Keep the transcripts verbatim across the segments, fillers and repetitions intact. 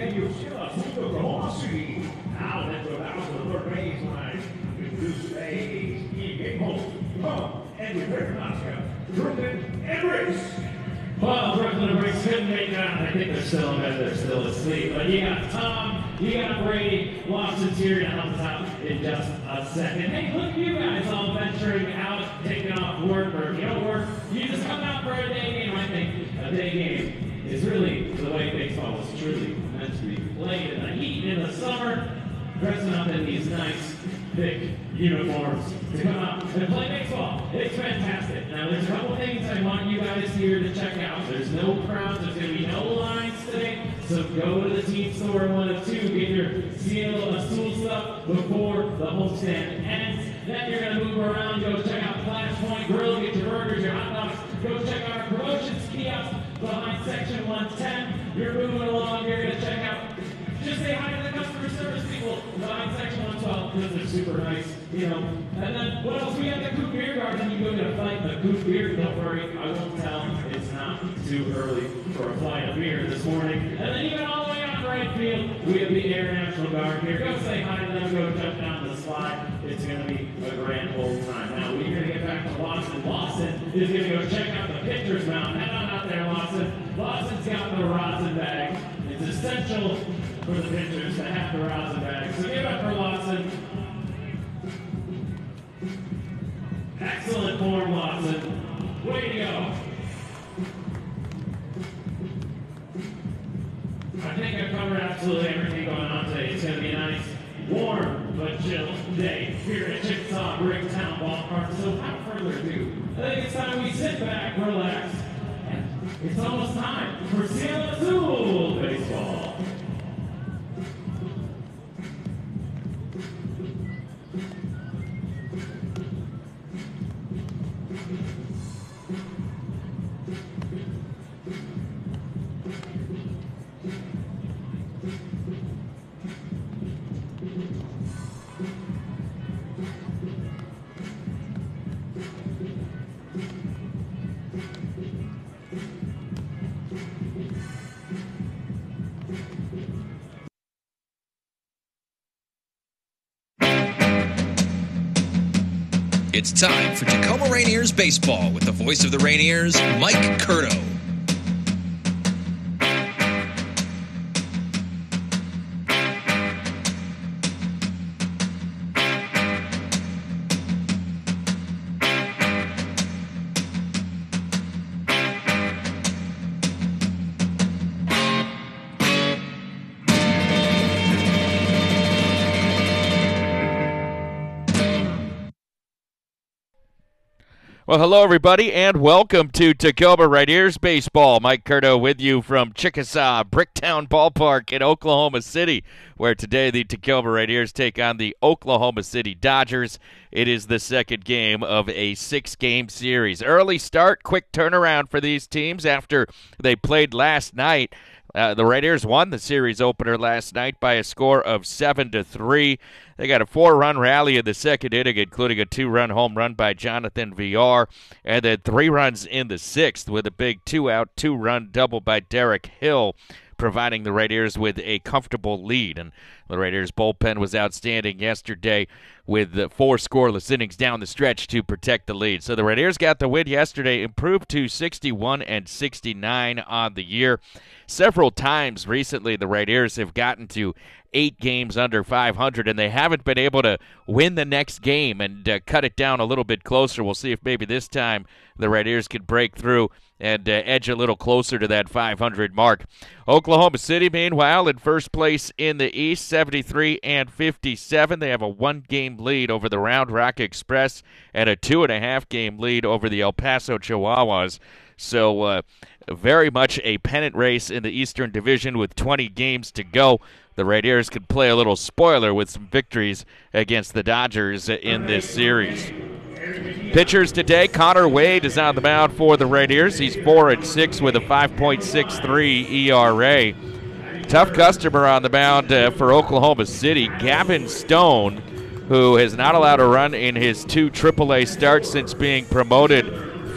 W Steelers with Oklahoma City. Now then to the bounce of the third baseline. Introduce a game host. Come and repair Alaska. Brooklyn and Race. Well, Brooklyn and Race couldn't make it out. I think they're still in bed. They're still asleep. But you got Tom, you got Brady. Watson's here to help us out in just a second. Hey, look at you guys all venturing out, taking off work, or if you don't work, you just come out for a day game. I think a day game is really the way baseball was truly meant to be played in the heat in the summer, dressing up in these nice, thick uniforms to come out and play baseball. It's fantastic. Now, there's a couple things I want you guys here to check out. There's no crowds. There's going to be no lines today. So go to the team store one of two. Get your Cielo Azul stuff before the homestand ends. Then you're going to move around. Go check out Flashpoint Grill. Get your burgers, your hot dogs. Go check out our promotions kiosk behind section one ten. You're moving along. You're going to check out. Just say hi to the customer service people behind section one twelve because they're super nice, you know. And then what else? We have the Coop Beer Garden. You go get a flight of Coop Beer. Don't worry, I won't tell. It's not too early for a flight of beer this morning. And then even all the way out right field, we have the Air National Guard here. Go say hi to them. Go jump down the slide. It's going to be a grand old time. Now we're going to get back to Lawson. Lawson is going to go check out the pitcher's mound. Head on out there, Lawson. Lawson's got the rosin bag. It's essential for the pitchers to have the rosin bag. So give it up for Lawson. Excellent form, Lawson. Way to go. I think I've covered absolutely everything going on today. It's going to be a nice, warm, but chill day here at Chickasaw Bricktown Ballpark. So without further ado, I think it's time we sit back, relax, and it's almost time for Cielo Azul baseball. It's time for Tacoma Rainiers baseball with the voice of the Rainiers, Mike Curto. Well, hello, everybody, and welcome to Tacoma Rainiers Baseball. Mike Curto with you from Chickasaw Bricktown Ballpark in Oklahoma City, where today the Tacoma Rainiers take on the Oklahoma City Dodgers. It is the second game of a six-game series. Early start, quick turnaround for these teams after they played last night. Uh, the Rainiers won the series opener last night by a score of seven to three. They got a four-run rally in the second inning, including a two-run home run by Jonathan Villar, and then three runs in the sixth with a big two-out, two-run double by Derek Hill, providing the Rainiers with a comfortable lead. And the Rainiers' bullpen was outstanding yesterday with four scoreless innings down the stretch to protect the lead. So the Rainiers got the win yesterday, improved to sixty-one and sixty-nine on the year. Several times recently, the Rainiers have gotten to eight games under five hundred, and they haven't been able to win the next game and uh, cut it down a little bit closer. We'll see if maybe this time the Rainiers can break through and uh, edge a little closer to that five hundred mark. Oklahoma City, meanwhile, in first place in the East, seventy-three and fifty-seven. They have a one-game lead over the Round Rock Express and a two-and-a-half game lead over the El Paso Chihuahuas. So uh, very much a pennant race in the Eastern Division with twenty games to go. The Rainiers could play a little spoiler with some victories against the Dodgers in this series. Pitchers today, Connor Wade is on the mound for the Rainiers. He's four and six with a five point six three E R A. Tough customer on the mound uh, for Oklahoma City, Gavin Stone, who has not allowed a run in his two triple A starts since being promoted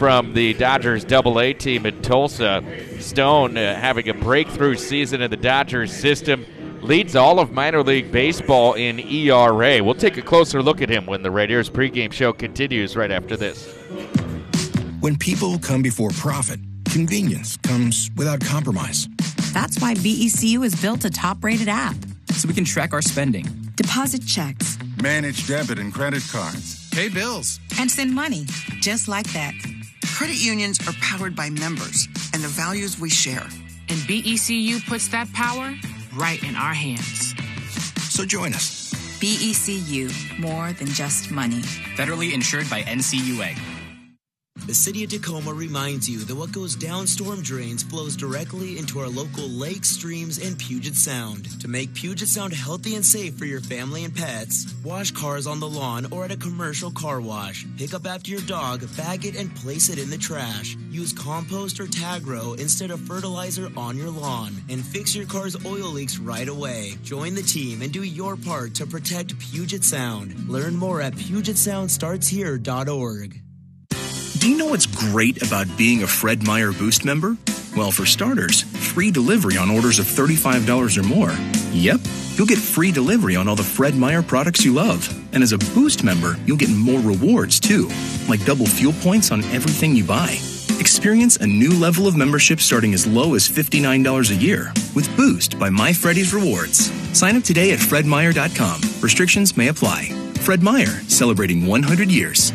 from the Dodgers Double A team in Tulsa. Stone uh, having a breakthrough season in the Dodgers system, leads all of minor league baseball in E R A. We'll take a closer look at him when the Raiders pregame show continues right after this. When people come before profit, convenience comes without compromise. That's why B E C U has built a top-rated app. So we can track our spending, deposit checks, manage debit and credit cards, pay bills, and send money just like that. Credit unions are powered by members and the values we share. And B E C U puts that power right in our hands. So join us. B E C U, more than just money. Federally insured by N C U A. The City of Tacoma reminds you that what goes down storm drains flows directly into our local lakes, streams, and Puget Sound. To make Puget Sound healthy and safe for your family and pets, wash cars on the lawn or at a commercial car wash. Pick up after your dog, bag it, and place it in the trash. Use compost or Tagro instead of fertilizer on your lawn. And fix your car's oil leaks right away. Join the team and do your part to protect Puget Sound. Learn more at puget sound starts here dot org. Do you know what's great about being a Fred Meyer Boost member? Well, for starters, free delivery on orders of thirty-five dollars or more. Yep, you'll get free delivery on all the Fred Meyer products you love. And as a Boost member, you'll get more rewards, too, like double fuel points on everything you buy. Experience a new level of membership starting as low as fifty-nine dollars a year with Boost by My Freddy's Rewards. Sign up today at fred meyer dot com. Restrictions may apply. Fred Meyer, celebrating one hundred years.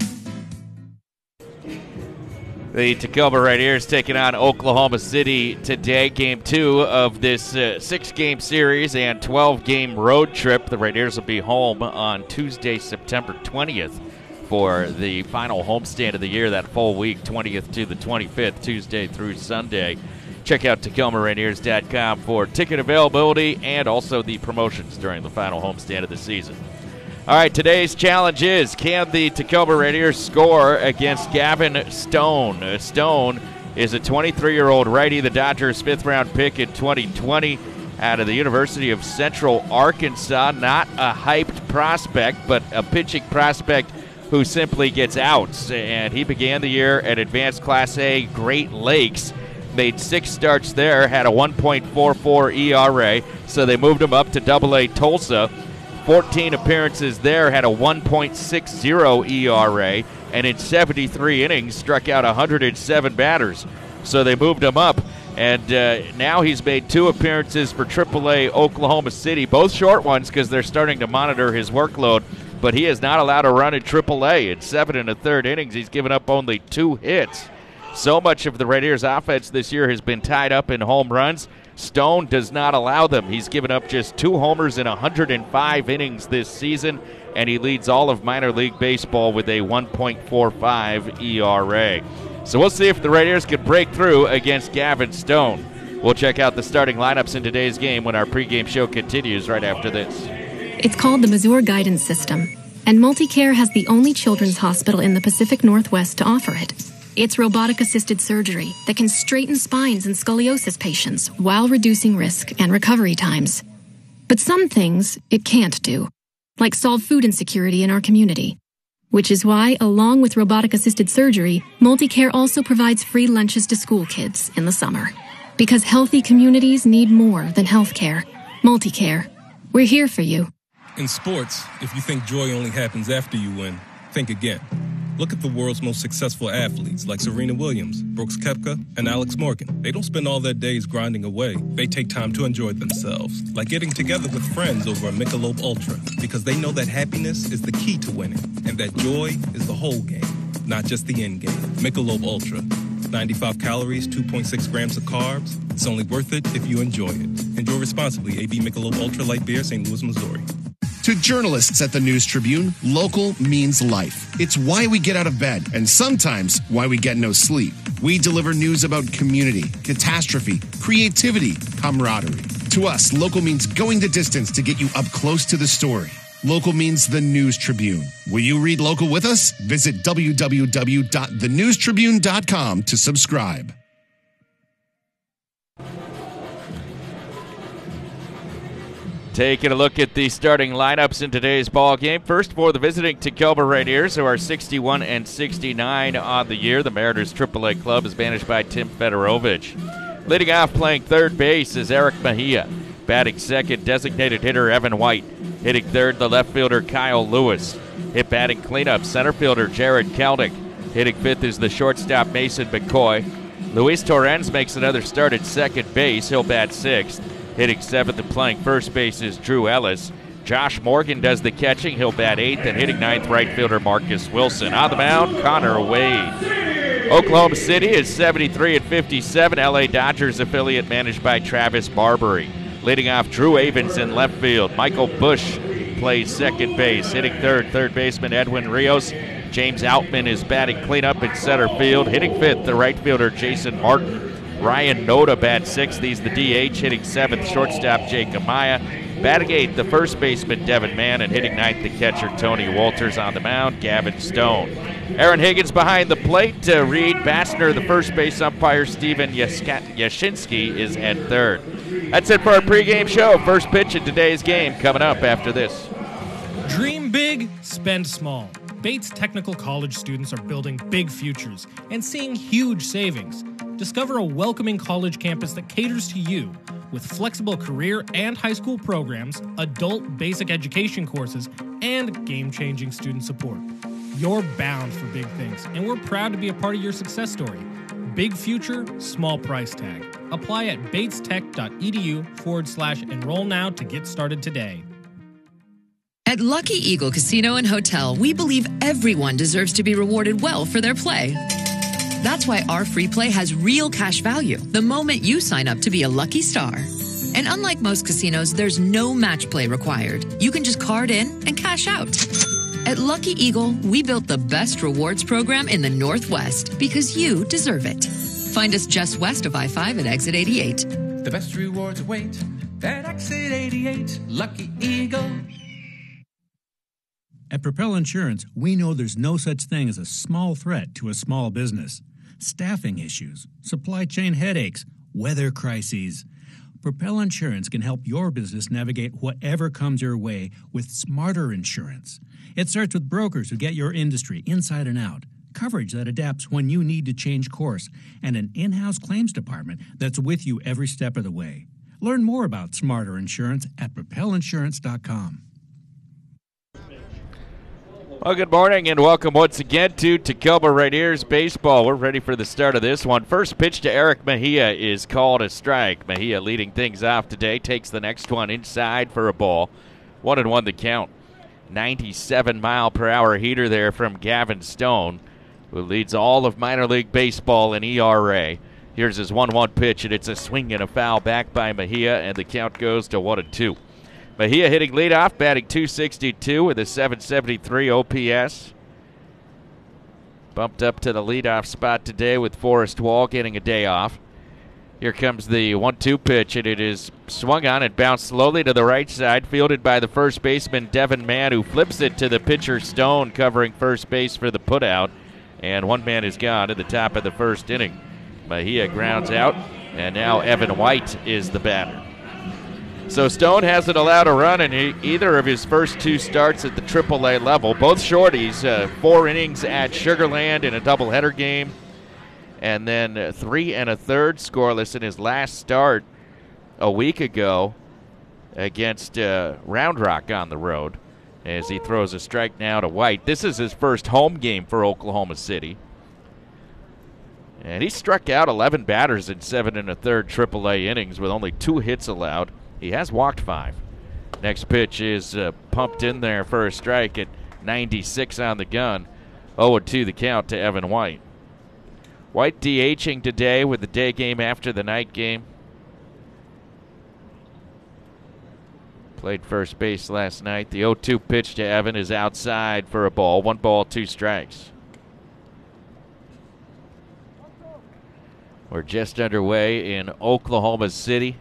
The Tacoma Rainiers taking on Oklahoma City today. Game two of this uh, six-game series and twelve-game road trip. The Rainiers will be home on Tuesday, September twentieth for the final homestand of the year, that full week, twentieth to the twenty-fifth, Tuesday through Sunday. Check out Tacoma Rainiers dot com for ticket availability and also the promotions during the final homestand of the season. All right, today's challenge is, can the Tacoma Rainiers score against Gavin Stone? Stone is a twenty-three-year-old righty, the Dodgers' fifth-round pick in twenty twenty out of the University of Central Arkansas. Not a hyped prospect, but a pitching prospect who simply gets outs. And he began the year at Advanced Class A Great Lakes, made six starts there, had a one point four four E R A, so they moved him up to Double A Tulsa. fourteen appearances there, had a one point six zero E R A, and in seventy-three innings struck out one hundred seven batters. So they moved him up, and uh, now he's made two appearances for Triple A Oklahoma City, both short ones because they're starting to monitor his workload, but he is not allowed to run in Triple A. In seven and a third innings, he's given up only two hits. So much of the Rainiers' offense this year has been tied up in home runs. Stone does not allow them. He's given up just two homers in one hundred five innings this season, and he leads all of minor league baseball with a one point four five E R A. So we'll see if the Rainiers can break through against Gavin Stone. We'll check out the starting lineups in today's game when our pregame show continues right after this. It's called the Mazur Guidance System, and MultiCare has the only children's hospital in the Pacific Northwest to offer it. It's robotic-assisted surgery that can straighten spines in scoliosis patients while reducing risk and recovery times. But some things it can't do, like solve food insecurity in our community. Which is why, along with robotic-assisted surgery, MultiCare also provides free lunches to school kids in the summer. Because healthy communities need more than healthcare. MultiCare. We're here for you. In sports, if you think joy only happens after you win, think again. Look at the world's most successful athletes like Serena Williams, Brooks Koepka, and Alex Morgan. They don't spend all their days grinding away. They take time to enjoy themselves, like getting together with friends over a Michelob Ultra, because they know that happiness is the key to winning, and that joy is the whole game, not just the end game. Michelob Ultra. ninety-five calories, two point six grams of carbs. It's only worth it if you enjoy it. Enjoy responsibly. A B Michelob Ultra Light Beer, Saint Louis, Missouri. To journalists at the News Tribune, local means life. It's why we get out of bed, and sometimes why we get no sleep. We deliver news about community, catastrophe, creativity, camaraderie. To us, local means going the distance to get you up close to the story. Local means the News Tribune. Will you read local with us? Visit w w w dot the news tribune dot com to subscribe. Taking a look at the starting lineups in today's ball game. First for the visiting Tacoma Rainiers, who are sixty-one and sixty-nine on the year. The Mariners triple A club is managed by Tim Fedorovich. Leading off playing third base is Eric Mejia. Batting second, designated hitter Evan White. Hitting third, the left fielder Kyle Lewis. Hit batting cleanup, center fielder Jared Kelnick. Hitting fifth is the shortstop Mason McCoy. Luis Torrens makes another start at second base. He'll bat sixth. Hitting seventh and playing first base is Drew Ellis. Josh Morgan does the catching. He'll bat eighth. And hitting ninth, right fielder Marcus Wilson. On the mound, Connor Wade. Oklahoma City is seventy-three and fifty-seven. L A Dodgers affiliate managed by Travis Barbery. Leading off, Drew Avens in left field. Michael Bush plays second base. Hitting third, third baseman Edwin Rios. James Outman is batting cleanup in center field. Hitting fifth, the right fielder Jason Martin. Ryan Noda bats sixth. He's the D H. Hitting seventh, shortstop Jake Amaya. Batting eighth, the first baseman Devin Mann. And hitting ninth, the catcher Tony Walters. On the mound, Gavin Stone. Aaron Higgins behind the plate. Uh, Reed Bassner, the first base umpire. Steven Yashinsky is at third. That's it for our pregame show. First pitch in today's game coming up after this. Dream big, spend small. Bates Technical College students are building big futures and seeing huge savings. Discover a welcoming college campus that caters to you with flexible career and high school programs, adult basic education courses, and game-changing student support. You're bound for big things, and we're proud to be a part of your success story. Big future, small price tag. Apply at batestech.edu forward slash enroll now to get started today. At Lucky Eagle Casino and Hotel, we believe everyone deserves to be rewarded well for their play. That's why our free play has real cash value the moment you sign up to be a lucky star. And unlike most casinos, there's no match play required. You can just card in and cash out. At Lucky Eagle, we built the best rewards program in the Northwest because you deserve it. Find us just west of I five at exit eighty-eight. The best rewards await at exit eighty-eight, Lucky Eagle. At Propel Insurance, we know there's no such thing as a small threat to a small business. Staffing issues, supply chain headaches, weather crises. Propel Insurance can help your business navigate whatever comes your way with smarter insurance. It starts with brokers who get your industry inside and out, coverage that adapts when you need to change course, and an in-house claims department that's with you every step of the way. Learn more about smarter insurance at propel insurance dot com. Well, good morning and welcome once again to Tacoma Rainiers Baseball. We're ready for the start of this one. First pitch to Eric Mejia is called a strike. Mejia leading things off today, takes the next one inside for a ball. One and one the count. ninety-seven mile per hour heater there from Gavin Stone, who leads all of minor league baseball in E R A. Here's his one one pitch, and it's a swing and a foul back by Mejia, and the count goes to one and two. Mejia hitting leadoff, batting two sixty-two with a seven seventy-three O P S. Bumped up to the leadoff spot today with Forrest Wall getting a day off. Here comes the one two pitch, and it is swung on and bounced slowly to the right side, fielded by the first baseman Devin Mann, who flips it to the pitcher Stone, covering first base for the putout. And one man is gone at the top of the first inning. Mejia grounds out, and now Evan White is the batter. So Stone hasn't allowed a run in either of his first two starts at the triple A level. Both shorties, uh, four innings at Sugar Land in a doubleheader game, and then uh, three and a third scoreless in his last start a week ago against uh, Round Rock on the road, as he throws a strike now to White. This is his first home game for Oklahoma City. And he struck out eleven batters in seven and a third triple A innings with only two hits allowed. He has walked five. Next pitch is uh, pumped in there for a strike at ninety-six on the gun. oh and two the count to Evan White. White DHing today with the day game after the night game. Played first base last night. The oh two pitch to Evan is outside for a ball. One ball, two strikes. We're just underway in Oklahoma City.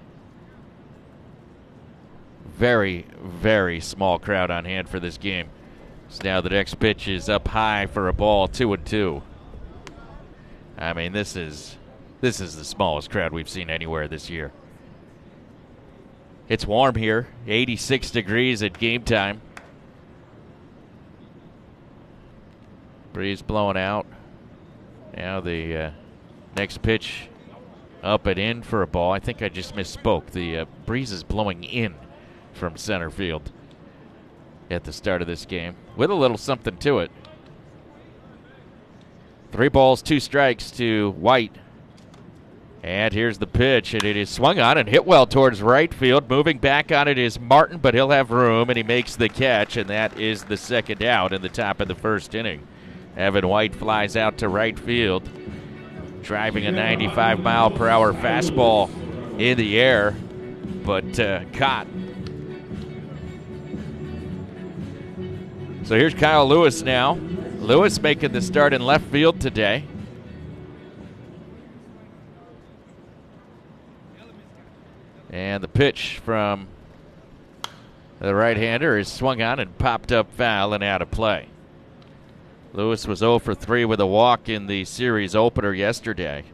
Very, very small crowd on hand for this game. So now the next pitch is up high for a ball, two and two. I mean, this is this is the smallest crowd we've seen anywhere this year. It's warm here, eighty-six degrees at game time. Breeze blowing out. Now the uh, next pitch up and in for a ball. I think I just misspoke. The uh, breeze is blowing in from center field at the start of this game with a little something to it. Three balls, two strikes to White. And here's the pitch, and it is swung on and hit well towards right field. Moving back on it is Martin, but he'll have room, and he makes the catch, and that is the second out in the top of the first inning. Evan White flies out to right field, driving a ninety-five mile per hour fastball in the air, but uh, caught. So here's Kyle Lewis now. Lewis making the start in left field today. And the pitch from the right-hander is swung on and popped up foul and out of play. Lewis was oh for three with a walk in the series opener yesterday.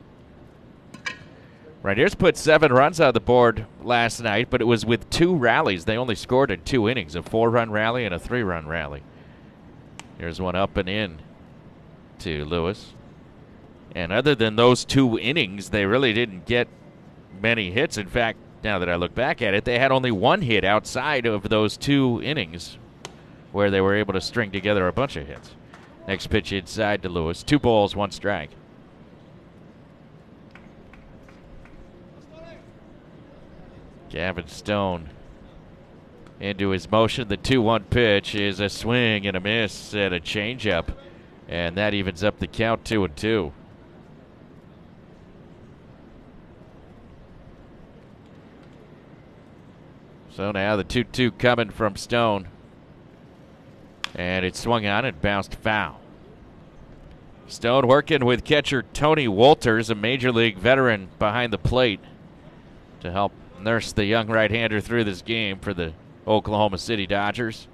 Rainiers put seven runs on the board last night, but it was with two rallies. They only scored in two innings, a four-run rally and a three-run rally. Here's one up and in to Lewis. And other than those two innings, they really didn't get many hits. In fact, now that I look back at it, they had only one hit outside of those two innings where they were able to string together a bunch of hits. Next pitch inside to Lewis. Two balls, one strike. Gavin Stone into his motion. The two one pitch is a swing and a miss and a changeup, and that evens up the count two and two. So now the two two coming from Stone. And it swung on and bounced foul. Stone working with catcher Tony Wolters, a major league veteran, behind the plate to help nurse the young right-hander through this game for the Oklahoma City Dodgers.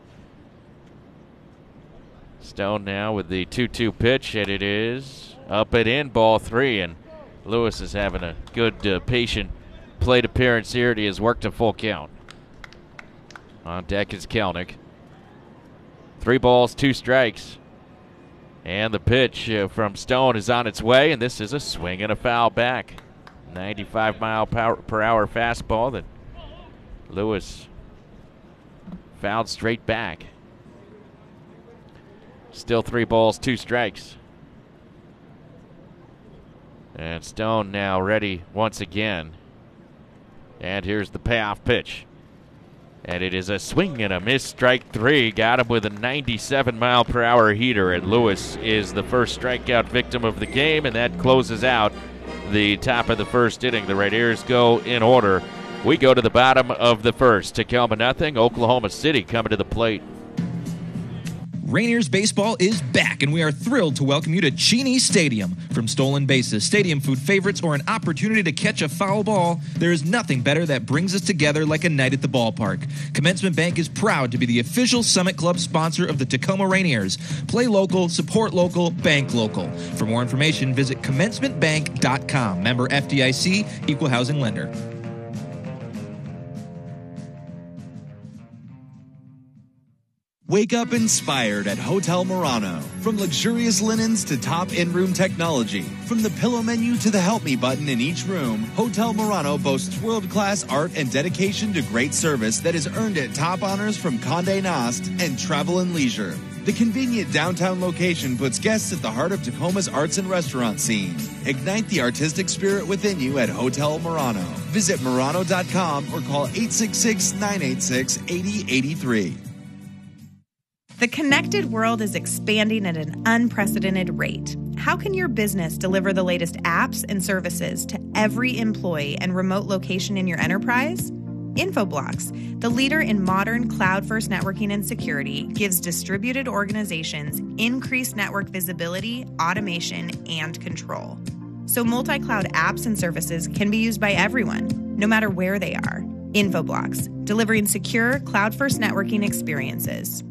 Stone now with the two two pitch, and it is up and in, ball three. And Lewis is having a good, uh, patient plate appearance here, and he has worked a full count. On deck is Kelnick. Three balls, two strikes. And the pitch uh, from Stone is on its way, and this is a swing and a foul back. ninety-five mile per hour fastball that Lewis fouled straight back. Still three balls, two strikes. And Stone now ready once again. And here's the payoff pitch. And it is a swing and a miss, strike three. Got him with a ninety-seven mile per hour heater, and Lewis is the first strikeout victim of the game, and that closes out the top of the first inning. The Rainiers go in order. We go to the bottom of the first. Tacoma nothing, Oklahoma City coming to the plate. Rainiers baseball is back, and we are thrilled to welcome you to Cheney Stadium. From stolen bases, stadium food favorites, or an opportunity to catch a foul ball, there is nothing better that brings us together like a night at the ballpark. Commencement Bank is proud to be the official Summit Club sponsor of the Tacoma Rainiers. Play local, support local, bank local. For more information, visit commencement bank dot com. Member F D I C, Equal Housing Lender. Wake up inspired at Hotel Murano. From luxurious linens to top in-room technology, from the pillow menu to the help me button in each room, Hotel Murano boasts world-class art and dedication to great service that has earned it top honors from Condé Nast and Travel and Leisure. The convenient downtown location puts guests at the heart of Tacoma's arts and restaurant scene. Ignite the artistic spirit within you at Hotel Murano. Visit Murano dot com or call eight six six, nine eight six, eight zero eight three. The connected world is expanding at an unprecedented rate. How can your business deliver the latest apps and services to every employee and remote location in your enterprise? Infoblox, the leader in modern cloud-first networking and security, gives distributed organizations increased network visibility, automation, and control. So multi-cloud apps and services can be used by everyone, no matter where they are. Infoblox, delivering secure cloud-first networking experiences.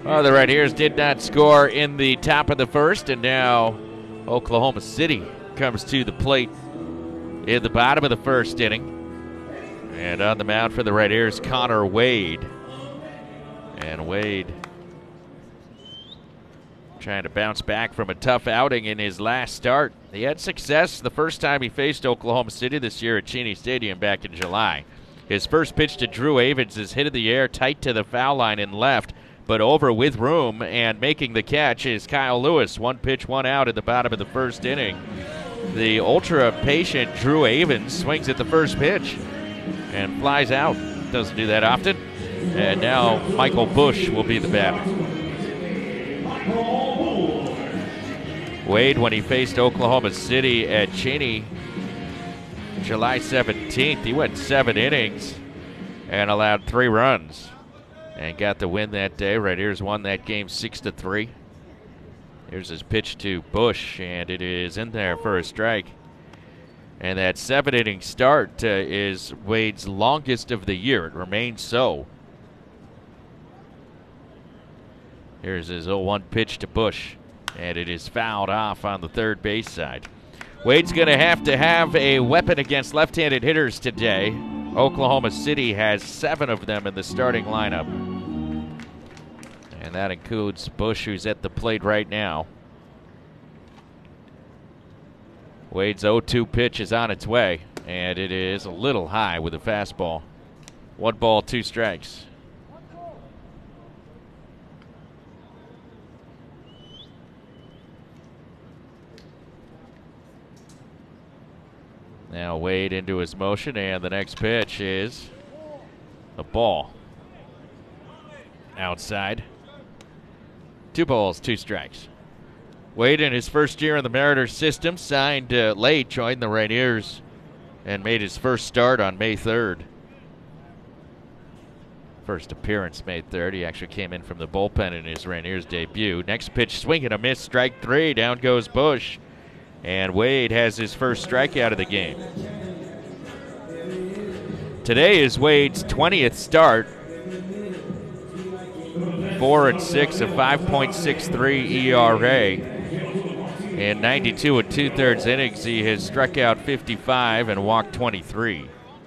Well, the Rainiers did not score in the top of the first, and now Oklahoma City comes to the plate in the bottom of the first inning. And on the mound for the Rainiers, Connor Wade. And Wade trying to bounce back from a tough outing in his last start. He had success the first time he faced Oklahoma City this year at Cheney Stadium back in July. His first pitch to Drew Avens is hit in the air tight to the foul line and left, but over with room, and making the catch is Kyle Lewis. One pitch, one out at the bottom of the first inning. The ultra-patient Drew Avens swings at the first pitch and flies out. Doesn't do that often. And now Michael Bush will be the batter. Wade, when he faced Oklahoma City at Cheney July seventeenth, he went seven innings and allowed three runs and got the win that day. Rainiers won that game six to three. Here's his pitch to Bush, and it is in there for a strike. And that seven-inning start uh, is Wade's longest of the year. It remains so. Here's his oh one pitch to Bush, and it is fouled off on the third base side. Wade's going to have to have a weapon against left-handed hitters today. Oklahoma City has seven of them in the starting lineup. And that includes Bush, who's at the plate right now. Wade's oh two pitch is on its way, and it is a little high with a fastball. One ball, two strikes. Now Wade into his motion, and the next pitch is a ball. Outside. Two balls, two strikes. Wade, in his first year in the Mariners system, signed uh, late, joined the Rainiers, and made his first start on May third. First appearance May third. He actually came in from the bullpen in his Rainiers debut. Next pitch, swing and a miss, strike three. Down goes Bush. And Wade has his first strikeout of the game. Today is Wade's twentieth start. Four and six, a five point six three E R A. In ninety-two and two-thirds innings, he has struck out fifty-five and walked twenty-three.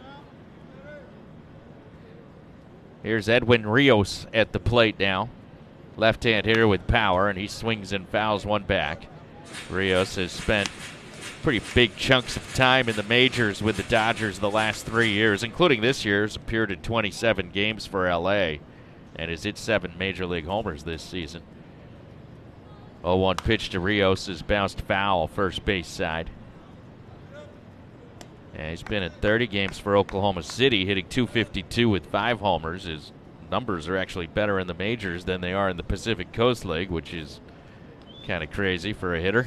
Here's Edwin Rios at the plate now. Left-hand hitter with power, and he swings and fouls one back. Rios has spent pretty big chunks of time in the majors with the Dodgers the last three years, including this year. He's appeared in twenty-seven games for L A and has hit seven major league homers this season. oh one pitch to Rios is bounced foul, first base side. And he's been in thirty games for Oklahoma City, hitting two fifty-two with five homers. His numbers are actually better in the majors than they are in the Pacific Coast League, which is kind of crazy for a hitter.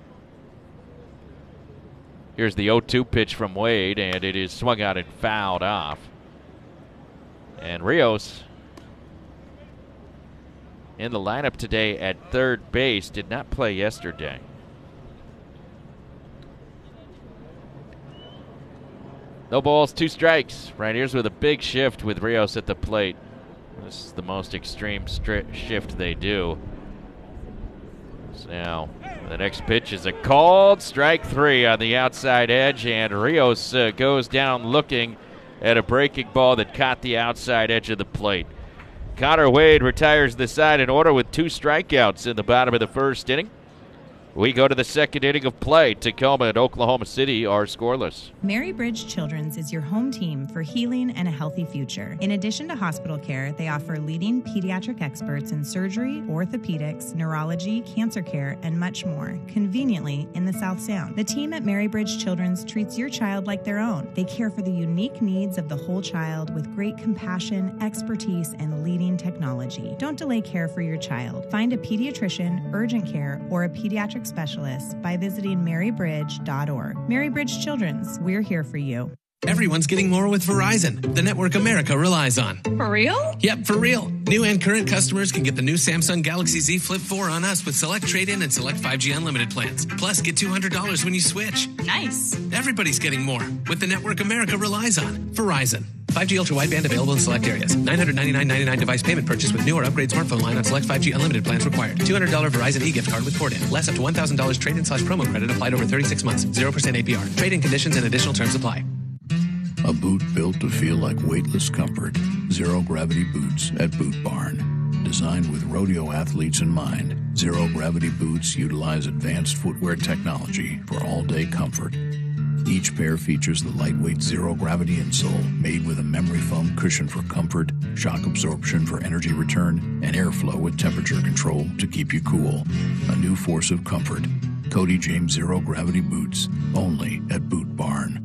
Here's the oh two pitch from Wade, and it is swung out and fouled off. And Rios in the lineup today at third base, did not play yesterday. No balls, two strikes. Rainiers with a big shift with Rios at the plate. This is the most extreme stri- shift they do. Now, the next pitch is a called strike three on the outside edge, and Rios uh, goes down looking at a breaking ball that caught the outside edge of the plate. Connor Wade retires the side in order with two strikeouts in the bottom of the first inning. We go to the second inning of play. Tacoma and Oklahoma City are scoreless. Mary Bridge Children's is your home team for healing and a healthy future. In addition to hospital care, they offer leading pediatric experts in surgery, orthopedics, neurology, cancer care, and much more, conveniently in the South Sound. The team at Mary Bridge Children's treats your child like their own. They care for the unique needs of the whole child with great compassion, expertise, and leading technology. Don't delay care for your child. Find a pediatrician, urgent care, or a pediatric specialist by visiting mary bridge dot org. Mary Bridge Children's, we're here for you. Everyone's getting more with Verizon, the network America relies on. For real? Yep, for real. New and current customers can get the new Samsung Galaxy Z Flip four on us with select trade-in and select five G unlimited plans. Plus, get two hundred dollars when you switch. Nice. Everybody's getting more with the network America relies on. Verizon. five G ultra wideband available in select areas. nine hundred ninety-nine dollars and ninety-nine cents device payment purchase with new or upgrade smartphone line on select five G unlimited plans required. two hundred dollars Verizon e-gift card with port-in. Less up to one thousand dollars trade-in slash promo credit applied over thirty-six months. zero percent A P R. Trade-in conditions and additional terms apply. A boot built to feel like weightless comfort. Zero gravity boots at Boot Barn. Designed with rodeo athletes in mind, Zero Gravity boots utilize advanced footwear technology for all-day comfort. Each pair features the lightweight Zero Gravity insole made with a memory foam cushion for comfort, shock absorption for energy return, and airflow with temperature control to keep you cool. A new force of comfort. Cody James Zero Gravity boots, only at Boot Barn.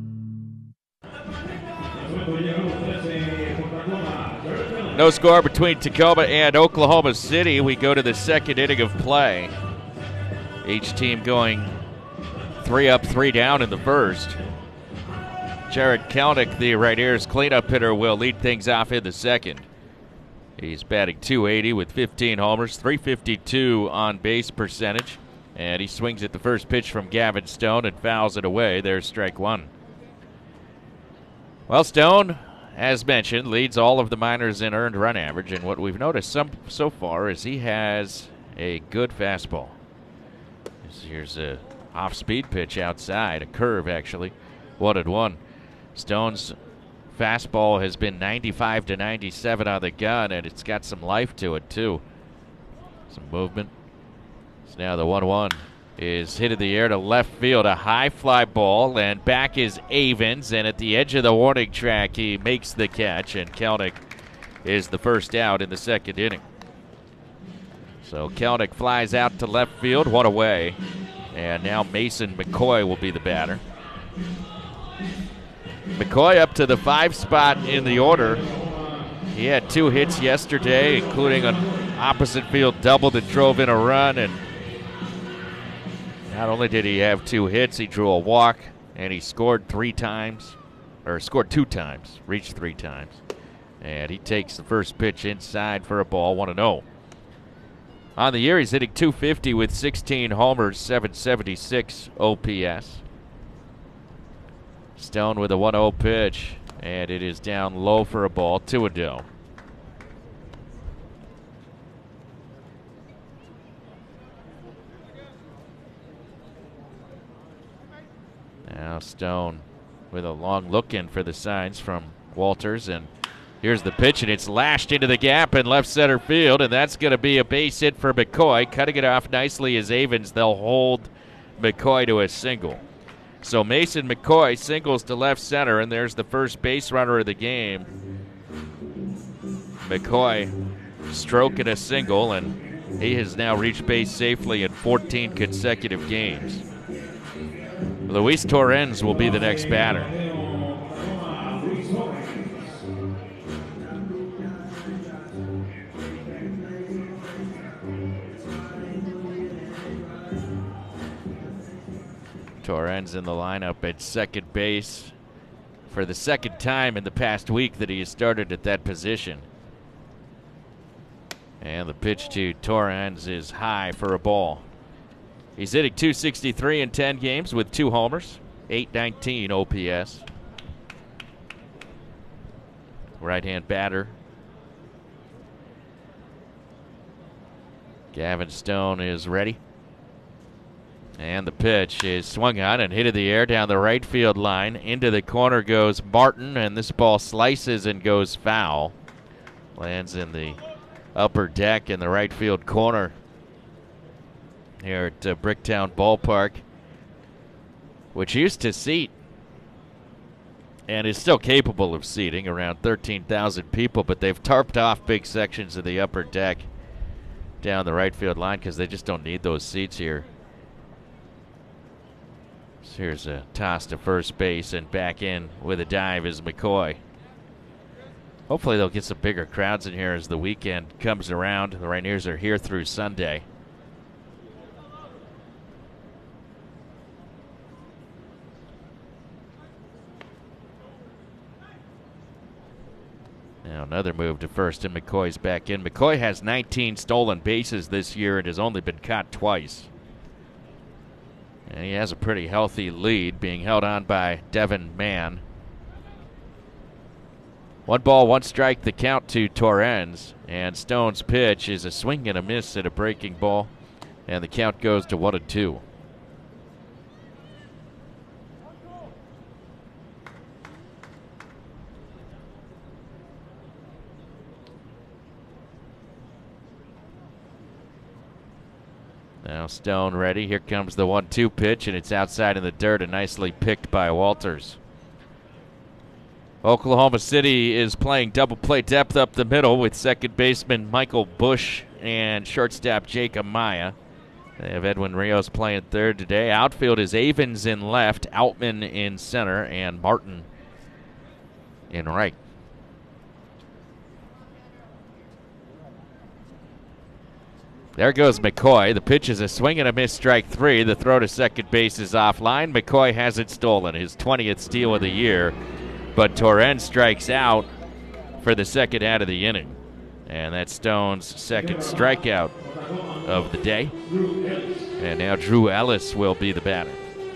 No score between Tacoma and Oklahoma City. We go to the second inning of play. Each team going three up, three down in the first. Jared Kelnick, the Rainiers cleanup hitter, will lead things off in the second. He's batting two eighty with fifteen homers, three fifty-two on base percentage. And he swings at the first pitch from Gavin Stone and fouls it away. There's strike one. Well, Stone, as mentioned, leads all of the minors in earned run average, and what we've noticed some, so far is he has a good fastball. Here's a off-speed pitch outside, a curve actually, one and one. Stone's fastball has been ninety-five to ninety-seven on the gun, and it's got some life to it too. Some movement. So now the one one is hit in the air to left field, a high fly ball, and back is Avens, and at the edge of the warning track he makes the catch, and Kelnick is the first out in the second inning. So Kelnick flies out to left field, one away, and now Mason McCoy will be the batter. McCoy up to the five spot in the order. He had two hits yesterday, including an opposite field double that drove in a run, and not only did he have two hits, he drew a walk, and he scored three times, or scored two times, reached three times. And he takes the first pitch inside for a ball, one and oh. On the year, he's hitting two fifty with sixteen homers, seven seventy-six O P S. Stone with a one oh pitch, and it is down low for a ball, two and oh. Now Stone with a long look in for the signs from Walters, and here's the pitch, and it's lashed into the gap in left center field, and that's going to be a base hit for McCoy. Cutting it off nicely is Avens. They'll hold McCoy to a single. So Mason McCoy singles to left center, and there's the first base runner of the game. McCoy stroking a single, and he has now reached base safely in fourteen consecutive games. Luis Torrens will be the next batter. Torrens in the lineup at second base for the second time in the past week that he has started at that position. And the pitch to Torrens is high for a ball. He's hitting two sixty-three in ten games with two homers, eight nineteen O P S. Right-hand batter. Gavin Stone is ready. And the pitch is swung on and hit in the air down the right field line. Into the corner goes Martin, and this ball slices and goes foul. Lands in the upper deck in the right field corner here at uh, Bricktown Ballpark, which used to seat and is still capable of seating around thirteen thousand people, but they've tarped off big sections of the upper deck down the right field line because they just don't need those seats here. So here's a toss to first base, and back in with a dive is McCoy. Hopefully they'll get some bigger crowds in here as the weekend comes around. The Rainiers are here through Sunday. Now another move to first, and McCoy's back in. McCoy has nineteen stolen bases this year and has only been caught twice. And he has a pretty healthy lead, being held on by Devin Mann. One ball, one strike, the count to Torrens. And Stone's pitch is a swing and a miss at a breaking ball. And the count goes to one and two. Now Stone ready. Here comes the one two pitch, and it's outside in the dirt and nicely picked by Walters. Oklahoma City is playing double play depth up the middle with second baseman Michael Bush and shortstop Jake Amaya. They have Edwin Rios playing third today. Outfield is Avens in left, Outman in center, and Martin in right. There goes McCoy. The pitch is a swing and a miss, strike three. The throw to second base is offline. McCoy has it stolen, his twentieth steal of the year. But Torrens strikes out for the second out of the inning. And that's Stone's second strikeout of the day. And now Drew Ellis will be the batter.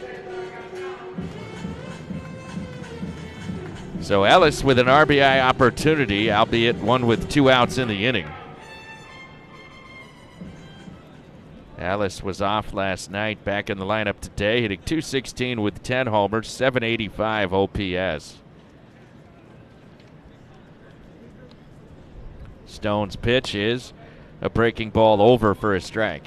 So Ellis with an R B I opportunity, albeit one with two outs in the inning. Ellis was off last night, back in the lineup today, hitting two sixteen with ten homers, seven eighty-five O P S. Stone's pitch is a breaking ball over for a strike.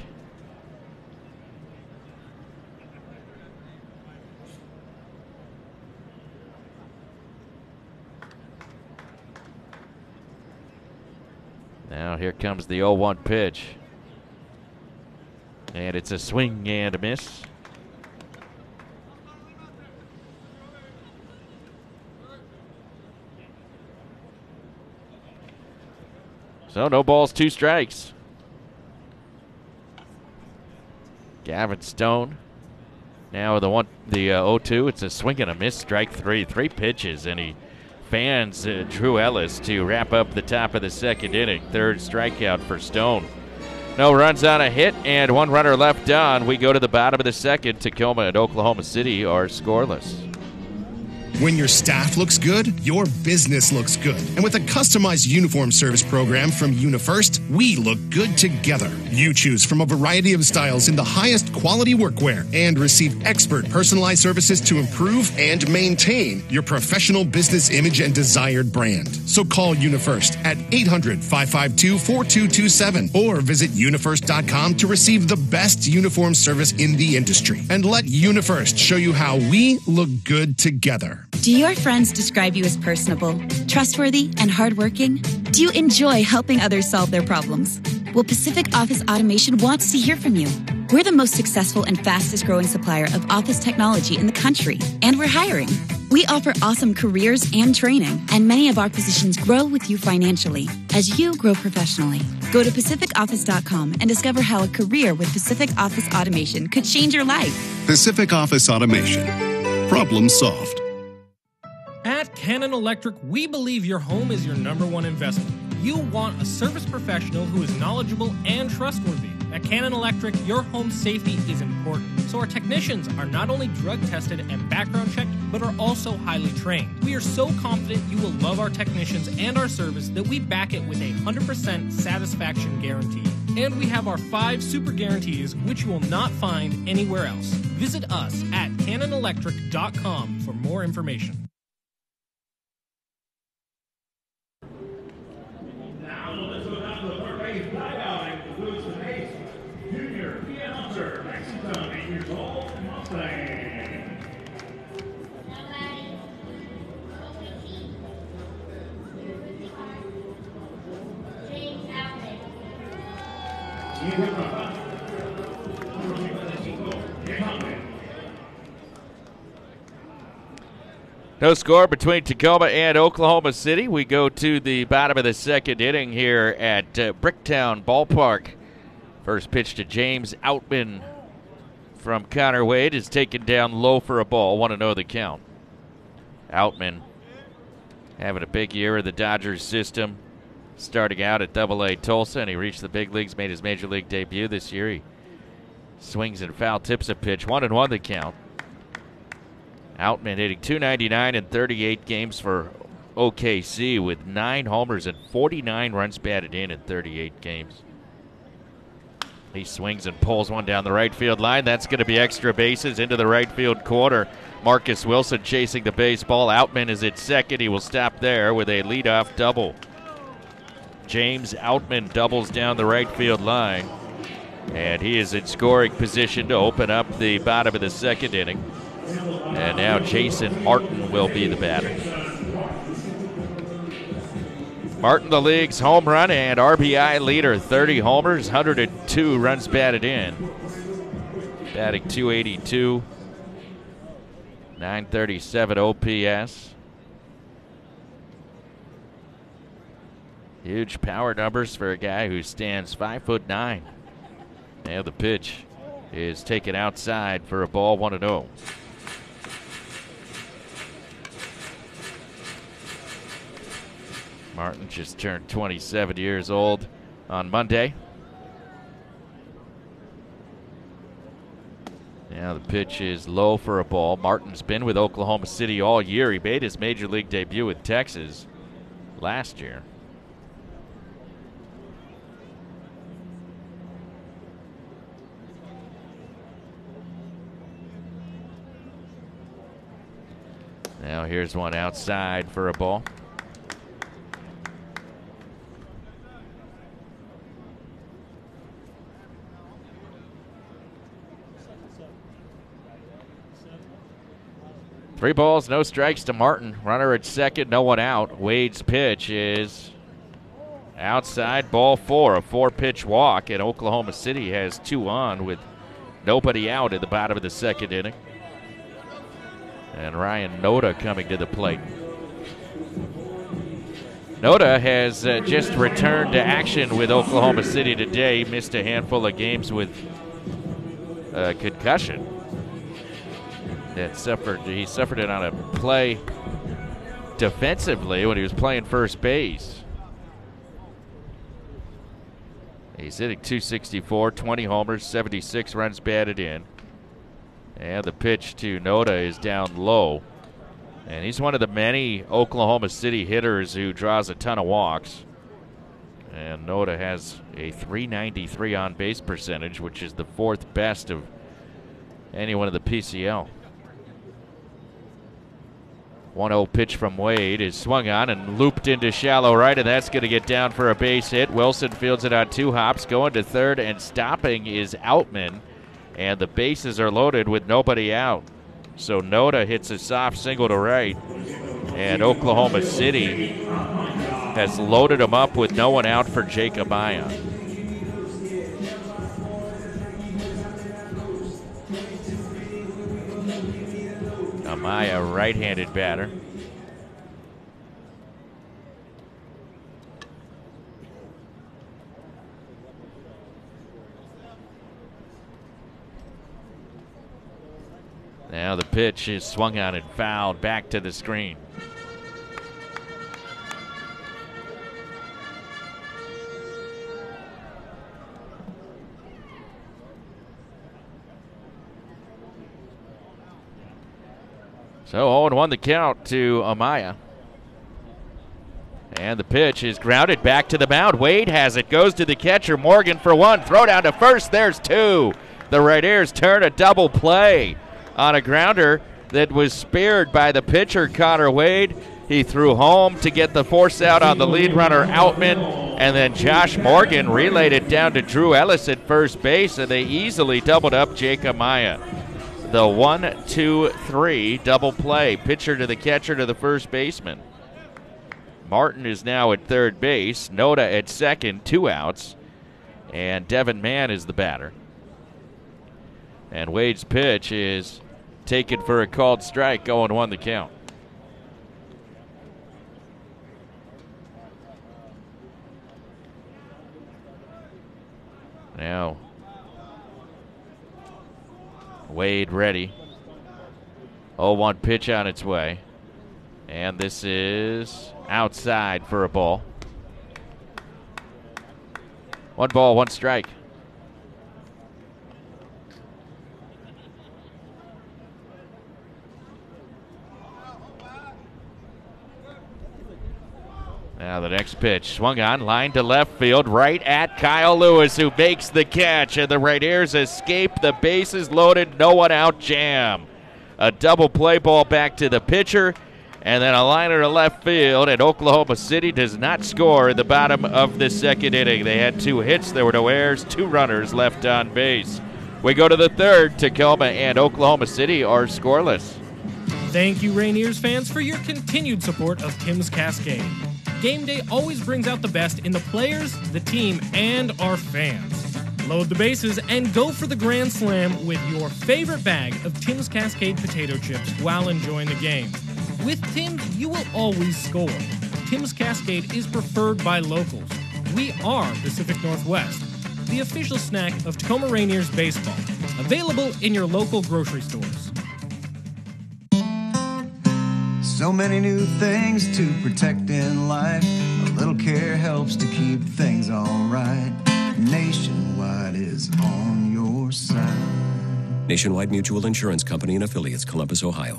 Now here comes the oh one pitch. And it's a swing and a miss. So no balls, two strikes. Gavin Stone. Now the one, the uh, oh two. It's a swing and a miss, strike three. Three pitches, and he fans uh, Drew Ellis to wrap up the top of the second inning. Third strikeout for Stone. No runs on a hit and one runner left on. We go to the bottom of the second. Tacoma and Oklahoma City are scoreless. When your staff looks good, your business looks good. And with a customized uniform service program from UniFirst, we look good together. You choose from a variety of styles in the highest quality workwear and receive expert personalized services to improve and maintain your professional business image and desired brand. So call UniFirst at eight hundred, five five two, four two two seven or visit unifirst dot com to receive the best uniform service in the industry. And let UniFirst show you how we look good together. Do your friends describe you as personable, trustworthy, and hardworking? Do you enjoy helping others solve their problems? Well, Pacific Office Automation wants to hear from you. We're the most successful and fastest growing supplier of office technology in the country, and we're hiring. We offer awesome careers and training, and many of our positions grow with you financially as you grow professionally. Go to pacific office dot com and discover how a career with Pacific Office Automation could change your life. Pacific Office Automation. Problem solved. At Cannon Electric, we believe your home is your number one investment. You want a service professional who is knowledgeable and trustworthy. At Cannon Electric, your home safety is important, so our technicians are not only drug tested and background checked, but are also highly trained. We are so confident you will love our technicians and our service that we back it with a one hundred percent satisfaction guarantee. And we have our five super guarantees, which you will not find anywhere else. Visit us at cannon electric dot com for more information. No score between Tacoma and Oklahoma City. We go to the bottom of the second inning here at uh, Bricktown Ballpark. First pitch to James Outman from Connor Wade is taken down low for a ball. one and oh the count. Outman having a big year in the Dodgers system. Starting out at double A Tulsa, and he reached the big leagues, made his major league debut this year. He swings and foul tips a pitch. one and one the count. Outman hitting two ninety-nine in thirty-eight games for O K C with nine homers and forty-nine runs batted in in thirty-eight games. He swings and pulls one down the right field line. That's going to be extra bases into the right field corner. Marcus Wilson chasing the baseball. Outman is at second. He will stop there with a leadoff double. James Outman doubles down the right field line. And he is in scoring position to open up the bottom of the second inning. And now Jason Martin will be the batter. Martin, the league's home run and R B I leader, thirty homers, one hundred two runs batted in. Batting two eighty-two, nine thirty-seven O P S. Huge power numbers for a guy who stands five foot nine. Now the pitch is taken outside for a ball, one and oh. Martin just turned twenty-seven years old on Monday. Now the pitch is low for a ball. Martin's been with Oklahoma City all year. He made his major league debut with Texas last year. Now here's one outside for a ball. Three balls, no strikes to Martin. Runner at second, no one out. Wade's pitch is outside, ball four. A four-pitch walk, and Oklahoma City has two on with nobody out at the bottom of the second inning. And Ryan Noda coming to the plate. Noda has uh, just returned to action with Oklahoma City today. Missed a handful of games with uh, concussion. That suffered. He suffered it on a play defensively when he was playing first base. He's hitting two sixty-four, twenty homers, seventy-six runs batted in. And the pitch to Noda is down low. And he's one of the many Oklahoma City hitters who draws a ton of walks. And Noda has a three ninety-three on base percentage, which is the fourth best of anyone in the P C L. one oh pitch from Wade is swung on and looped into shallow right, and that's going to get down for a base hit. Wilson fields it on two hops, going to third, and stopping is Outman. And the bases are loaded with nobody out. So Noda hits a soft single to right, and Oklahoma City has loaded him up with no one out for Jake Amaya. Amaya, right-handed batter. Now the pitch is swung on and fouled back to the screen. So oh and one the count to Amaya. And the pitch is grounded back to the mound. Wade has it, goes to the catcher. Morgan for one, throw down to first, there's two. The Raiders turn a double play on a grounder that was spared by the pitcher, Connor Wade. He threw home to get the force out on the lead runner, Outman, and then Josh Morgan relayed it down to Drew Ellis at first base, and they easily doubled up Jake Amaya. The one, two, three double play. Pitcher to the catcher to the first baseman. Martin is now at third base, Noda at second, two outs, and Devin Mann is the batter. And Wade's pitch is taken for a called strike, oh and one the count. Now, Wade ready. oh one pitch on its way. And this is outside for a ball. One ball, one strike. Now the next pitch, swung on, line to left field, right at Kyle Lewis, who makes the catch, and the Rainiers escape the bases loaded, no one out jam. A double play ball back to the pitcher, and then a liner to left field, and Oklahoma City does not score at the bottom of the second inning. They had two hits, there were no errors, two runners left on base. We go to the third. Tacoma and Oklahoma City are scoreless. Thank you, Rainiers fans, for your continued support of Tim's Cascade. Game day always brings out the best in the players, the team, and our fans. Load the bases and go for the grand slam with your favorite bag of Tim's Cascade potato chips while enjoying the game. With Tim's, you will always score. Tim's Cascade is preferred by locals. We are Pacific Northwest, the official snack of Tacoma Rainiers baseball. Available in your local grocery stores. So many new things to protect in life. A little care helps to keep things alright. Nationwide is on your side. Nationwide Mutual Insurance Company and Affiliates, Columbus, Ohio.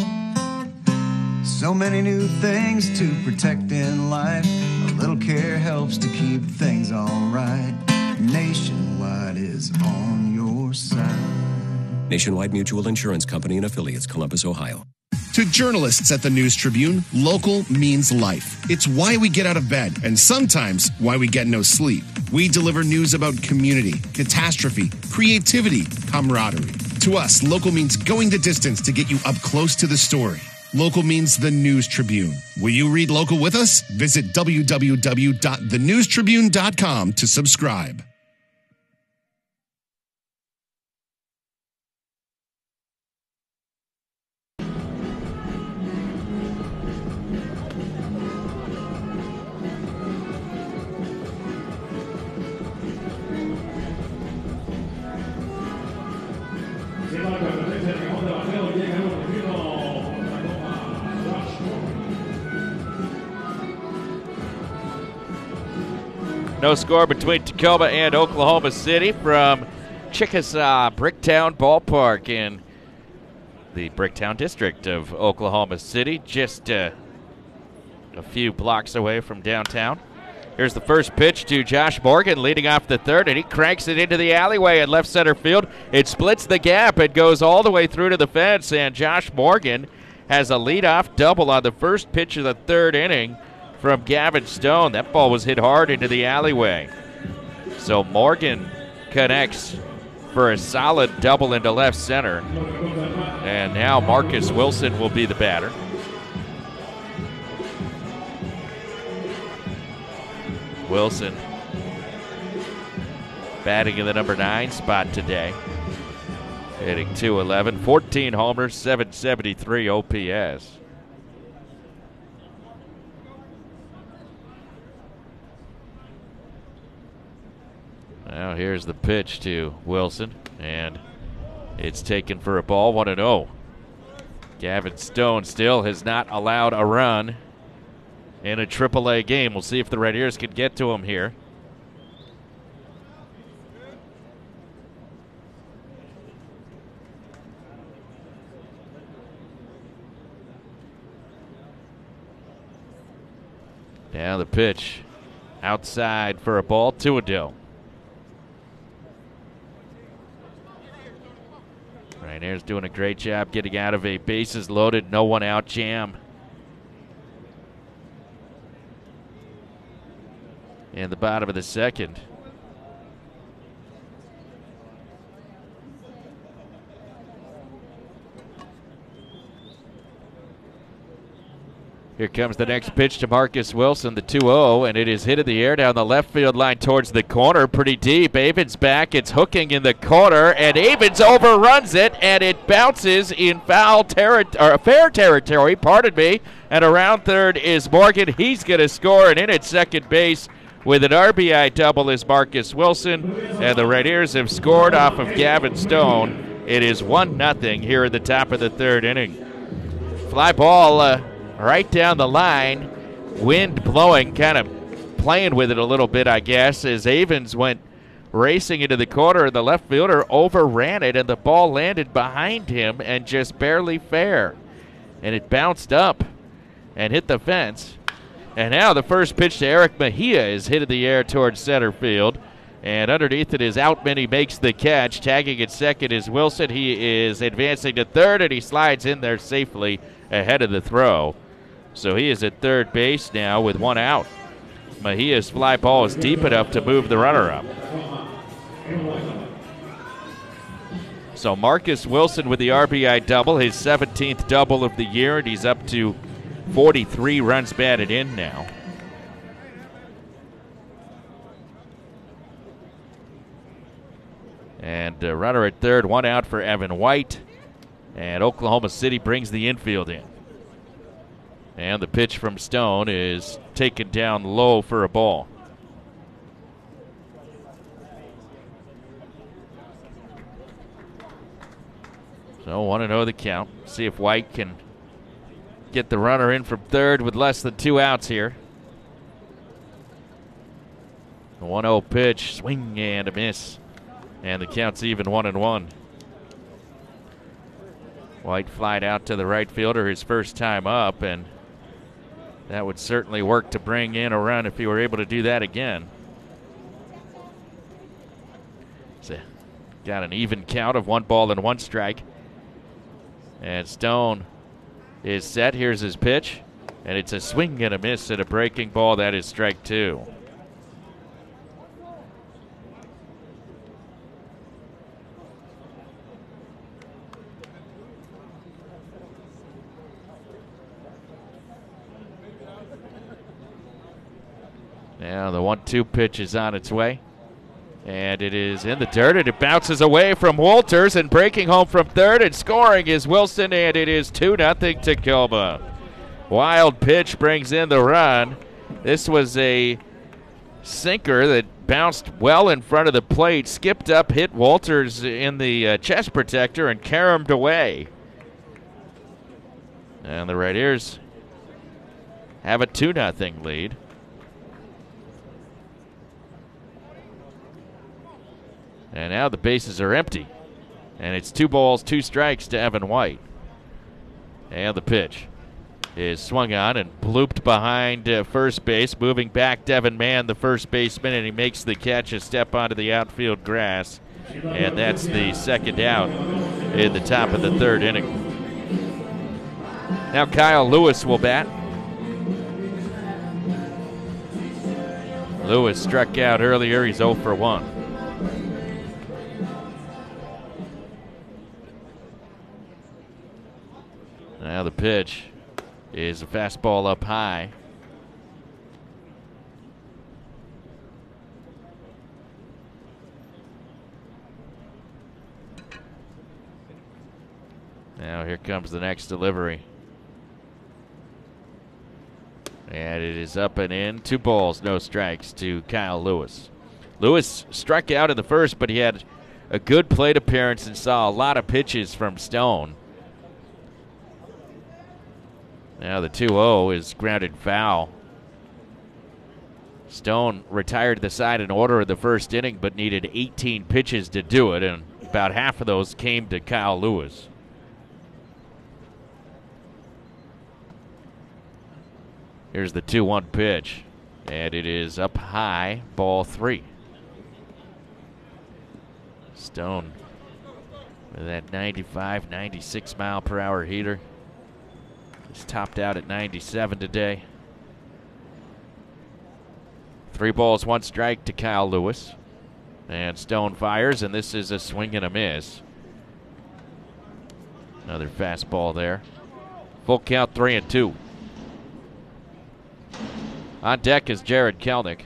So many new things to protect in life. A little care helps to keep things alright. Nationwide is on your side. Nationwide Mutual Insurance Company and Affiliates, Columbus, Ohio. To journalists at the News Tribune, local means life. It's why we get out of bed and sometimes why we get no sleep. We deliver news about community, catastrophe, creativity, camaraderie. To us, local means going the distance to get you up close to the story. Local means the News Tribune. Will you read local with us? Visit w w w dot the news tribune dot com to subscribe. No score between Tacoma and Oklahoma City from Chickasaw Bricktown Ballpark in the Bricktown district of Oklahoma City, just uh, a few blocks away from downtown. Here's the first pitch to Josh Morgan leading off the third, and he cranks it into the alleyway at left center field. It splits the gap. It goes all the way through to the fence, and Josh Morgan has a leadoff double on the first pitch of the third inning from Gavin Stone. That ball was hit hard into the alleyway. So Morgan connects for a solid double into left center. And now Marcus Wilson will be the batter. Wilson batting in the number nine spot today. Hitting two eleven, fourteen homers, seven seventy-three O P S. Now here's the pitch to Wilson, and it's taken for a ball, one and oh. Gavin Stone still has not allowed a run in a triple A game. We'll see if the Rainiers can get to him here. Now the pitch outside for a ball, two and oh. Rainiers doing a great job getting out of a bases loaded, no one out jam. In the bottom of the second. Here comes the next pitch to Marcus Wilson, the two oh, and it is hit in the air down the left field line towards the corner, pretty deep. Avens back, it's hooking in the corner, and Avens overruns it, and it bounces in foul territory, or fair territory, pardon me, and around third is Morgan. He's going to score, and in at second base with an R B I double is Marcus Wilson, and the Rainiers have scored off of Gavin Stone. It is one nothing here at the top of the third inning. Fly ball uh, right down the line, wind blowing, kind of playing with it a little bit, I guess, as Avens went racing into the corner, and the left fielder overran it, and the ball landed behind him and just barely fair. And it bounced up and hit the fence. And now the first pitch to Eric Mejia is hit in the air towards center field. And underneath it is Outman. He makes the catch. Tagging at second is Wilson. He is advancing to third, and he slides in there safely ahead of the throw. So he is at third base now with one out. Mejia's fly ball is deep enough to move the runner up. So Marcus Wilson with the R B I double, his seventeenth double of the year, and he's up to forty-three runs batted in now. And uh, runner at third, one out for Evan White. And Oklahoma City brings the infield in. And the pitch from Stone is taken down low for a ball. So one and oh the count. See if White can get the runner in from third with less than two outs here. The one oh pitch, swing and a miss. And the count's even one and one. White flied out to the right fielder his first time up, and that would certainly work to bring in a run if he were able to do that again. So got an even count of one ball and one strike. And Stone is set. Here's his pitch. And it's a swing and a miss at a breaking ball. That is strike two. Now the one two pitch is on its way. And it is in the dirt, and it bounces away from Walters, and breaking home from third and scoring is Wilson, and it is two nothing Tacoma. Wild pitch brings in the run. This was a sinker that bounced well in front of the plate, skipped up, hit Walters in the uh, chest protector, and caromed away. And the Red Ears have a two nothing lead. And now the bases are empty. And it's two balls, two strikes to Evan White. And the pitch is swung on and blooped behind uh, first base. Moving back, Devin Mann, the first baseman, and he makes the catch, a step onto the outfield grass. And that's the second out in the top of the third inning. Now Kyle Lewis will bat. Lewis struck out earlier. He's oh for one. Now the pitch is a fastball up high. Now here comes the next delivery. And it is up and in. Two balls, no strikes to Kyle Lewis. Lewis struck out in the first, but he had a good plate appearance and saw a lot of pitches from Stone. Now the two oh is grounded foul. Stone retired the side in order of the first inning, but needed eighteen pitches to do it, and about half of those came to Kyle Lewis. Here's the two one pitch, and it is up high, ball three. Stone with that ninety-five, ninety-six mile per hour heater. He's topped out at ninety-seven today. Three balls, one strike to Kyle Lewis. And Stone fires, and this is a swing and a miss. Another fastball there. Full count, three and two. On deck is Jared Kelnick.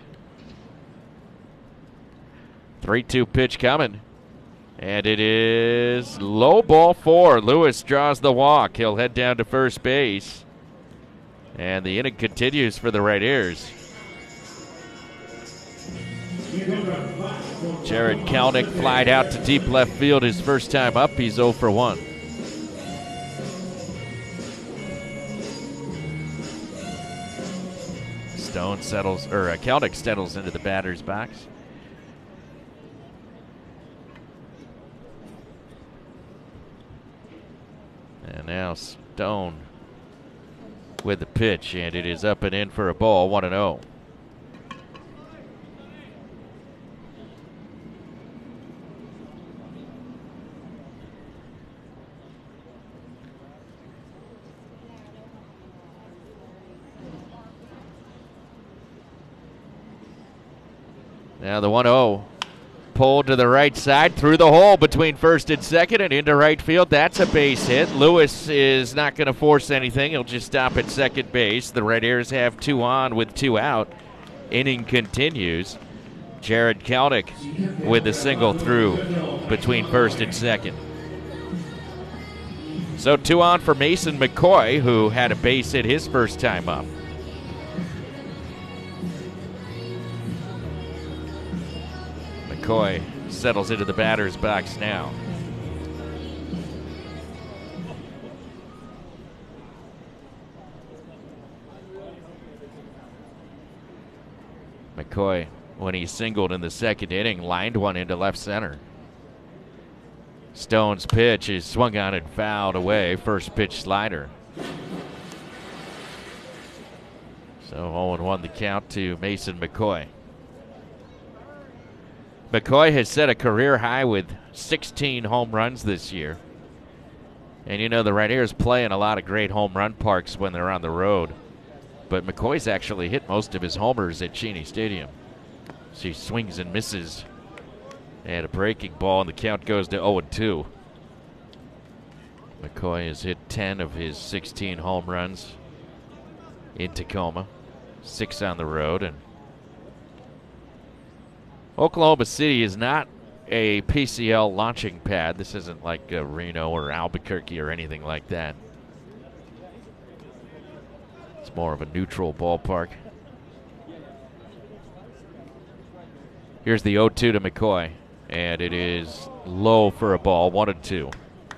three two pitch coming. And it is low, ball four. Lewis draws the walk. He'll head down to first base. And the inning continues for the Red Ears. Jared Kelnick flied out to deep left field his first time up. He's oh for one. Stone settles, or uh, Kelnick settles into the batter's box. And now Stone with the pitch, and it is up and in for a ball, one and oh. Now the one oh pulled to the right side, through the hole between first and second and into right field. That's a base hit. Lewis is not going to force anything. He'll just stop at second base. The Red Airs have two on with two out. Inning continues. Jared Kalnick with a single through between first and second. So two on for Mason McCoy, who had a base hit his first time up. McCoy settles into the batter's box now. McCoy, when he singled in the second inning, lined one into left center. Stone's pitch is swung on and fouled away. First pitch slider. So oh and one the count to Mason McCoy. McCoy has set a career high with sixteen home runs this year. And you know, the Red Airs play in a lot of great home run parks when they're on the road. But McCoy's actually hit most of his homers at Cheney Stadium. She swings and misses. And a breaking ball, and the count goes to oh and two. McCoy has hit ten of his sixteen home runs in Tacoma. Six on the road, and Oklahoma City is not a P C L launching pad. This isn't like uh, Reno or Albuquerque or anything like that. It's more of a neutral ballpark. Here's the oh two to McCoy, and it is low for a ball, one and two.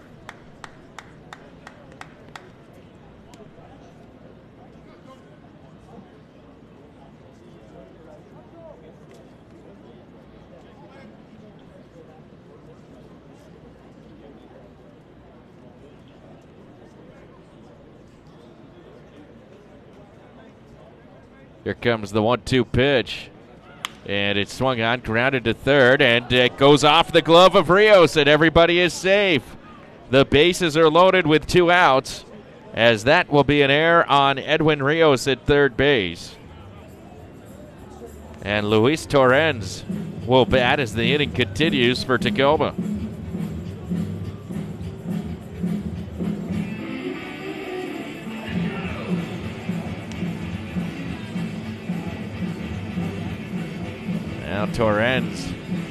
Here comes the one two pitch. And it's swung on, grounded to third, and it goes off the glove of Rios, and everybody is safe. The bases are loaded with two outs, as that will be an error on Edwin Rios at third base. And Luis Torrens will bat as the inning continues for Tacoma. Now Torrens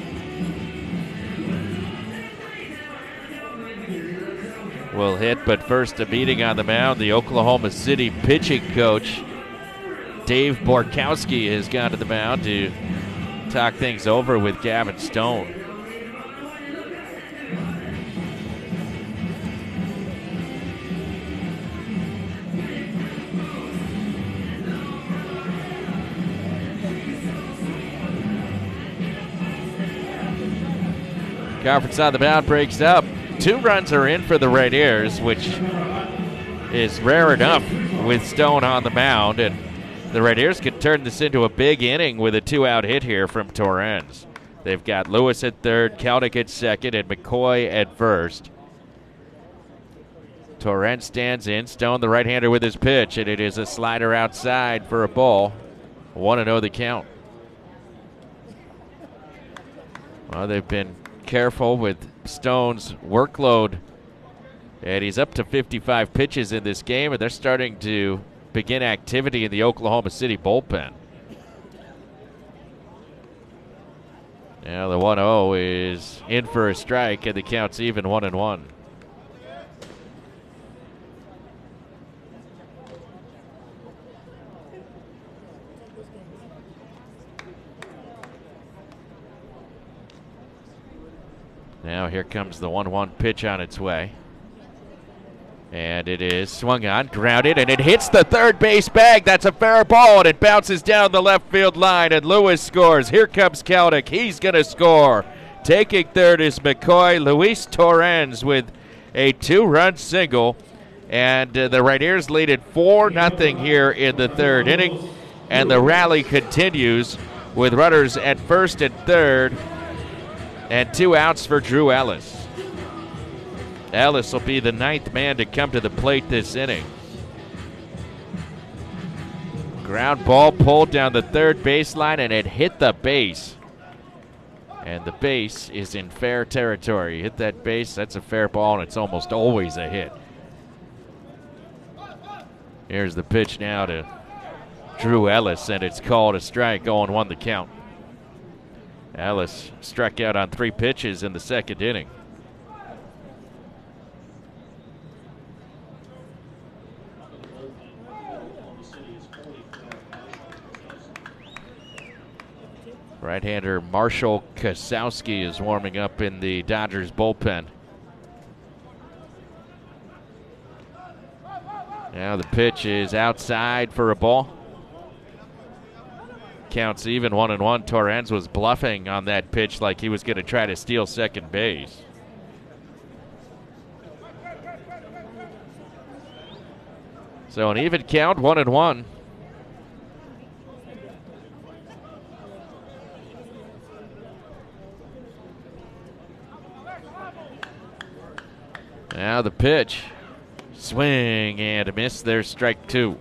will hit, but first a meeting on the mound. The Oklahoma City pitching coach, Dave Borkowski, has gone to the mound to talk things over with Gavin Stone. Conference on the mound breaks up. Two runs are in for the Red Airs, which is rare enough with Stone on the mound. And the Red Airs could turn this into a big inning with a two-out hit here from Torrens. They've got Lewis at third, Kalnick at second, and McCoy at first. Torrens stands in. Stone, the right-hander, with his pitch, and it is a slider outside for a ball. one and oh the count. Well, they've been careful with Stone's workload, and he's up to fifty-five pitches in this game, and they're starting to begin activity in the Oklahoma City bullpen. Now the one oh is in for a strike, and the count's even one and one. Now here comes the one one pitch on its way. And it is swung on, grounded, and it hits the third base bag. That's a fair ball, and it bounces down the left field line, and Lewis scores. Here comes Kalnick. He's going to score. Taking third is McCoy. Luis Torrens with a two-run single, And uh, the Rainiers lead it four nothing here in the third inning. And the rally continues with runners at first and third and two outs for Drew Ellis. Ellis will be the ninth man to come to the plate this inning. Ground ball pulled down the third baseline, and it hit the base. And the base is in fair territory. Hit that base, that's a fair ball, and it's almost always a hit. Here's the pitch now to Drew Ellis, and it's called a strike. oh and one the count. Ellis struck out on three pitches in the second inning. Right-hander Marshall Kasowski is warming up in the Dodgers bullpen. Now the pitch is outside for a ball. Counts even, one and one. Torrens was bluffing on that pitch like he was going to try to steal second base. So an even count, one and one. Now the pitch. Swing and a miss. There's strike two.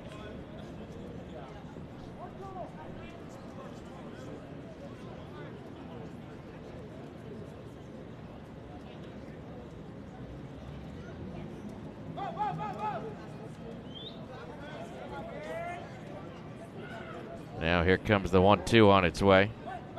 Now here comes the one two on its way.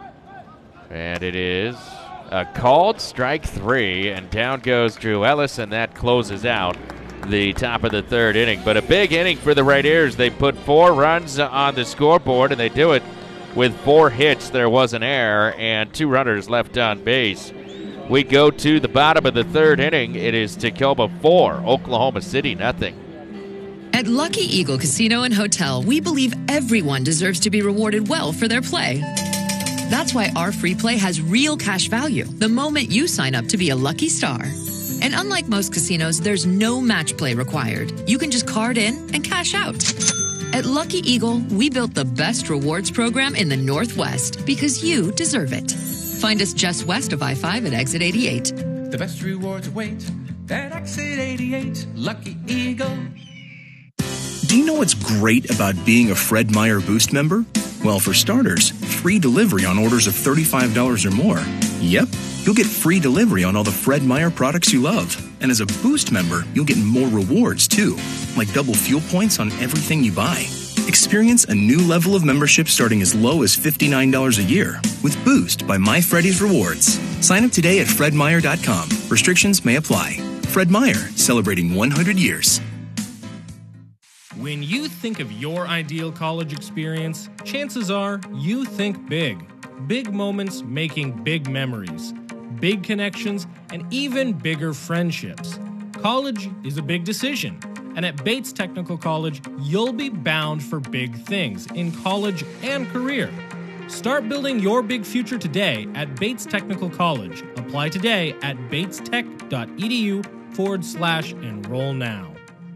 And it is a called strike three, and down goes Drew Ellis, and that closes out the top of the third inning. But a big inning for the Rainiers. They put four runs on the scoreboard, and they do it with four hits. There was an error and two runners left on base. We go to the bottom of the third inning. It is Tacoma four, Oklahoma City nothing. At Lucky Eagle Casino and Hotel, we believe everyone deserves to be rewarded well for their play. That's why our free play has real cash value the moment you sign up to be a lucky star. And unlike most casinos, there's no match play required. You can just card in and cash out. At Lucky Eagle, we built the best rewards program in the Northwest because you deserve it. Find us just west of I five at exit eighty-eight. The best rewards await at exit eighty-eight. Lucky Eagle. Do you know what's great about being a Fred Meyer Boost member? Well, for starters, free delivery on orders of thirty-five dollars or more. Yep, you'll get free delivery on all the Fred Meyer products you love. And as a Boost member, you'll get more rewards, too, like double fuel points on everything you buy. Experience a new level of membership starting as low as fifty-nine dollars a year with Boost by My Freddy's Rewards. Sign up today at fred meyer dot com. Restrictions may apply. Fred Meyer, celebrating one hundred years. When you think of your ideal college experience, chances are you think big. Big moments making big memories, big connections, and even bigger friendships. College is a big decision, and at Bates Technical College, you'll be bound for big things in college and career. Start building your big future today at Bates Technical College. Apply today at bates-tech.edu forward slash enroll now.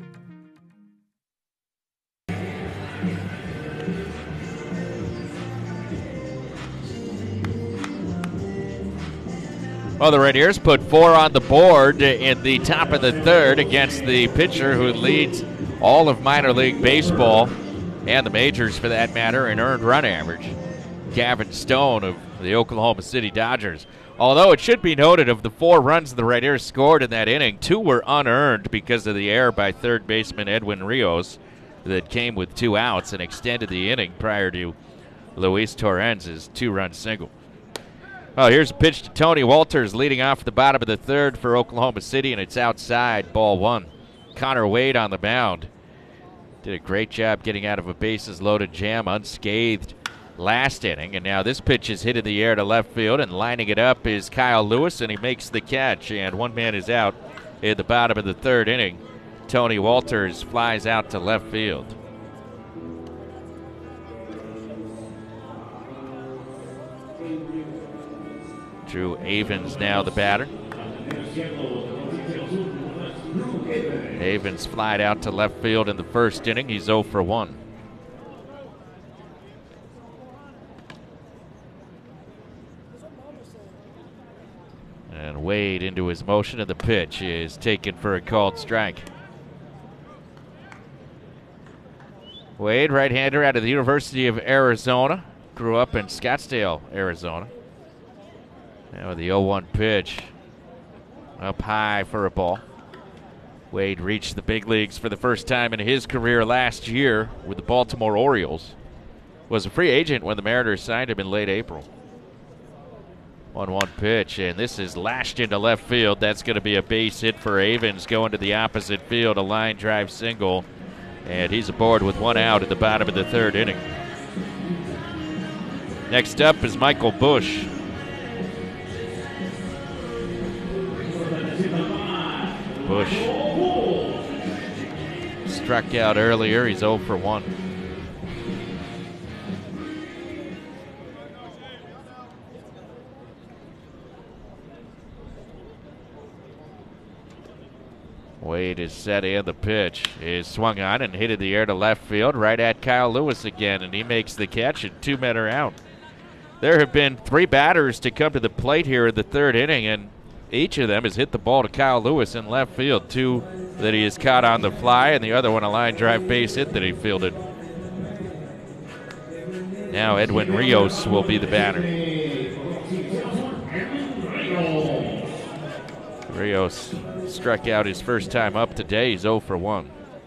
Well, the Rainiers put four on the board in the top of the third against the pitcher who leads all of minor league baseball and the majors, for that matter, in earned run average, Gavin Stone of the Oklahoma City Dodgers. Although it should be noted, of the four runs the Rainiers scored in that inning, two were unearned because of the error by third baseman Edwin Rios that came with two outs and extended the inning prior to Luis Torrens' two-run single. Well, here's a pitch to Tony Walters leading off the bottom of the third for Oklahoma City, and it's outside, ball one. Connor Wade on the mound. Did a great job getting out of a bases-loaded jam unscathed last inning, and now this pitch is hit in the air to left field, and lining it up is Kyle Lewis, and he makes the catch, and one man is out in the bottom of the third inning. Tony Walters flies out to left field. Drew Avens now the batter. Avens flied out to left field in the first inning. He's oh for one. And Wade into his motion, and the pitch is taken for a called strike. Wade, right-hander out of the University of Arizona. Grew up in Scottsdale, Arizona. Now with the oh one pitch. Up high for a ball. Wade reached the big leagues for the first time in his career last year with the Baltimore Orioles. Was a free agent when the Mariners signed him in late April. one one pitch, and this is lashed into left field. That's going to be a base hit for Avens going to the opposite field, a line drive single. And he's aboard with one out at the bottom of the third inning. Next up is Michael Busch. Busch struck out earlier. He's oh for one. Wade is set in. The pitch is swung on and hit in the air to left field, right at Kyle Lewis again, and he makes the catch, and two men are out. There have been three batters to come to the plate here in the third inning, and each of them has hit the ball to Kyle Lewis in left field. Two that he has caught on the fly, and the other one a line drive base hit that he fielded. Now Edwin Rios will be the batter. Rios struck out his first time up today. He's oh for one.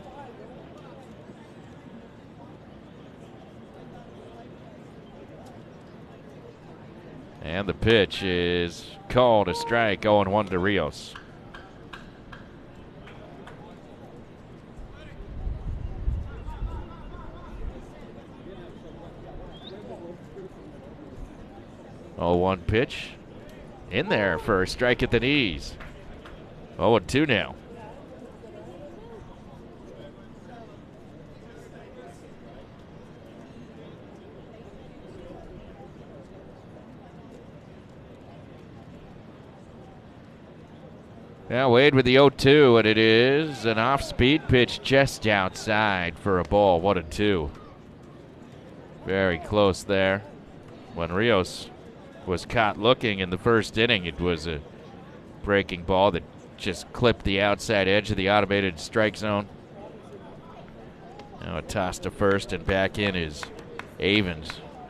And the pitch is called a strike, oh and one to Rios. oh one pitch. In there for a strike at the knees. oh and two now. Now Wade with the oh two, and it is an off-speed pitch just outside for a ball. one and two. Very close there. When Rios was caught looking in the first inning, it was a breaking ball that just clipped the outside edge of the automated strike zone. Now a toss to first, and back in is Avens.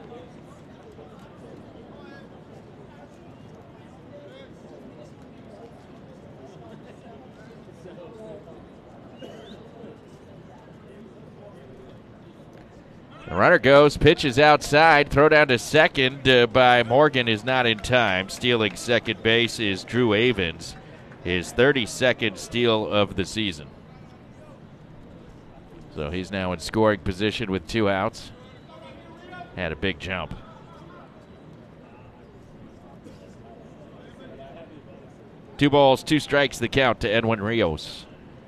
The runner goes, pitches outside, throw down to second uh, by Morgan is not in time. Stealing second base is Drew Avens, his thirty-second steal of the season. So he's now in scoring position with two outs. Had a big jump. Two balls, two strikes, the count to Edwin Rios.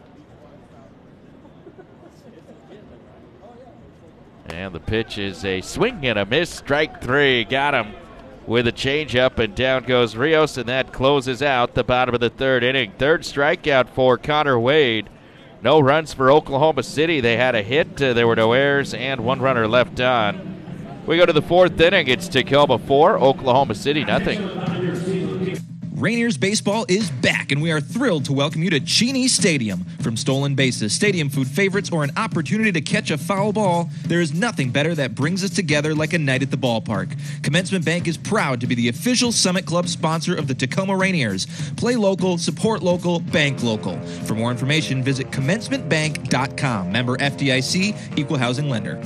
And the pitch is a swing and a miss. Strike three. Got him with a changeup, and down goes Rios, and that closes out the bottom of the third inning. Third strikeout for Connor Wade. No runs for Oklahoma City. They had a hit. Uh, there were no errors and one runner left on. We go to the fourth inning. It's Tacoma four, Oklahoma City nothing. Rainiers baseball is back, and we are thrilled to welcome you to Cheney Stadium. From stolen bases, stadium food favorites, or an opportunity to catch a foul ball, there is nothing better that brings us together like a night at the ballpark. Commencement Bank is proud to be the official Summit Club sponsor of the Tacoma Rainiers. Play local, support local, bank local. For more information, visit commencement bank dot com. Member F D I C, Equal Housing Lender.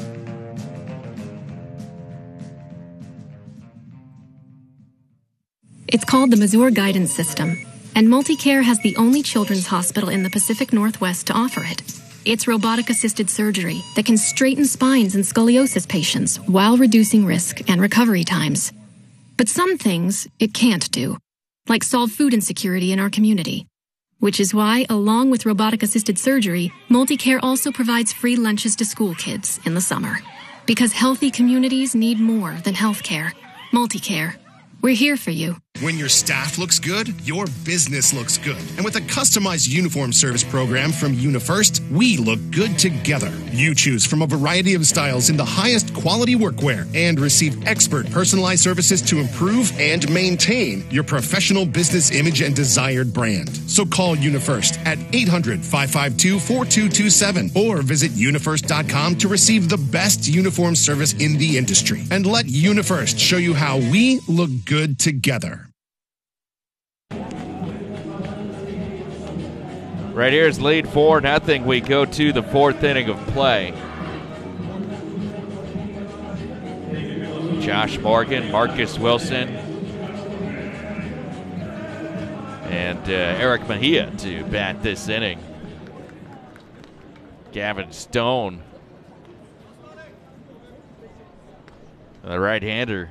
It's called the Mazur Guidance System, and MultiCare has the only children's hospital in the Pacific Northwest to offer it. It's robotic-assisted surgery that can straighten spines in scoliosis patients while reducing risk and recovery times. But some things it can't do, like solve food insecurity in our community. Which is why, along with robotic-assisted surgery, MultiCare also provides free lunches to school kids in the summer. Because healthy communities need more than health care. MultiCare. We're here for you. When your staff looks good, your business looks good. And with a customized uniform service program from UniFirst, we look good together. You choose from a variety of styles in the highest quality workwear and receive expert personalized services to improve and maintain your professional business image and desired brand. So call UniFirst at eight hundred, five five two, four two two seven or visit unifirst dot com to receive the best uniform service in the industry. And let UniFirst show you how we look good together. Right here's lead four nothing. We go to the fourth inning of play. Josh Morgan, Marcus Wilson, and uh, Eric Mejia to bat this inning. Gavin Stone, the right-hander,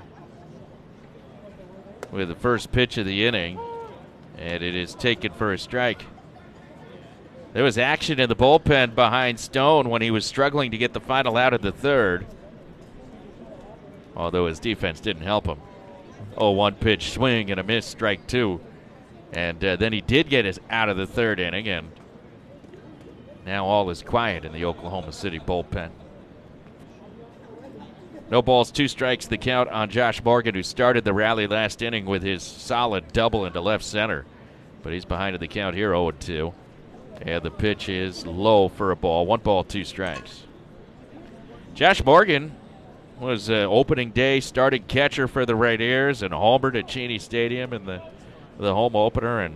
with the first pitch of the inning, and it is taken for a strike. There was action in the bullpen behind Stone when he was struggling to get the final out of the third, although his defense didn't help him. oh one pitch swing and a miss, strike two. And uh, then he did get his out of the third inning, and now all is quiet in the Oklahoma City bullpen. No balls, two strikes, the count on Josh Morgan, who started the rally last inning with his solid double into left center. But he's behind in the count here, oh two. And the pitch is low for a ball. One ball, two strikes. Josh Morgan was uh, opening day starting catcher for the Rainiers and homered at Cheney Stadium in the, the home opener, and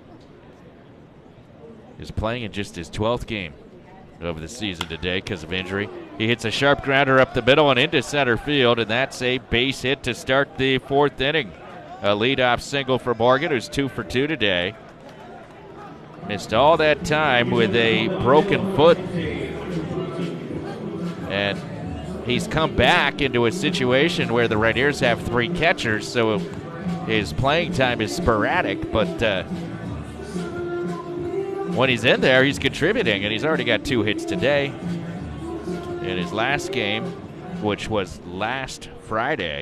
is playing in just his twelfth game of the season today because of injury. He hits a sharp grounder up the middle and into center field, and that's a base hit to start the fourth inning. A leadoff single for Morgan, who's two for two today. Missed all that time with a broken foot. And he's come back into a situation where the Rainiers have three catchers, so his playing time is sporadic, but uh, when he's in there, he's contributing, and he's already got two hits today. In his last game, which was last Friday,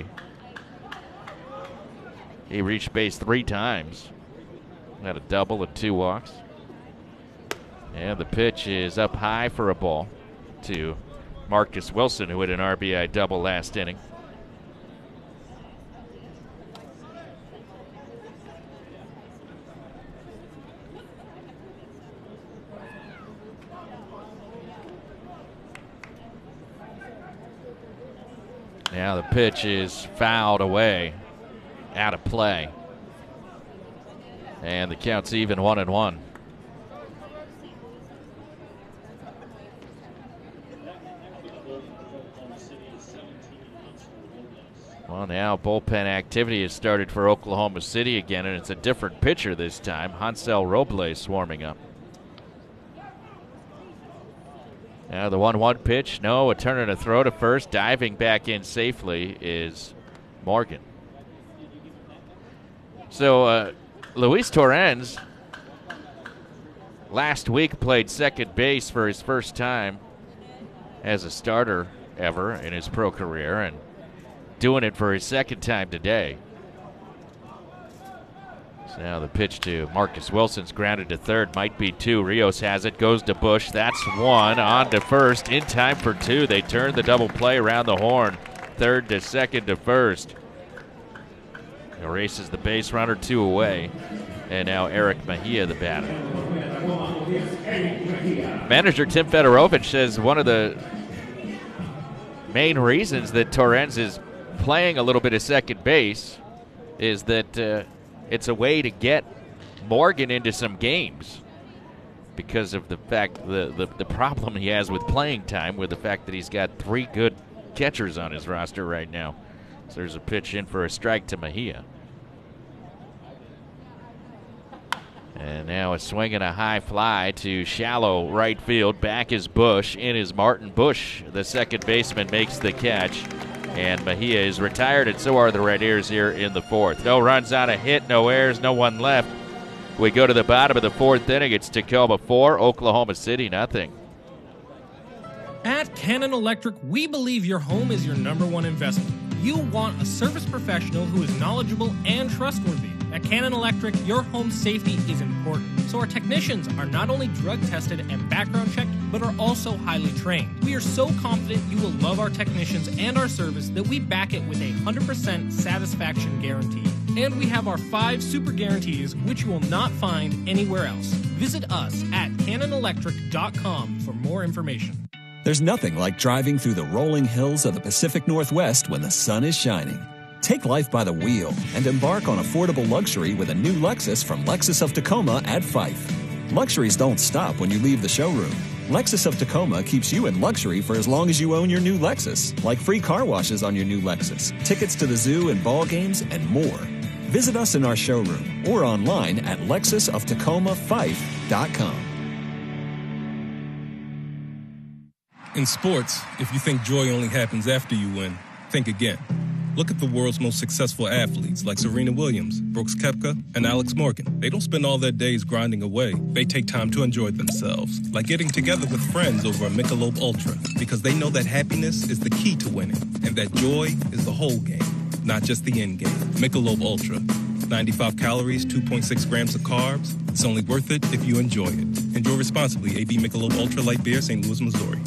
he reached base three times. Had a double and two walks. And the pitch is up high for a ball to Marcus Wilson, who hit an R B I double last inning. Now the pitch is fouled away, out of play. And the count's even one and one. Well, now bullpen activity has started for Oklahoma City again, and it's a different pitcher this time. Hansel Robles swarming up. Now the one one pitch, no, a turn and a throw to first. Diving back in safely is Morgan. So uh, Luis Torrens last week played second base for his first time as a starter ever in his pro career, and doing it for his second time today. So now the pitch to Marcus Wilson's grounded to third, might be two. Rios has it, goes to Bush. That's one, on to first, in time for two. They turn the double play around the horn. Third to second to first. Erases the base runner, two away. And now Eric Mejia, the batter. Manager Tim Fedorovich says one of the main reasons that Torrens is playing a little bit of second base is that uh, it's a way to get Morgan into some games because of the fact the, the the problem he has with playing time, with the fact that he's got three good catchers on his roster right now. So there's a pitch in for a strike to Mejia. And now a swing and a high fly to shallow right field. Back is Bush. In is Martin Bush. The second baseman makes the catch. And Mejia is retired, and so are the Rainiers here in the fourth. No runs on a hit, no errors, no one left. We go to the bottom of the fourth inning. It's Tacoma four, Oklahoma City nothing. At Cannon Electric, we believe your home is your number one investment. You want a service professional who is knowledgeable and trustworthy. At Cannon Electric, your home safety is important, so our technicians are not only drug tested and background checked, but are also highly trained. We are so confident you will love our technicians and our service that we back it with a one hundred percent satisfaction guarantee. And we have our five super guarantees, which you will not find anywhere else. Visit us at cannon electric dot com for more information. There's nothing like driving through the rolling hills of the Pacific Northwest when the sun is shining. Take life by the wheel and embark on affordable luxury with a new Lexus from Lexus of Tacoma at Fife. Luxuries don't stop when you leave the showroom. Lexus of Tacoma keeps you in luxury for as long as you own your new Lexus, like free car washes on your new Lexus, tickets to the zoo and ball games, and more. Visit us in our showroom or online at lexus of tacoma fife dot com. In sports, if you think joy only happens after you win, think again. Look at the world's most successful athletes like Serena Williams, Brooks Koepka, and Alex Morgan. They don't spend all their days grinding away. They take time to enjoy themselves, like getting together with friends over a Michelob Ultra, because they know that happiness is the key to winning, and that joy is the whole game, not just the end game. Michelob Ultra. ninety-five calories, two point six grams of carbs. It's only worth it if you enjoy it. Enjoy responsibly. A B Michelob Ultra Light Beer, Saint Louis, Missouri.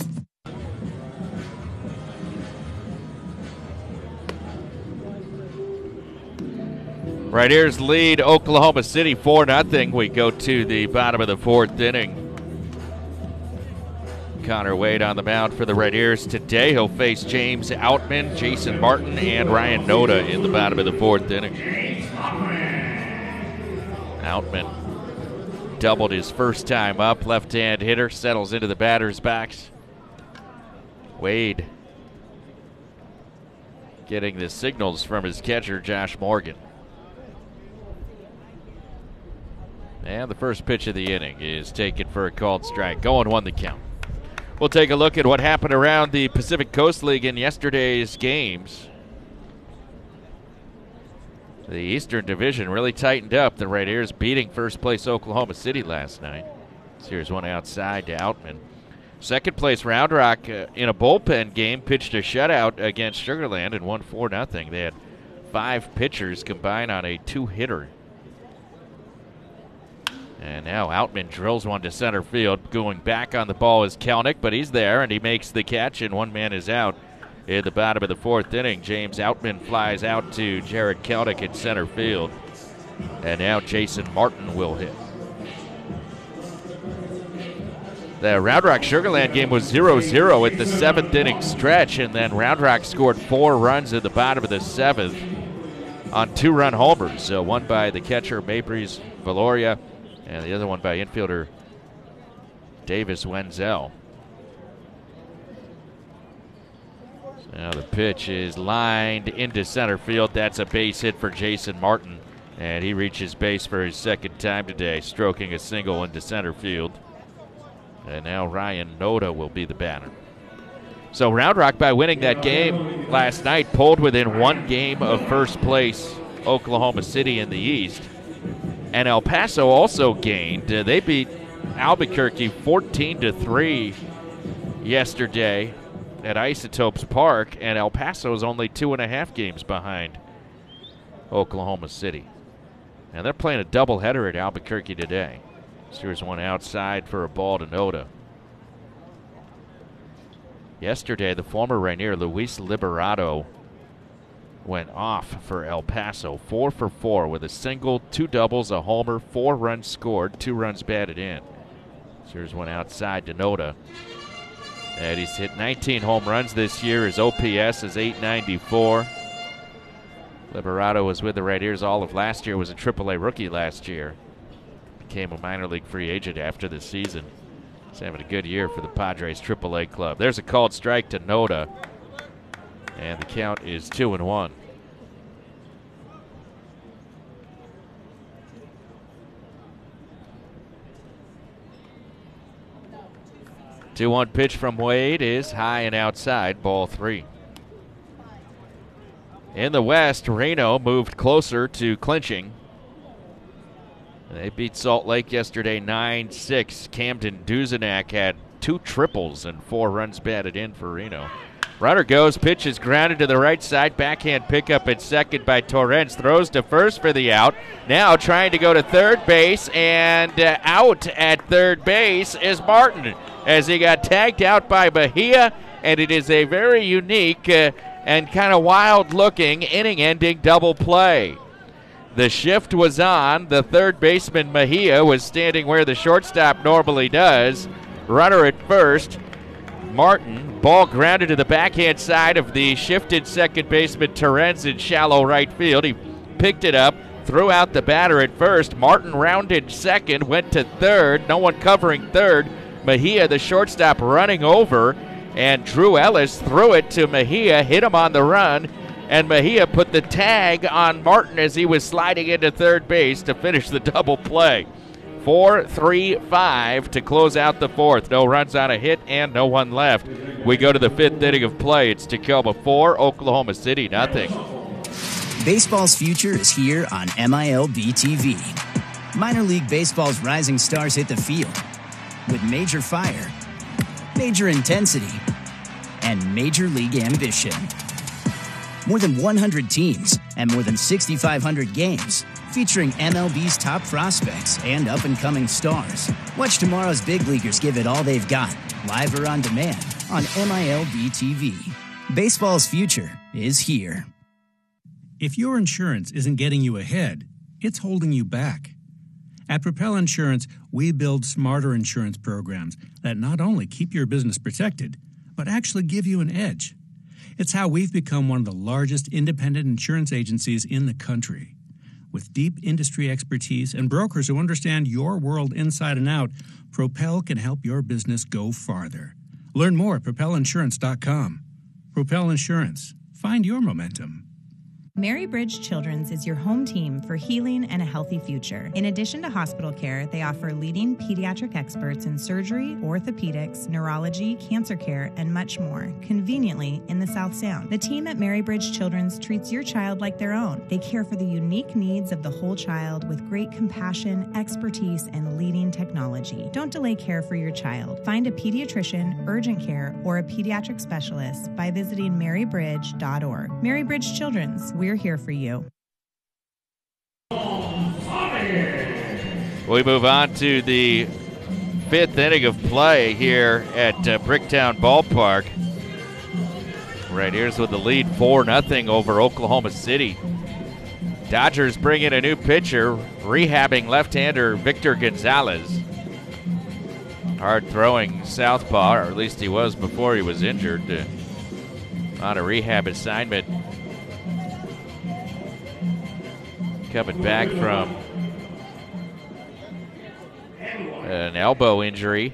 Raiders lead Oklahoma City four nothing. We go to the bottom of the fourth inning. Connor Wade on the mound for the Raiders today. He'll face James Outman, Jason Martin, and Ryan Noda in the bottom of the fourth inning. Outman doubled his first time up. Left-hand hitter settles into the batter's box. Wade getting the signals from his catcher, Josh Morgan. And the first pitch of the inning is taken for a called strike. oh and one the count. We'll take a look at what happened around the Pacific Coast League in yesterday's games. The Eastern Division really tightened up. The Raiders beating first place Oklahoma City last night. So here's one outside to Outman. Second place Round Rock uh, in a bullpen game pitched a shutout against Sugar Land and won four nothing. They had five pitchers combined on a two-hitter. And now Outman drills one to center field. Going back on the ball is Kelnick, but he's there, and he makes the catch, and one man is out in the bottom of the fourth inning. James Outman flies out to Jared Kelnick in center field. And now Jason Martin will hit. The Round Rock Sugar Land game was zero zero at the seventh inning stretch, and then Round Rock scored four runs at the bottom of the seventh on two-run homers. So one by the catcher, Mabries Valoria, and the other one by infielder Davis Wenzel. Now the pitch is lined into center field. That's a base hit for Jason Martin, and he reaches base for his second time today, stroking a single into center field. And now Ryan Noda will be the batter. So Round Rock, by winning that game last night, pulled within one game of first place Oklahoma City in the East. And El Paso also gained. Uh, they beat Albuquerque fourteen to three yesterday at Isotopes Park, and El Paso is only two and a half games behind Oklahoma City. And they're playing a doubleheader at Albuquerque today. So here's one outside for a ball to Noda. Yesterday, the former Rainier, Luis Liberato, went off for El Paso, four for four with a single, two doubles, a homer, four runs scored, two runs batted in. So here's one outside to Noda. And he's hit nineteen home runs this year. His O P S is eight ninety-four. Liberato was with the Raiders all of last year, was a triple A rookie last year. Became a minor league free agent after the season. He's having a good year for the Padres triple A club. There's a called strike to Noda. And the count is two and one. two one pitch from Wade is high and outside, ball three. In the West, Reno moved closer to clinching. They beat Salt Lake yesterday nine six. Camden Duzenak had two triples and four runs batted in for Reno. Runner goes, pitch is grounded to the right side, backhand pickup at second by Torrens, throws to first for the out. Now trying to go to third base, and uh, out at third base is Martin as he got tagged out by Mejia, and it is a very unique uh, and kind of wild-looking inning-ending double play. The shift was on. The third baseman, Mejia, was standing where the shortstop normally does. Runner at first. Martin, ball grounded to the backhand side of the shifted second baseman Torrens in shallow right field. He picked it up, threw out the batter at first. Martin rounded second, went to third. No one covering third. Mejia, the shortstop, running over, and Drew Ellis threw it to Mejia, hit him on the run, and Mejia put the tag on Martin as he was sliding into third base to finish the double play. four three five to close out the fourth. No runs on a hit and no one left. We go to the fifth inning of play. It's Tacoma four, Oklahoma City nothing. Baseball's future is here on M I L B T V. Minor League Baseball's rising stars hit the field with major fire, major intensity, and major league ambition. More than one hundred teams and more than six thousand five hundred games, featuring M L B's top prospects and up-and-coming stars. Watch tomorrow's big leaguers give it all they've got, live or on demand, on M I L B T V. Baseball's future is here. If your insurance isn't getting you ahead, it's holding you back. At Propel Insurance, we build smarter insurance programs that not only keep your business protected, but actually give you an edge. It's how we've become one of the largest independent insurance agencies in the country. With deep industry expertise and brokers who understand your world inside and out, Propel can help your business go farther. Learn more at propel insurance dot com. Propel Insurance. Find your momentum. Mary Bridge Children's is your home team for healing and a healthy future. In addition to hospital care, they offer leading pediatric experts in surgery, orthopedics, neurology, cancer care, and much more, conveniently in the South Sound. The team at Mary Bridge Children's treats your child like their own. They care for the unique needs of the whole child with great compassion, expertise, and leading technology. Don't delay care for your child. Find a pediatrician, urgent care, or a pediatric specialist by visiting mary bridge dot org. Mary Bridge Children's, we're here for you. We move on to the fifth inning of play here at uh, Bricktown Ballpark. Right here's with the lead four nothing over Oklahoma City. Dodgers bring in a new pitcher, rehabbing left-hander Victor Gonzalez. Hard-throwing southpaw, or at least he was before he was injured, uh, on a rehab assignment. Coming back from an elbow injury.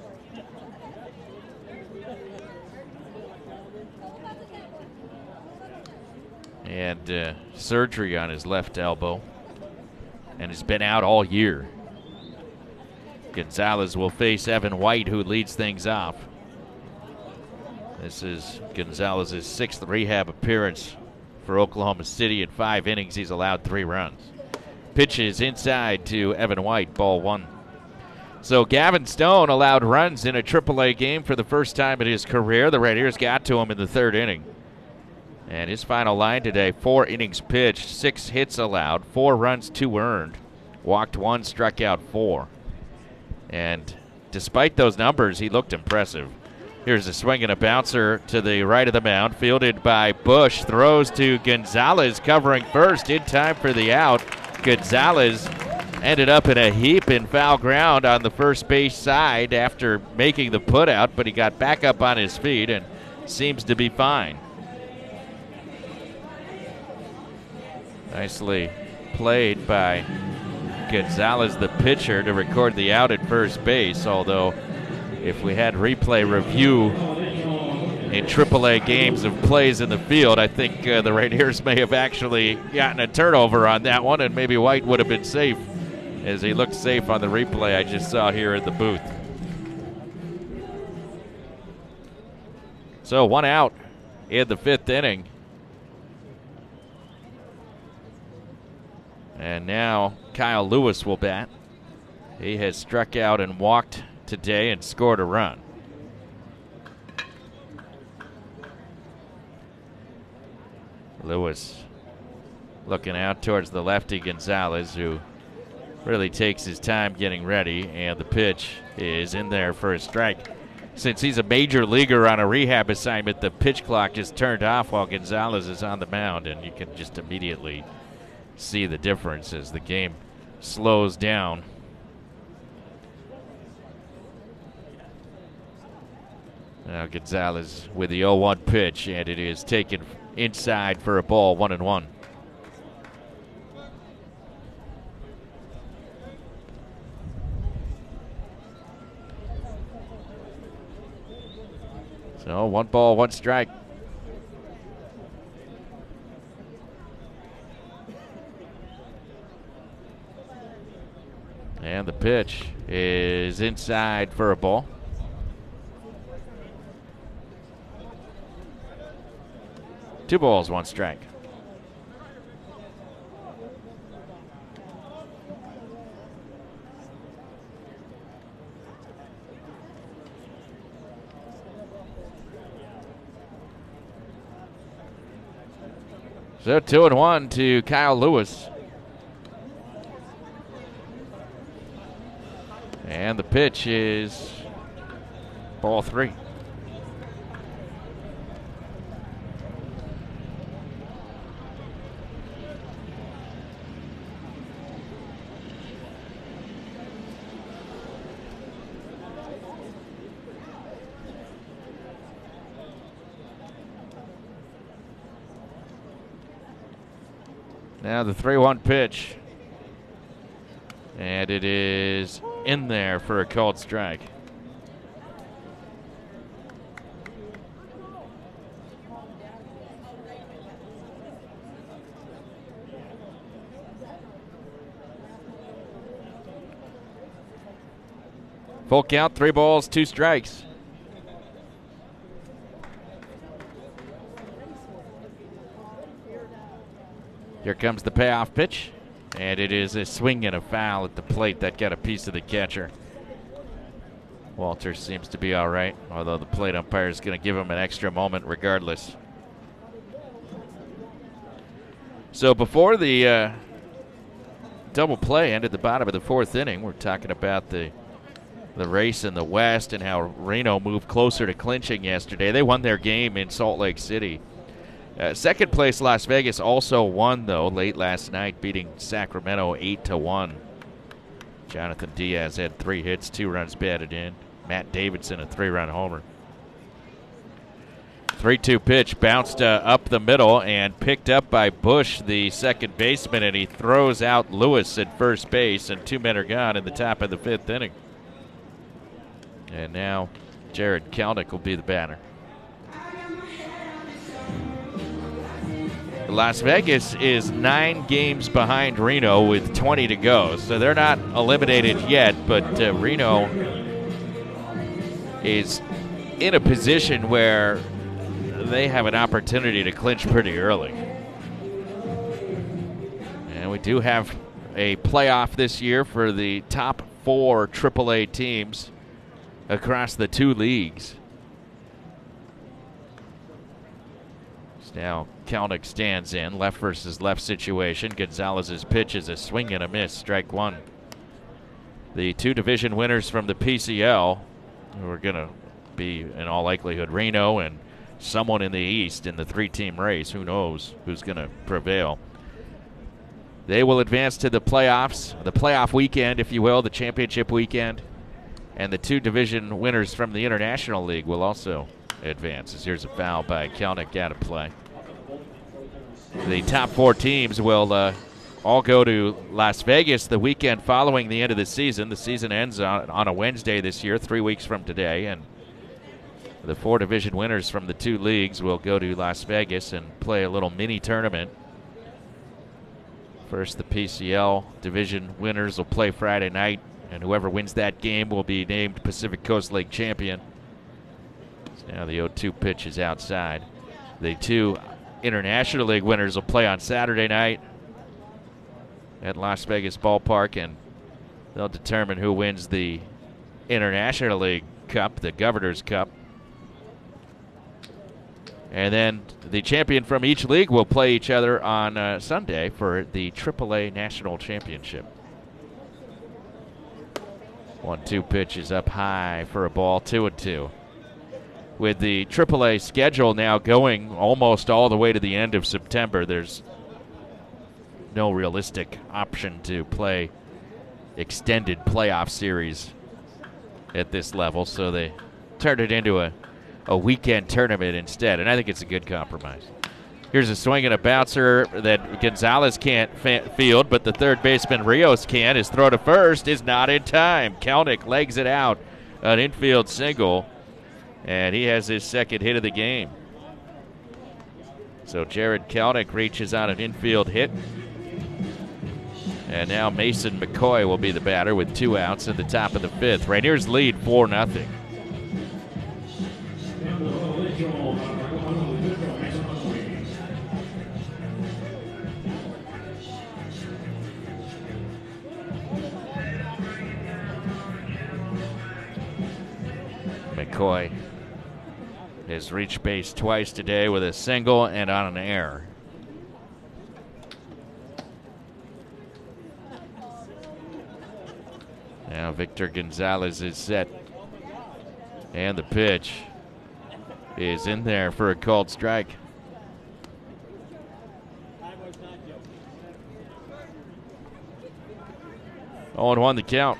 And uh, surgery on his left elbow. And has been out all year. Gonzalez will face Evan White, who leads things off. This is Gonzalez's sixth rehab appearance for Oklahoma City. In five innings, he's allowed three runs. Pitches inside to Evan White, ball one. So Gavin Stone allowed runs in a triple A game for the first time in his career. The Raiders got to him in the third inning. And his final line today, four innings pitched, six hits allowed, four runs, two earned. Walked one, struck out four. And despite those numbers, he looked impressive. Here's a swing and a bouncer to the right of the mound, fielded by Bush. Throws to Gonzalez, covering first in time for the out. Gonzalez ended up in a heap in foul ground on the first base side after making the putout, but he got back up on his feet and seems to be fine. Nicely played by Gonzalez, the pitcher, to record the out at first base, although if we had replay review in triple A games of plays in the field, I think uh, the Raiders may have actually gotten a turnover on that one, and maybe White would have been safe, as he looked safe on the replay I just saw here in the booth. So one out in the fifth inning. And now Kyle Lewis will bat. He has struck out and walked today and scored a run. Lewis looking out towards the lefty Gonzalez, who really takes his time getting ready, and the pitch is in there for a strike. Since he's a major leaguer on a rehab assignment, the pitch clock just turned off while Gonzalez is on the mound, and you can just immediately see the difference as the game slows down. Now Gonzalez with the oh one pitch, and it is taken inside for a ball, one and one. So one ball, one strike. And the pitch is inside for a ball. Two balls, one strike. So two and one to Kyle Lewis. And the pitch is ball three. Now the three one pitch. And it is in there for a called strike. Full count, three balls, two strikes. Here comes the payoff pitch, and it is a swing and a foul at the plate that got a piece of the catcher. Walters seems to be all right, although the plate umpire is going to give him an extra moment regardless. So before the uh, double play ended the bottom of the fourth inning, we're talking about the the race in the West and how Reno moved closer to clinching yesterday. They won their game in Salt Lake City. Uh, second place Las Vegas also won, though, late last night, beating Sacramento eight to one. Jonathan Diaz had three hits, two runs batted in. Matt Davidson, a three-run homer. three two pitch bounced uh, up the middle and picked up by Bush, the second baseman, and he throws out Lewis at first base, and two men are gone in the top of the fifth inning. And now Jared Kelnick will be the batter. Las Vegas is nine games behind Reno with twenty to go, so they're not eliminated yet, but uh, Reno is in a position where they have an opportunity to clinch pretty early. And we do have a playoff this year for the top four triple A teams across the two leagues. Now Kelnick stands in, left versus left situation. Gonzalez's pitch is a swing and a miss, strike one. The two division winners from the P C L, who are going to be in all likelihood Reno and someone in the East in the three-team race. Who knows who's going to prevail. They will advance to the playoffs, the playoff weekend, if you will, the championship weekend. And the two division winners from the International League will also advance. As here's a foul by Kelnick out of play. The top four teams will uh, all go to Las Vegas the weekend following the end of the season. The season ends on, on a Wednesday this year, three weeks from today. And the four division winners from the two leagues will go to Las Vegas and play a little mini tournament. First, the P C L division winners will play Friday night, and whoever wins that game will be named Pacific Coast League champion. So now the oh two pitch is outside. The two International League winners will play on Saturday night at Las Vegas Ballpark, and they'll determine who wins the International League Cup, the Governor's Cup. And then the champion from each league will play each other on uh, Sunday for the triple A National Championship. one two pitch is up high for a ball, two and two. With the triple A schedule now going almost all the way to the end of September, there's no realistic option to play extended playoff series at this level, so they turned it into a, a weekend tournament instead, and I think it's a good compromise. Here's a swing and a bouncer that Gonzalez can't fa- field, but the third baseman Rios can. His throw to first is not in time. Kelnick legs it out, an infield single, and he has his second hit of the game. So Jared Kelnick reaches on an infield hit. And now Mason McCoy will be the batter with two outs in the top of the fifth. Rainiers lead four nothing. McCoy has reached base twice today with a single and on an error. Now Victor Gonzalez is set. And the pitch is in there for a called strike. oh and one the count.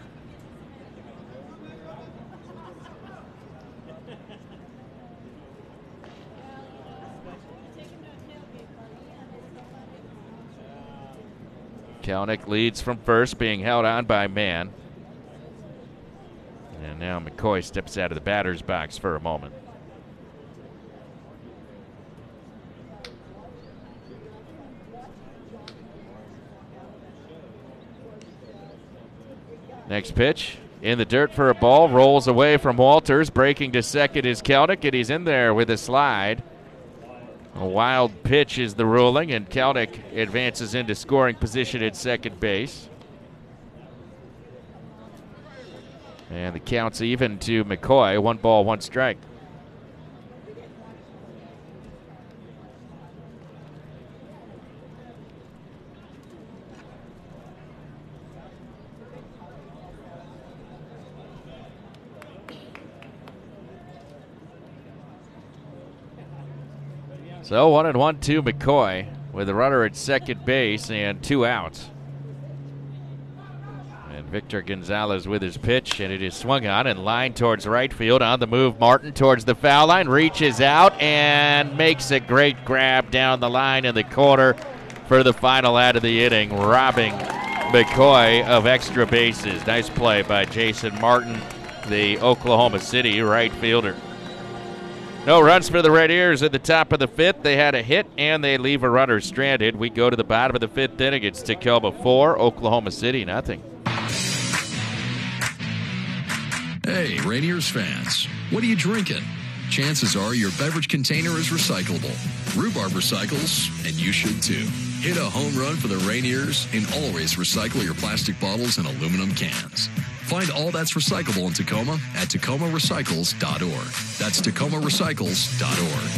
Kelnick leads from first, being held on by Mann. And now McCoy steps out of the batter's box for a moment. Next pitch, in the dirt for a ball, rolls away from Walters. Breaking to second is Kelnick, and he's in there with a slide. A wild pitch is the ruling, and Kelnick advances into scoring position at second base. And the count's even to McCoy. One ball, one strike. So one and one to McCoy with a runner at second base and two outs. And Victor Gonzalez with his pitch, and it is swung on and lined towards right field. On the move, Martin towards the foul line, reaches out and makes a great grab down the line in the corner for the final out of the inning, robbing McCoy of extra bases. Nice play by Jason Martin, the Oklahoma City right fielder. No runs for the Rainiers at the top of the fifth. They had a hit, and they leave a runner stranded. We go to the bottom of the fifth inning. It's Tacoma four, Oklahoma City nothing. Hey, Rainiers fans, what are you drinking? Chances are your beverage container is recyclable. Rhubarb recycles, and you should too. Hit a home run for the Rainiers and always recycle your plastic bottles and aluminum cans. Find all that's recyclable in Tacoma at tacoma recycles dot org. That's tacoma recycles dot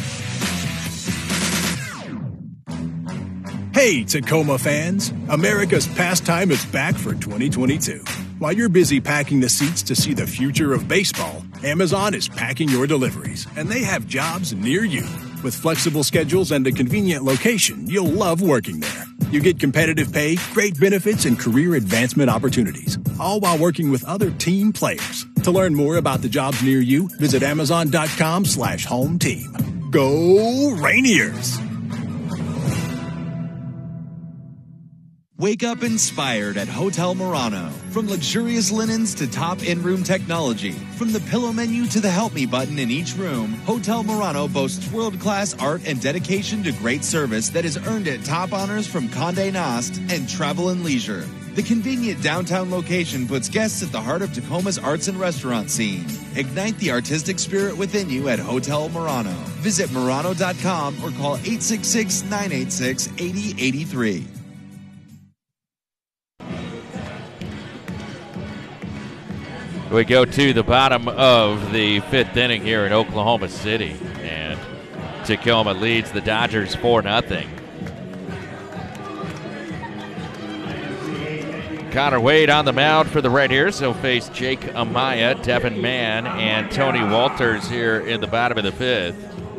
org. Hey, Tacoma fans! America's Pastime is back for twenty twenty-two. While you're busy packing the seats to see the future of baseball, Amazon is packing your deliveries, and they have jobs near you. With flexible schedules and a convenient location, you'll love working there. You get competitive pay, great benefits, and career advancement opportunities, all while working with other team players. To learn more about the jobs near you, visit amazon.com slash home team. Go Rainiers! Wake up inspired at Hotel Murano. From luxurious linens to top in-room technology, from the pillow menu to the help me button in each room, Hotel Murano boasts world-class art and dedication to great service that has earned it top honors from Condé Nast and Travel and Leisure. The convenient downtown location puts guests at the heart of Tacoma's arts and restaurant scene. Ignite the artistic spirit within you at Hotel Murano. Visit Murano dot com or call eight six six, nine eight six, eight zero eight three. We go to the bottom of the fifth inning here in Oklahoma City, and Tacoma leads the Dodgers four nothing. Connor Wade on the mound for the Rainiers. He'll face Jake Amaya, Devin Mann, and Tony Walters here in the bottom of the fifth.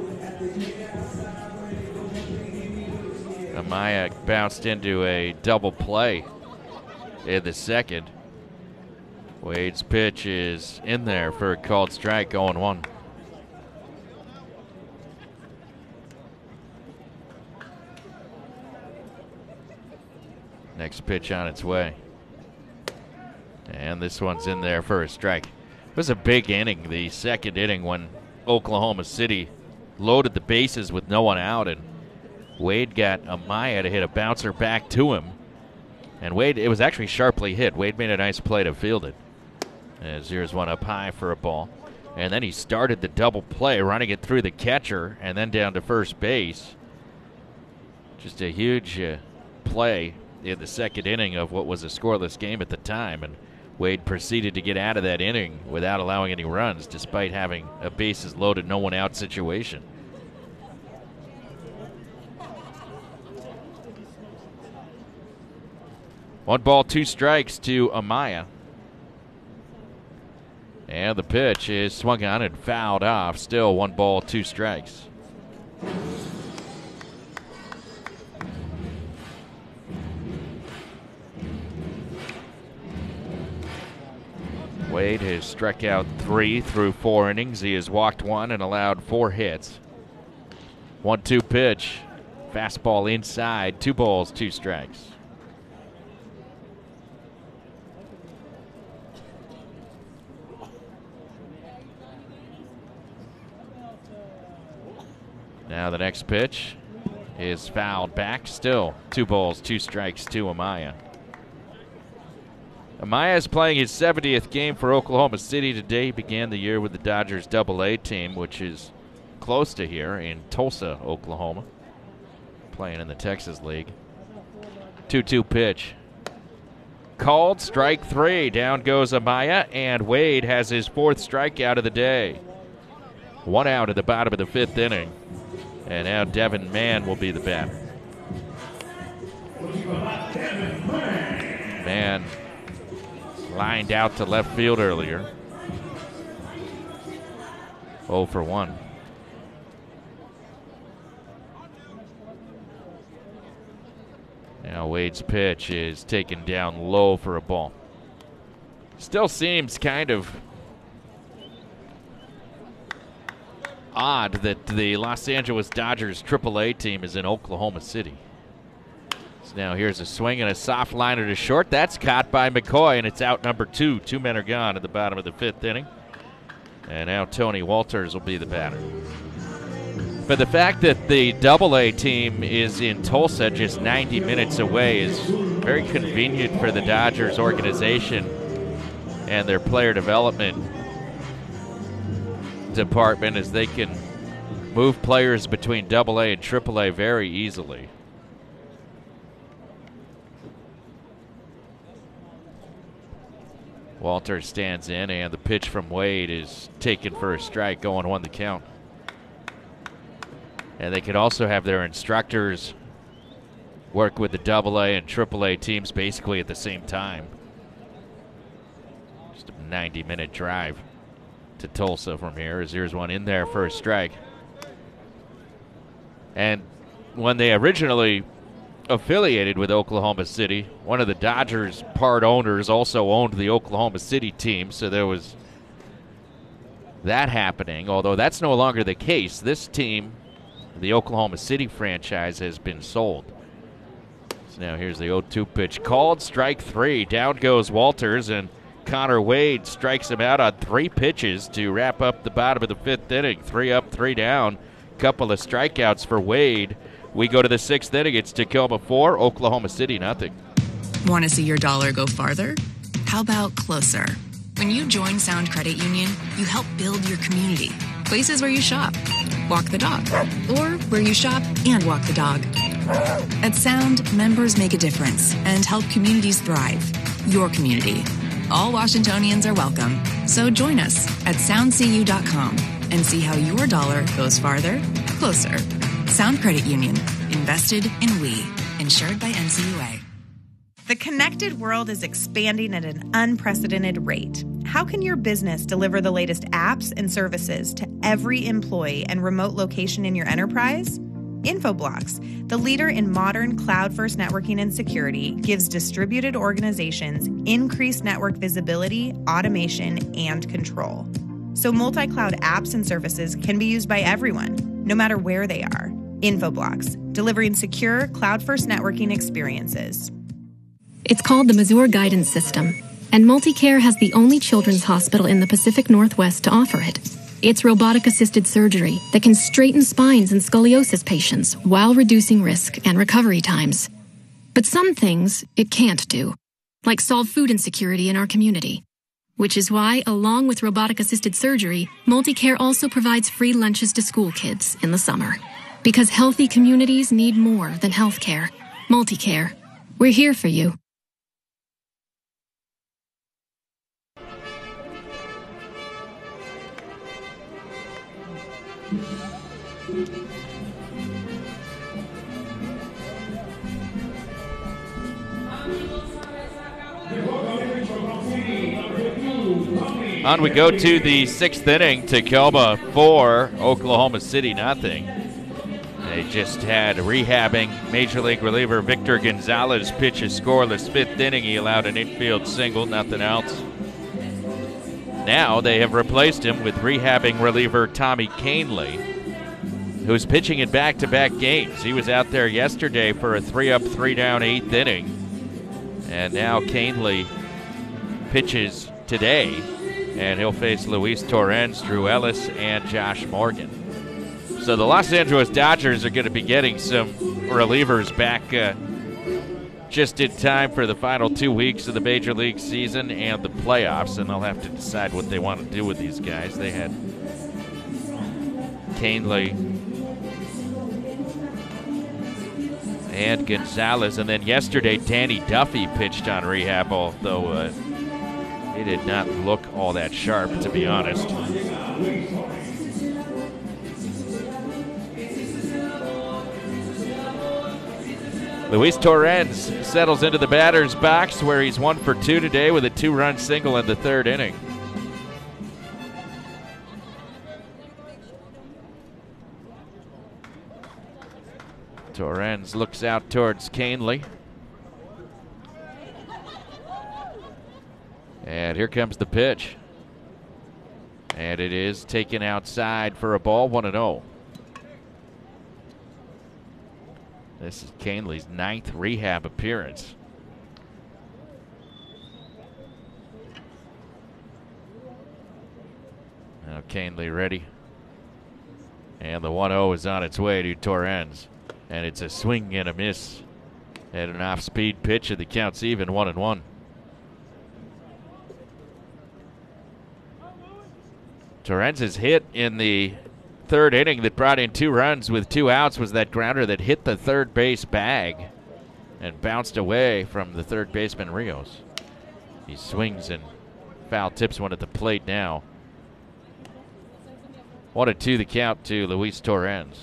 Amaya bounced into a double play in the second. Wade's pitch is in there for a called strike, oh and one. Next pitch on its way. And this one's in there for a strike. It was a big inning, the second inning, when Oklahoma City loaded the bases with no one out, and Wade got Amaya to hit a bouncer back to him. And Wade, it was actually sharply hit. Wade made a nice play to field it. As here's one up high for a ball. And then he started the double play, running it through the catcher and then down to first base. Just a huge uh, play in the second inning of what was a scoreless game at the time. And Wade proceeded to get out of that inning without allowing any runs, despite having a bases loaded, no one out situation. One ball, two strikes to Amaya. And the pitch is swung on and fouled off. Still one ball, two strikes. Wade has struck out three through four innings. He has walked one and allowed four hits. one two pitch. Fastball inside. Two balls, two strikes. Now the next pitch is fouled back. Still two balls, two strikes to Amaya. Amaya is playing his seventieth game for Oklahoma City today. He began the year with the Dodgers double A team, which is close to here in Tulsa, Oklahoma, playing in the Texas League. two two pitch. Called, strike three. Down goes Amaya, and Wade has his fourth strikeout of the day. One out at the bottom of the fifth inning. And now Devin Mann will be the batter. Mann lined out to left field earlier. oh for one. Now Wade's pitch is taken down low for a ball. Still seems kind of odd that the Los Angeles Dodgers triple A team is in Oklahoma City. So now here's a swing and a soft liner to short. That's caught by McCoy, and it's out number two. Two men are gone at the bottom of the fifth inning. And now Tony Walters will be the batter. But the fact that the double A team is in Tulsa, just ninety minutes away, is very convenient for the Dodgers organization and their player development department, as they can move players between double A and triple A very easily. Walter stands in, and the pitch from Wade is taken for a strike, going one the count. And they could also have their instructors work with the double A and triple A teams basically at the same time. Just a ninety minute drive to Tulsa from here, as here's one in there for a strike. And when they originally affiliated with Oklahoma City, one of the Dodgers' part owners also owned the Oklahoma City team, so there was that happening, although that's no longer the case. This team, the Oklahoma City franchise, has been sold. So now here's the oh two pitch. Called, strike three. Down goes Walters, and Connor Wade strikes him out on three pitches to wrap up the bottom of the fifth inning. Three up, three down. Couple of strikeouts for Wade. We go to the sixth inning. It's Tacoma four, Oklahoma City nothing. Want to see your dollar go farther? How about closer? When you join Sound Credit Union, you help build your community. Places where you shop, walk the dog, or where you shop and walk the dog. At Sound, members make a difference and help communities thrive. Your community. All Washingtonians are welcome. So join us at sound c u dot com and see how your dollar goes farther, closer. Sound Credit Union. Invested in we. Insured by N C U A. The connected world is expanding at an unprecedented rate. How can your business deliver the latest apps and services to every employee and remote location in your enterprise? Infoblox, the leader in modern cloud-first networking and security, gives distributed organizations increased network visibility, automation, and control. So multi-cloud apps and services can be used by everyone, no matter where they are. Infoblox, delivering secure cloud-first networking experiences. It's called the Mazur Guidance System, and MultiCare has the only children's hospital in the Pacific Northwest to offer it. It's robotic-assisted surgery that can straighten spines in scoliosis patients while reducing risk and recovery times. But some things it can't do, like solve food insecurity in our community. Which is why, along with robotic-assisted surgery, MultiCare also provides free lunches to school kids in the summer. Because healthy communities need more than healthcare. MultiCare. We're here for you. On we go to the sixth inning. Tacoma four, Oklahoma City nothing. They just had rehabbing Major League reliever Victor Gonzalez pitch a scoreless fifth inning. He allowed an infield single, nothing else. Now they have replaced him with rehabbing reliever Tommy Kahnle, who's pitching in back-to-back games. He was out there yesterday for a three-up, three-down, eighth inning. And now Kahnle pitches today, and he'll face Luis Torrens, Drew Ellis, and Josh Morgan. So the Los Angeles Dodgers are going to be getting some relievers back uh, just in time for the final two weeks of the Major League season and the playoffs, and they'll have to decide what they want to do with these guys. They had Kahnle and Gonzalez, and then yesterday Danny Duffy pitched on rehab, although uh, he did not look all that sharp, to be honest. Luis Torrens settles into the batter's box, where he's one for two today with a two-run single in the third inning. Torrens looks out towards Kahnle. And here comes the pitch. And it is taken outside for a ball, one and oh. This is Kahnle's ninth rehab appearance. Now Kahnle ready. And the one oh is on its way to Torrens. And it's a swing and a miss. And an off-speed pitch, and the count's even, one and one. Torrens' hit in the third inning that brought in two runs with two outs was that grounder that hit the third base bag and bounced away from the third baseman Rios. He swings and foul tips one at the plate now. One and two the count to Luis Torrens.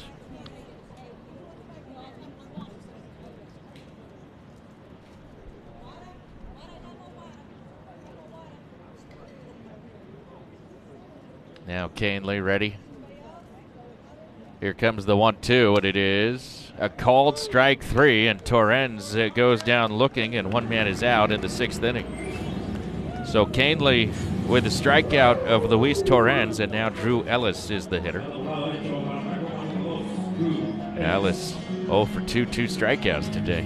Now Kahnle ready. Here comes the one two, and it is a called strike three, and Torrens uh, goes down looking, and one man is out in the sixth inning. So Kahnle with the strikeout of Luis Torrens, and now Drew Ellis is the hitter. Ellis oh for two, two strikeouts today.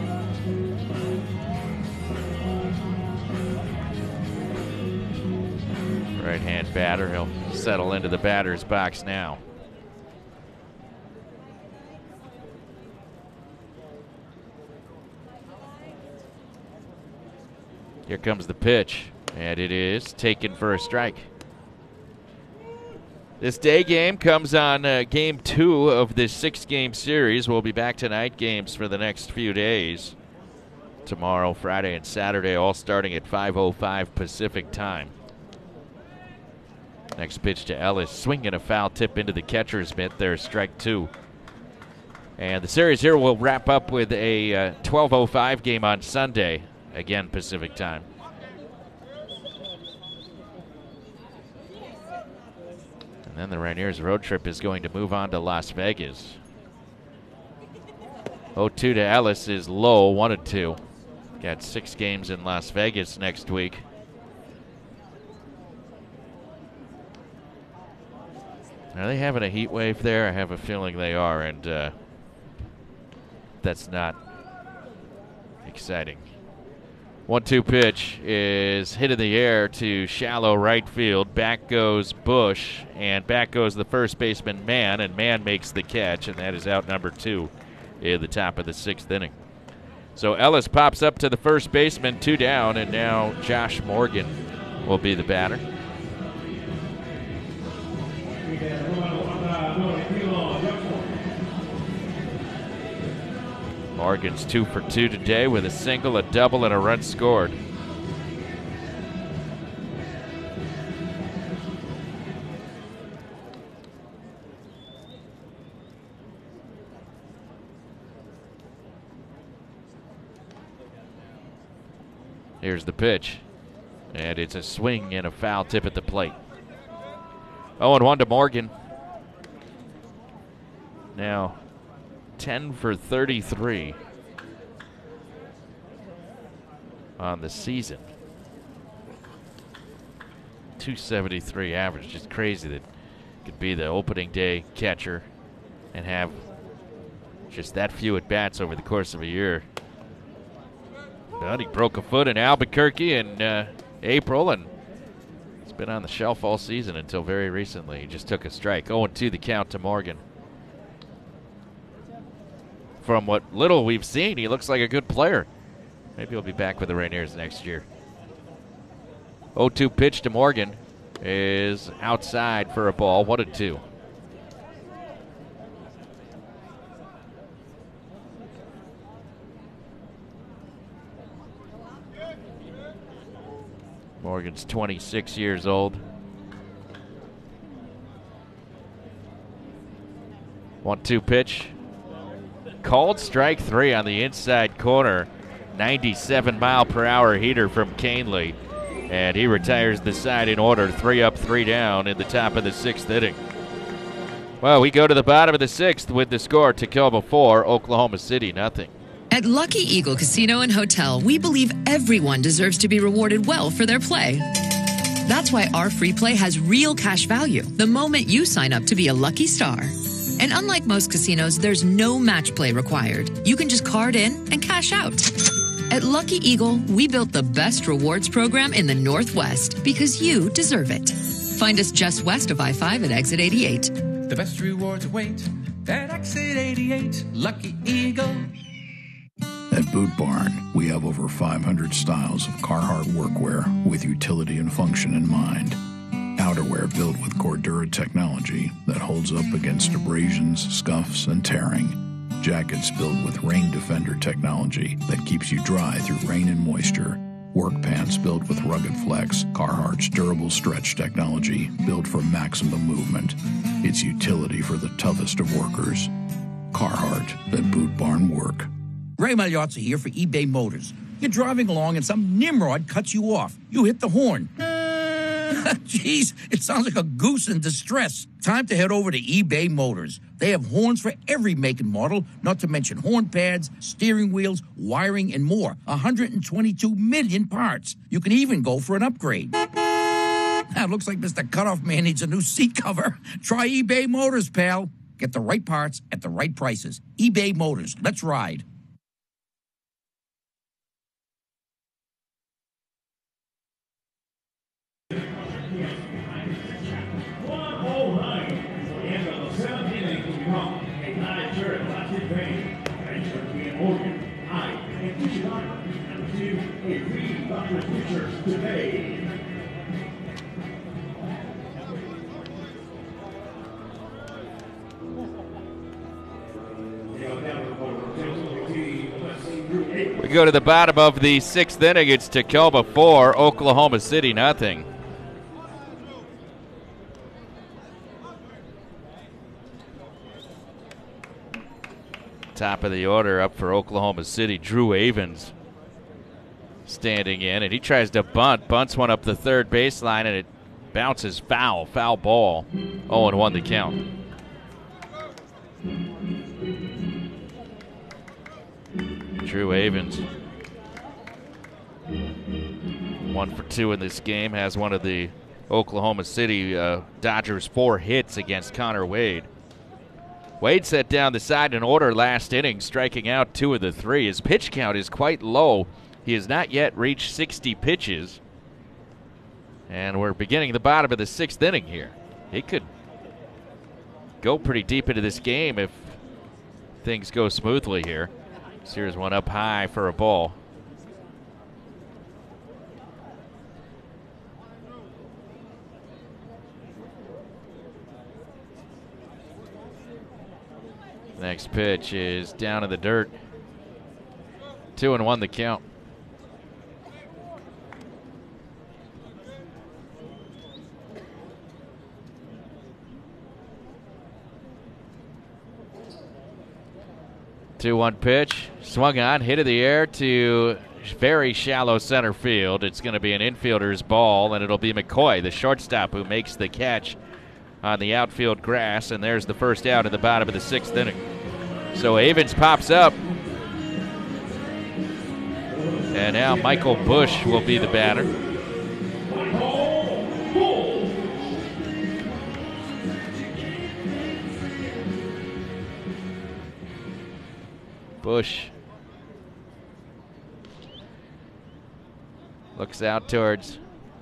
Right-hand batter, he'll settle into the batter's box now. Here comes the pitch, and it is taken for a strike. This day game comes on uh, game two of this six-game series. We'll be back to night games for the next few days. Tomorrow, Friday, and Saturday, all starting at five oh five Pacific time. Next pitch to Ellis, swinging a foul tip into the catcher's mitt. There's strike two. And the series here will wrap up with a uh, twelve oh five game on Sunday, again Pacific time. And then the Rainiers road trip is going to move on to Las Vegas. oh two to Ellis is low, one and two. Got six games in Las Vegas next week. Are they having a heat wave there? I have a feeling they are, and uh, that's not exciting. one two pitch is hit in the air to shallow right field. Back goes Bush, and back goes the first baseman, Mann, and Mann makes the catch, and that is out number two in the top of the sixth inning. So Ellis pops up to the first baseman, two down, and now Josh Morgan will be the batter. Morgan's two for two today with a single, a double, and a run scored. Here's the pitch, and it's a swing and a foul tip at the plate. oh and one to Morgan. Now ten for thirty-three on the season. two seventy-three average. Just crazy that could be the opening day catcher and have just that few at bats over the course of a year. But he broke a foot in Albuquerque in uh, April, and it's been on the shelf all season until very recently. He just took a strike. oh and two the count to Morgan. From what little we've seen, he looks like a good player. Maybe he'll be back with the Rainiers next year. oh two pitch to Morgan is outside for a ball, one and two. Morgan's twenty-six years old. one two pitch. Called strike three on the inside corner. ninety-seven mile per hour heater from Canely. And he retires the side in order. Three up, three down in the top of the sixth inning. Well, we go to the bottom of the sixth with the score: Tacoma four, Oklahoma City nothing. At Lucky Eagle Casino and Hotel, we believe everyone deserves to be rewarded well for their play. That's why our free play has real cash value the moment you sign up to be a lucky star. And unlike most casinos, there's no match play required. You can just card in and cash out. At Lucky Eagle, we built the best rewards program in the Northwest because you deserve it. Find us just west of I five at exit eighty-eight. The best rewards await at exit eighty-eight. Lucky Eagle. At Boot Barn, we have over five hundred styles of Carhartt workwear with utility and function in mind. Outerwear built with Cordura technology that holds up against abrasions, scuffs, and tearing. Jackets built with Rain Defender technology that keeps you dry through rain and moisture. Work pants built with Rugged Flex, Carhartt's durable stretch technology built for maximum movement. It's utility for the toughest of workers. Carhartt, at Boot Barn Work. Ray Magliozzi here for eBay Motors. You're driving along and some nimrod cuts you off. You hit the horn. Jeez, it sounds like a goose in distress. Time to head over to eBay Motors. They have horns for every make and model, not to mention horn pads, steering wheels, wiring, and more. one hundred twenty-two million parts. You can even go for an upgrade. Now, it looks like Mister Cutoff Man needs a new seat cover. Try eBay Motors, pal. Get the right parts at the right prices. eBay Motors. Let's ride. We go to the bottom of the sixth inning. It's Tacoma four, Oklahoma City nothing. Top of the order up for Oklahoma City, Drew Avens standing in, and he tries to bunt. Bunts one up the third baseline, and it bounces foul. Foul ball. oh and one the count. Drew Avens, one for two in this game, has one of the Oklahoma City uh, Dodgers' four hits against Connor Wade. Wade set down the side in order last inning, striking out two of the three. His pitch count is quite low. He has not yet reached sixty pitches. And we're beginning the bottom of the sixth inning here. He could go pretty deep into this game if things go smoothly here. So here's one up high for a ball. Next pitch is down in the dirt. Two and one the count. two one pitch. Swung on, hit in the air to very shallow center field. It's going to be an infielder's ball, and it'll be McCoy, the shortstop, who makes the catch on the outfield grass, and there's the first out in the bottom of the sixth inning. So Avens pops up, and now Michael Bush will be the batter. Bush looks out towards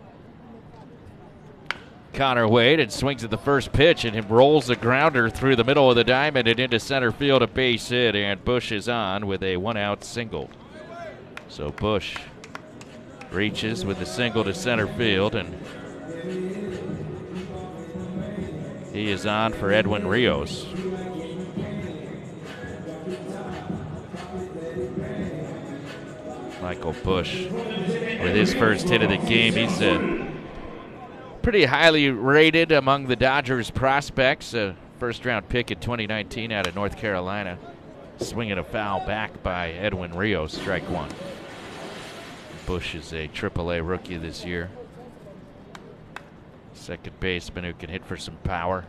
Connor Wade and swings at the first pitch, and him rolls a grounder through the middle of the diamond and into center field, a base hit, and Bush is on with a one-out single. So Bush reaches with the single to center field, and he is on for Edwin Rios. Michael Bush with his first hit of the game. He's a pretty highly rated among the Dodgers prospects. A first-round pick in twenty nineteen out of North Carolina. Swinging a foul back by Edwin Rios, strike one. Bush is a triple A rookie this year. Second baseman who can hit for some power.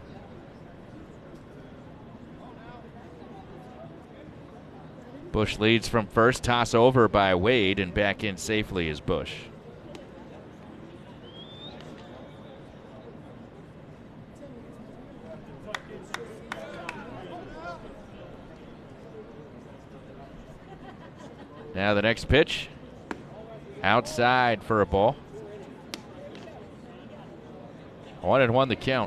Bush leads from first, toss over by Wade, and back in safely is Bush. Now the next pitch, outside for a ball. One and one the count.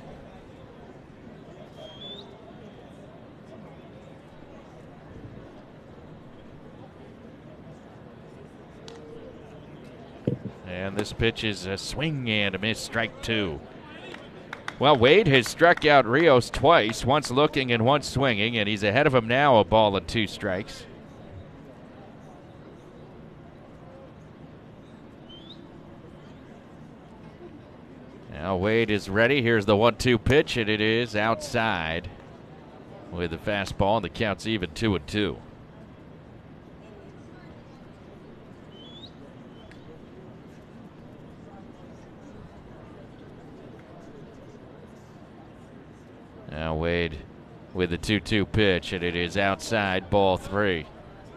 And this pitch is a swing and a miss, strike two. Well, Wade has struck out Rios twice, once looking and once swinging, and he's ahead of him now, a ball and two strikes. Now Wade is ready. Here's the one two pitch, and it is outside with the fastball, and the count's even two and two. Now Wade with the two two pitch, and it is outside, ball three.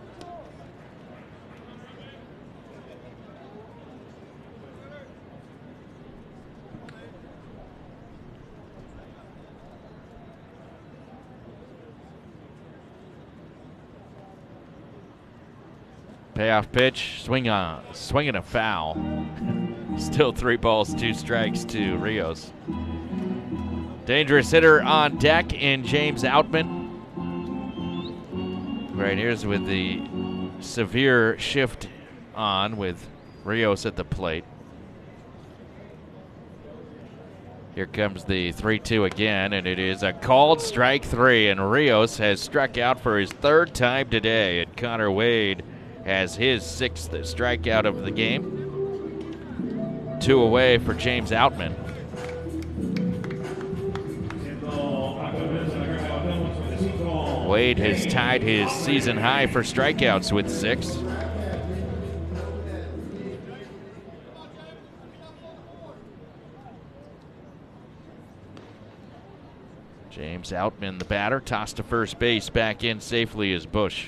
Payoff pitch, swing on, swinging a foul. Still three balls, two strikes to Rios. Dangerous hitter on deck in James Outman. Right here's with the severe shift on with Rios at the plate. Here comes the three two again, and it is a called strike three, and Rios has struck out for his third time today, and Connor Wade has his sixth strikeout of the game. Two away for James Outman. Wade has tied his season high for strikeouts with six. James Outman, the batter, tossed to first base. Back in safely is Bush.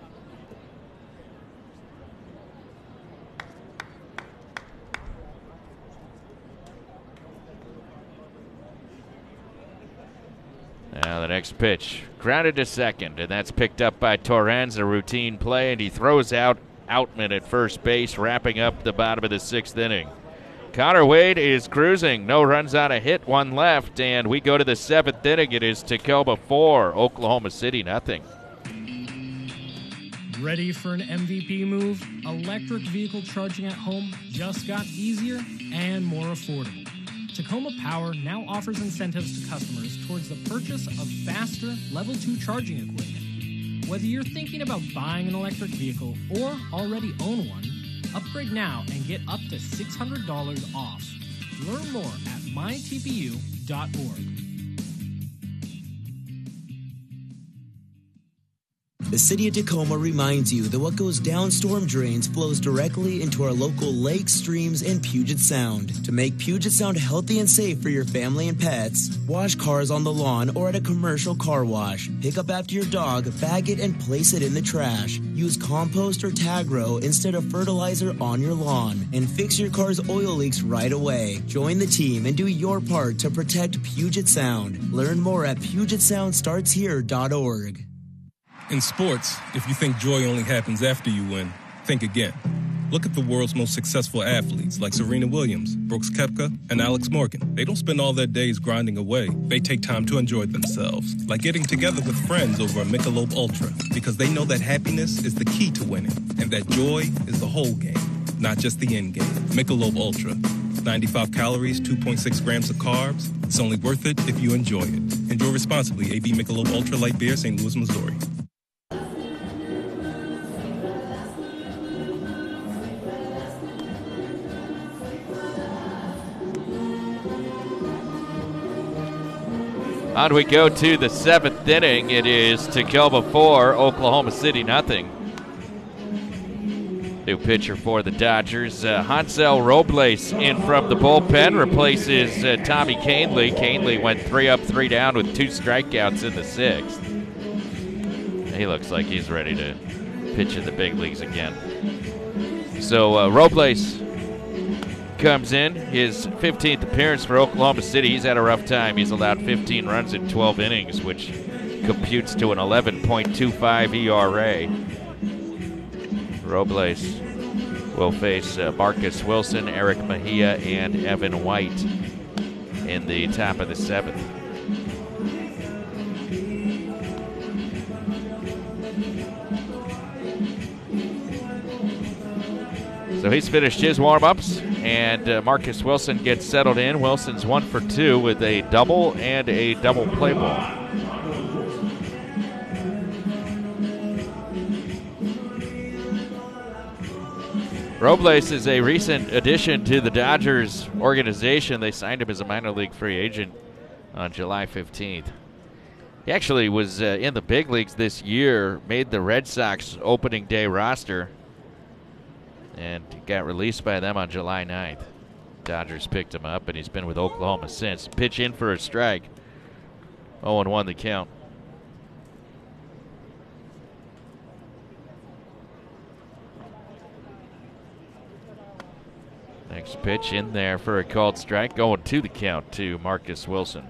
Now the next pitch, grounded to second, and that's picked up by Torrens, a routine play, and he throws out Outman at first base, wrapping up the bottom of the sixth inning. Connor Wade is cruising, no runs on a hit, one left, and we go to the seventh inning. It is Tacoma four, Oklahoma City nothing. Ready for an M V P move? Electric vehicle charging at home just got easier and more affordable. Tacoma Power now offers incentives to customers towards the purchase of faster Level two charging equipment. Whether you're thinking about buying an electric vehicle or already own one, upgrade now and get up to six hundred dollars off. Learn more at my T P U dot org. The City of Tacoma reminds you that what goes down storm drains flows directly into our local lakes, streams, and Puget Sound. To make Puget Sound healthy and safe for your family and pets, wash cars on the lawn or at a commercial car wash. Pick up after your dog, bag it, and place it in the trash. Use compost or Tagro instead of fertilizer on your lawn. And fix your car's oil leaks right away. Join the team and do your part to protect Puget Sound. Learn more at Puget Sound Starts Here dot org. In sports, if you think joy only happens after you win, think again. Look at the world's most successful athletes like Serena Williams, Brooks Koepka, and Alex Morgan. They don't spend all their days grinding away. They take time to enjoy themselves, like getting together with friends over a Michelob Ultra, because they know that happiness is the key to winning, and that joy is the whole game, not just the end game. Michelob Ultra. ninety-five calories, two point six grams of carbs. It's only worth it if you enjoy it. Enjoy responsibly. A B Michelob Ultra Light Beer, Saint Louis, Missouri. On we go to the seventh inning. It is Tacoma four, Oklahoma City nothing. New pitcher for the Dodgers, uh, Hansel Robles in from the bullpen, replaces uh, Tommy Canely. Canely went three up, three down with two strikeouts in the sixth. He looks like he's ready to pitch in the big leagues again. So uh, Robles comes in, his fifteenth appearance for Oklahoma City. He's had a rough time. He's allowed fifteen runs in twelve innings, which computes to an eleven point two five E R A. Robles will face uh, Marcus Wilson, Eric Mejia, and Evan White in the top of the seventh. So he's finished his warm-ups, and uh, Marcus Wilson gets settled in. Wilson's one for two with a double and a double play ball. Robles is a recent addition to the Dodgers organization. They signed him as a minor league free agent on July fifteenth. He actually was uh, in the big leagues this year, made the Red Sox opening day roster, and got released by them on July ninth. Dodgers picked him up, and he's been with Oklahoma since. Pitch in for a strike. oh and one the count. Next pitch in there for a called strike, going to the count to Marcus Wilson.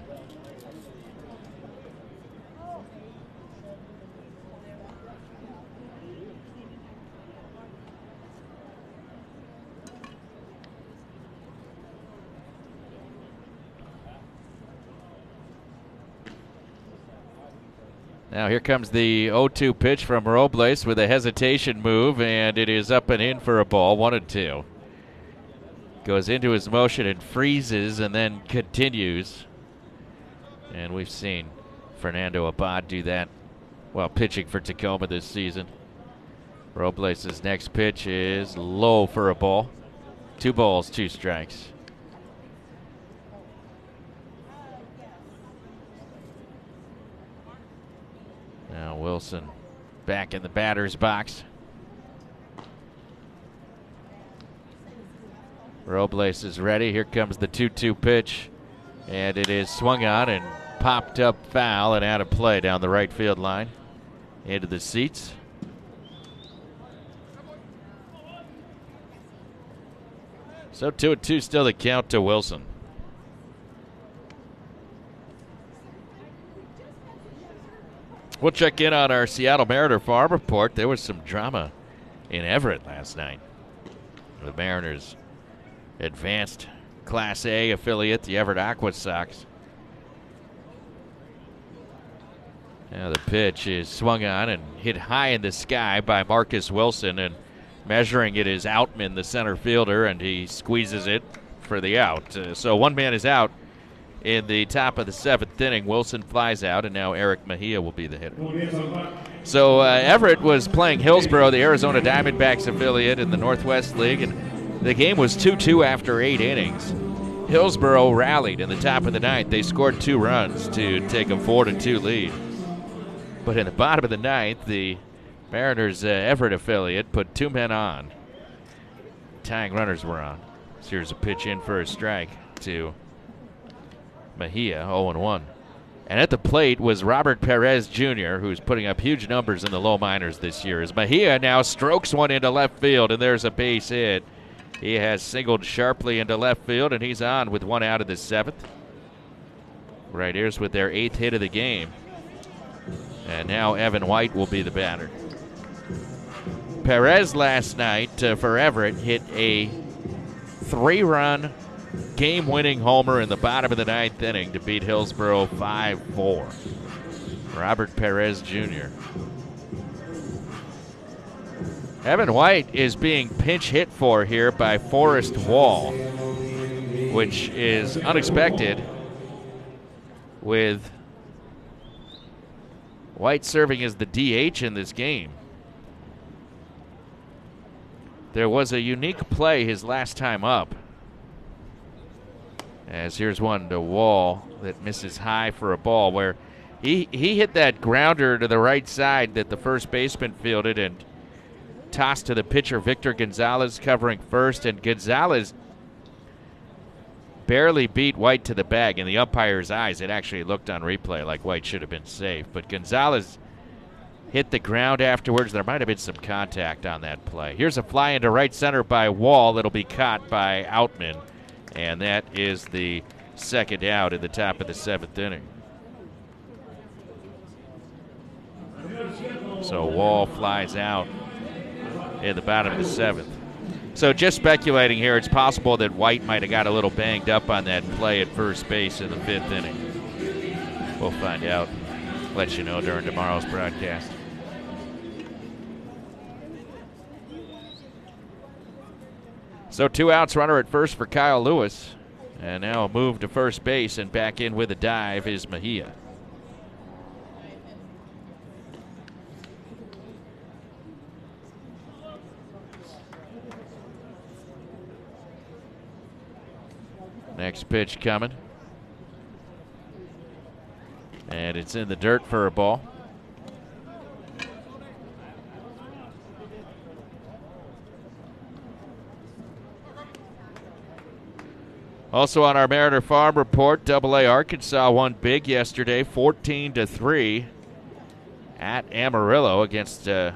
Now here comes the oh two pitch from Robles with a hesitation move, and it is up and in for a ball, one and two. Goes into his motion and freezes and then continues. And we've seen Fernando Abad do that while pitching for Tacoma this season. Robles' next pitch is low for a ball. Two balls, two strikes. Now Wilson back in the batter's box. Robles is ready. Here comes the two two pitch. And it is swung on and popped up foul and out of play down the right field line. Into the seats. So two and two still the count to Wilson. We'll check in on our Seattle Mariner Farm Report. There was some drama in Everett last night. The Mariners advanced Class A affiliate, the Everett Aqua Sox. Now the pitch is swung on and hit high in the sky by Marcus Wilson, and measuring it is Outman, the center fielder, and he squeezes it for the out. Uh, so one man is out in the top of the seventh inning. Wilson flies out, and now Eric Mejia will be the hitter. So uh, Everett was playing Hillsboro, the Arizona Diamondbacks affiliate in the Northwest League, and the game was two two after eight innings. Hillsboro rallied in the top of the ninth. They scored two runs to take a four to two lead. But in the bottom of the ninth, the Mariners' uh, Everett affiliate put two men on. Tying runners were on. So here's a pitch in for a strike to Mejia, oh and one. And at the plate was Robert Perez Junior, who's putting up huge numbers in the low minors this year. As Mejia now strokes one into left field, and there's a base hit. He has singled sharply into left field, and he's on with one out of the seventh. Right here's with their eighth hit of the game. And now Evan White will be the batter. Perez last night uh, for Everett hit a three-run game-winning homer in the bottom of the ninth inning to beat Hillsboro five four. Robert Perez Junior Evan White is being pinch hit for here by Forrest Wall, which is unexpected, with White serving as the D H in this game. There was a unique play his last time up. As here's one to Wall that misses high for a ball, where he, he hit that grounder to the right side that the first baseman fielded and tossed to the pitcher, Victor Gonzalez, covering first, and Gonzalez barely beat White to the bag. In the umpire's eyes, it actually looked on replay like White should have been safe. But Gonzalez hit the ground afterwards. There might have been some contact on that play. Here's a fly into right center by Wall that'll be caught by Outman. And that is the second out in the top of the seventh inning. So Wall flies out in the bottom of the seventh. So just speculating here, it's possible that White might have got a little banged up on that play at first base in the fifth inning. We'll find out. Let you know during tomorrow's broadcast. So two outs, runner at first for Kyle Lewis. And now a move to first base, and back in with a dive is Mejia. Next pitch coming. And it's in the dirt for a ball. Also on our Mariner Farm Report, Double A Arkansas won big yesterday, fourteen to three at Amarillo against uh,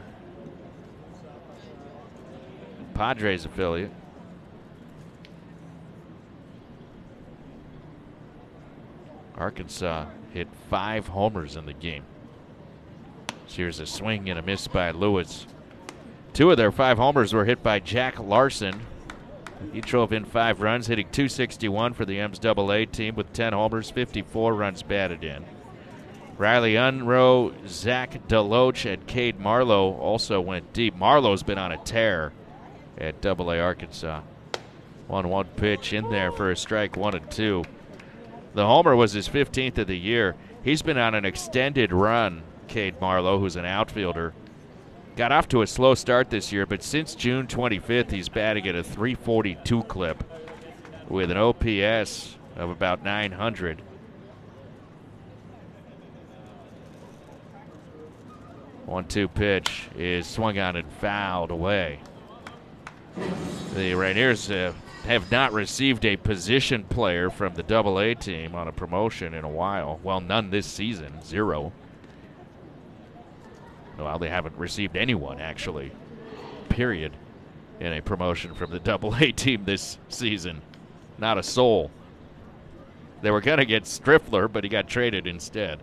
Padres affiliate. Arkansas hit five homers in the game. So here's a swing and a miss by Lewis. Two of their five homers were hit by Jack Larson. He drove in five runs, hitting two sixty-one for the M's Double A team with ten homers, fifty-four runs batted in. Riley Unroe, Zach Deloach, and Cade Marlowe also went deep. Marlowe's been on a tear at Double A Arkansas. one one pitch in there for a strike, one and two. The homer was his fifteenth of the year. He's been on an extended run, Cade Marlowe, who's an outfielder. Got off to a slow start this year, but since June twenty-fifth, he's batting at a three forty-two clip with an O P S of about nine hundred. one two pitch is swung on and fouled away. The Rainiers uh, have not received a position player from the double A team on a promotion in a while. Well, none this season, zero. Well, they haven't received anyone, actually, period, in a promotion from the double A team this season. Not a soul. They were going to get Striffler, but he got traded instead.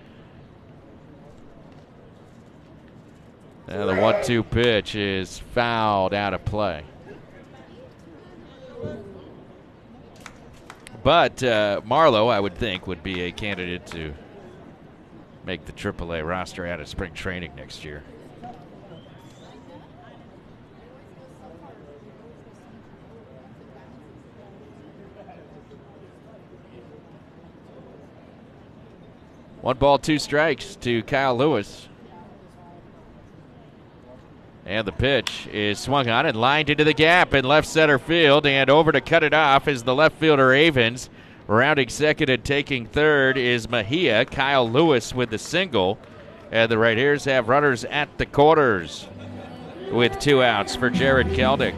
Now the one two pitch is fouled out of play. But uh, Marlowe, I would think, would be a candidate to make the triple A roster out of spring training next year. One ball, two strikes to Kyle Lewis. And the pitch is swung on and lined into the gap in left center field. And over to cut it off is the left fielder Avens. Rounding second and taking third is Mejia. Kyle Lewis with the single. And the Rainiers have runners at the corners with two outs for Jared Kelnick.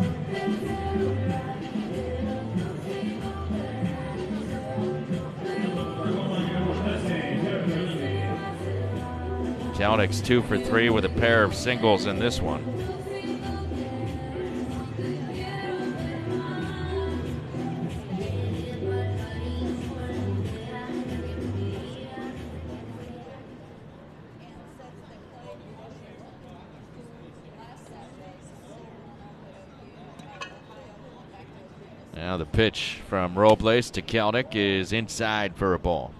Kelnick's two for three with a pair of singles in this one. Now the pitch from Robles to Kelnick is inside for a ball.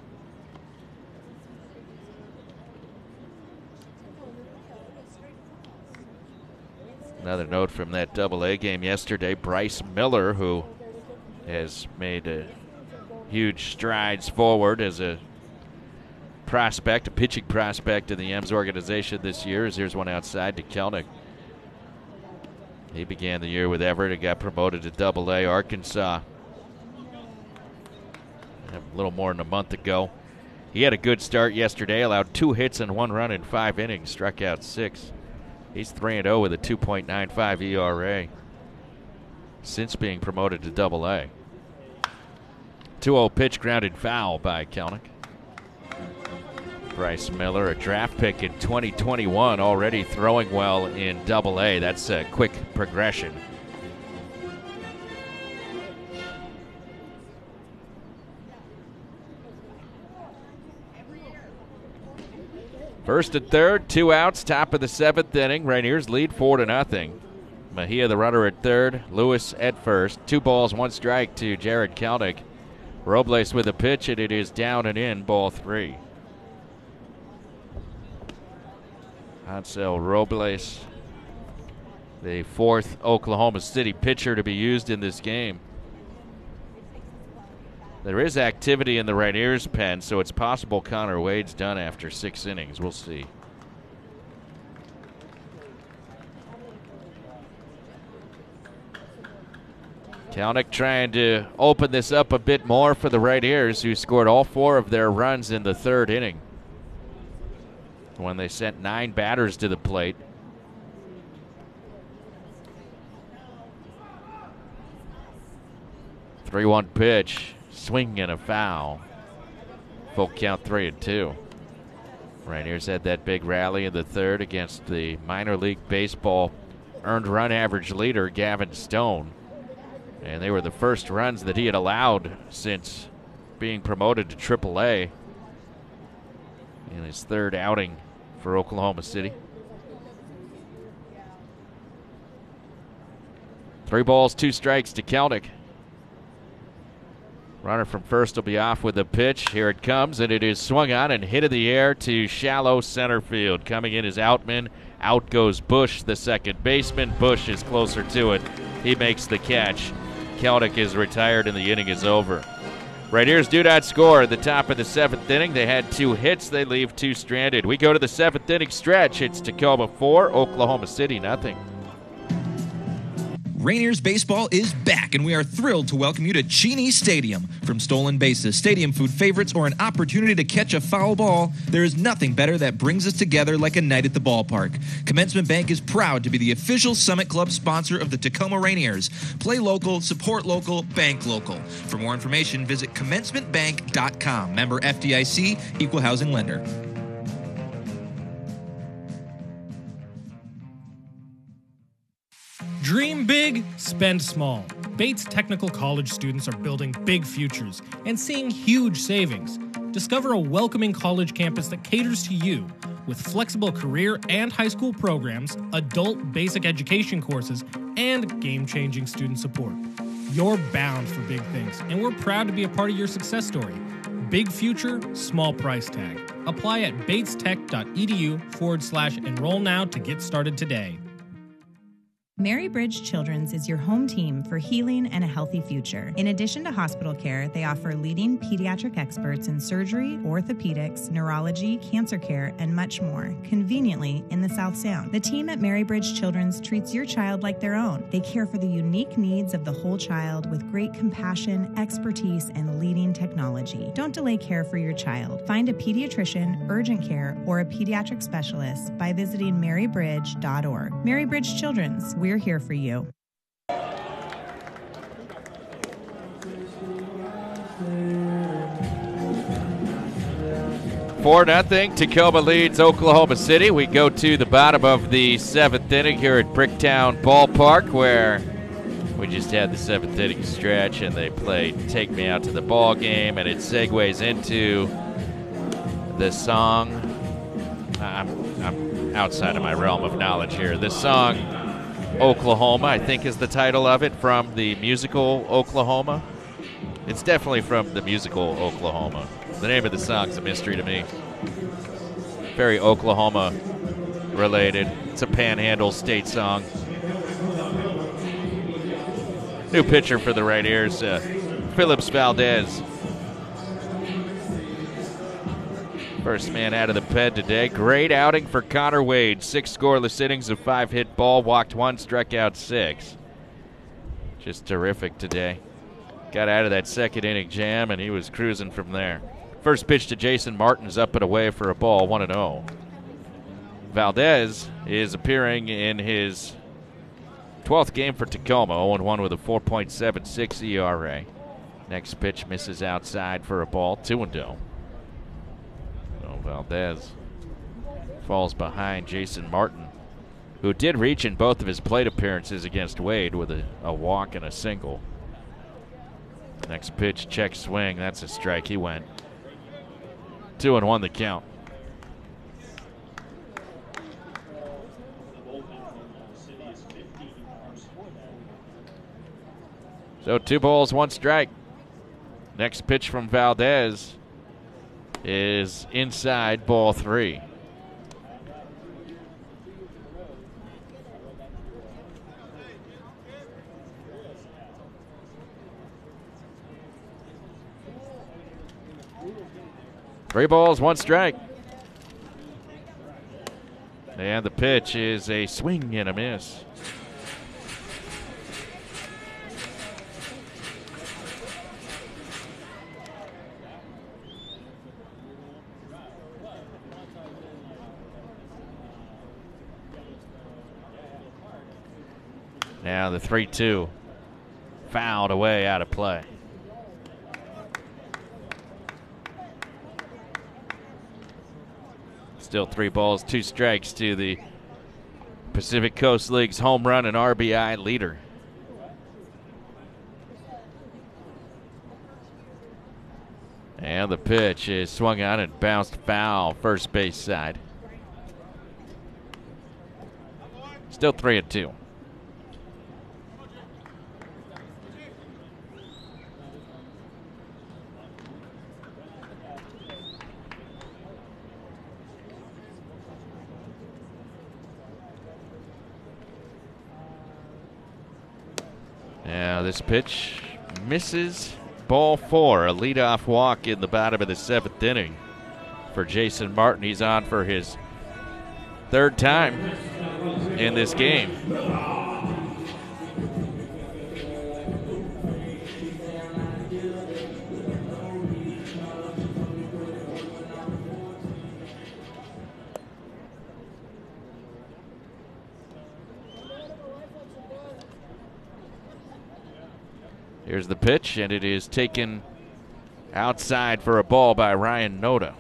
Another note from that double A game yesterday, Bryce Miller, who has made uh, huge strides forward as a prospect, a pitching prospect in the M's organization this year. As here's one outside to Kelnick. He began the year with Everett and got promoted to double A. Arkansas a little more than a month ago. He had a good start yesterday, allowed two hits and one run in five innings, struck out six. He's three and oh with a two point nine five E R A since being promoted to double A. two oh pitch grounded foul by Kelnick. Bryce Miller, a draft pick in twenty twenty-one, already throwing well in double A. That's a quick progression. First and third, two outs, top of the seventh inning. Rainiers lead four to nothing. Mejia, the runner, at third. Lewis at first. Two balls, one strike to Jared Kelnick. Robles with a pitch, and it is down and in, ball three. Hansel Robles, the fourth Oklahoma City pitcher to be used in this game. There is activity in the Rainiers pen, so it's possible Connor Wade's done after six innings. We'll see. Kelnick trying to open this up a bit more for the Rainiers, who scored all four of their runs in the third inning when they sent nine batters to the plate. three one pitch. Swing and a foul. Full count, three and two. Rainiers had that big rally in the third against the minor league baseball earned run average leader, Gavin Stone. And they were the first runs that he had allowed since being promoted to triple A in his third outing for Oklahoma City. Three balls, two strikes to Kelnick. Runner from first will be off with the pitch. Here it comes, and it is swung on and hit in the air to shallow center field. Coming in is Outman. Out goes Bush, the second baseman. Bush is closer to it. He makes the catch. Kelnick is retired, and the inning is over. Rainiers do not score at the top of the seventh inning. They had two hits. They leave two stranded. We go to the seventh inning stretch. It's Tacoma four, Oklahoma City nothing. Rainiers baseball is back, and we are thrilled to welcome you to Cheney Stadium. From stolen bases, stadium food favorites, or an opportunity to catch a foul ball, there is nothing better that brings us together like a night at the ballpark. Commencement Bank is proud to be the official Summit Club sponsor of the Tacoma Rainiers. Play local, support local, bank local. For more information, visit commencement bank dot com. Member F D I C, Equal Housing Lender. Dream big, spend small. Bates Technical College students are building big futures and seeing huge savings. Discover a welcoming college campus that caters to you with flexible career and high school programs, adult basic education courses, and game-changing student support. You're bound for big things, and we're proud to be a part of your success story. Big future, small price tag. Apply at batestech.edu forward slash enroll now to get started today. Marybridge Children's is your home team for healing and a healthy future. In addition to hospital care, they offer leading pediatric experts in surgery, orthopedics, neurology, cancer care, and much more, conveniently in the South Sound. The team at Marybridge Children's treats your child like their own. They care for the unique needs of the whole child with great compassion, expertise, and leading technology. Don't delay care for your child. Find a pediatrician, urgent care, or a pediatric specialist by visiting marybridge dot org. Marybridge Children's, we're here for you. Four nothing. Tacoma leads Oklahoma City. We go to the bottom of the seventh inning here at Bricktown Ballpark, where we just had the seventh inning stretch, and they played "Take Me Out to the Ball Game," and it segues into the song. I'm, I'm outside of my realm of knowledge here. The song Oklahoma, I think, is the title of it, from the musical Oklahoma. It's definitely from the musical Oklahoma. The name of the song's a mystery to me. Very Oklahoma related. It's a Panhandle state song. New pitcher for the Rainiers, uh, Phillips Valdez. First man out of the pen today. Great outing for Connor Wade. Six scoreless innings of five hit ball. Walked one, struck out six. Just terrific today. Got out of that second inning jam, and he was cruising from there. First pitch to Jason Martin's up and away for a ball, one and oh. Valdez is appearing in his twelfth game for Tacoma, oh and one with a four point seven six E R A. Next pitch misses outside for a ball, two and oh. Valdez falls behind Jason Martin, who did reach in both of his plate appearances against Wade with a, a walk and a single. Next pitch, check swing. That's a strike. He went. Two and one the count. So two balls, one strike. Next pitch from Valdez is inside, ball three. Three balls, one strike. And the pitch is a swing and a miss. Now the three two. Fouled away, out of play. Still three balls, two strikes to the Pacific Coast League's home run and R B I leader. And the pitch is swung on and bounced foul, first base side. Still three and two. Now this pitch misses, ball four. A leadoff walk in the bottom of the seventh inning for Jason Martin. He's on for his third time in this game. Here's the pitch, and it is taken outside for a ball by Ryan Noda.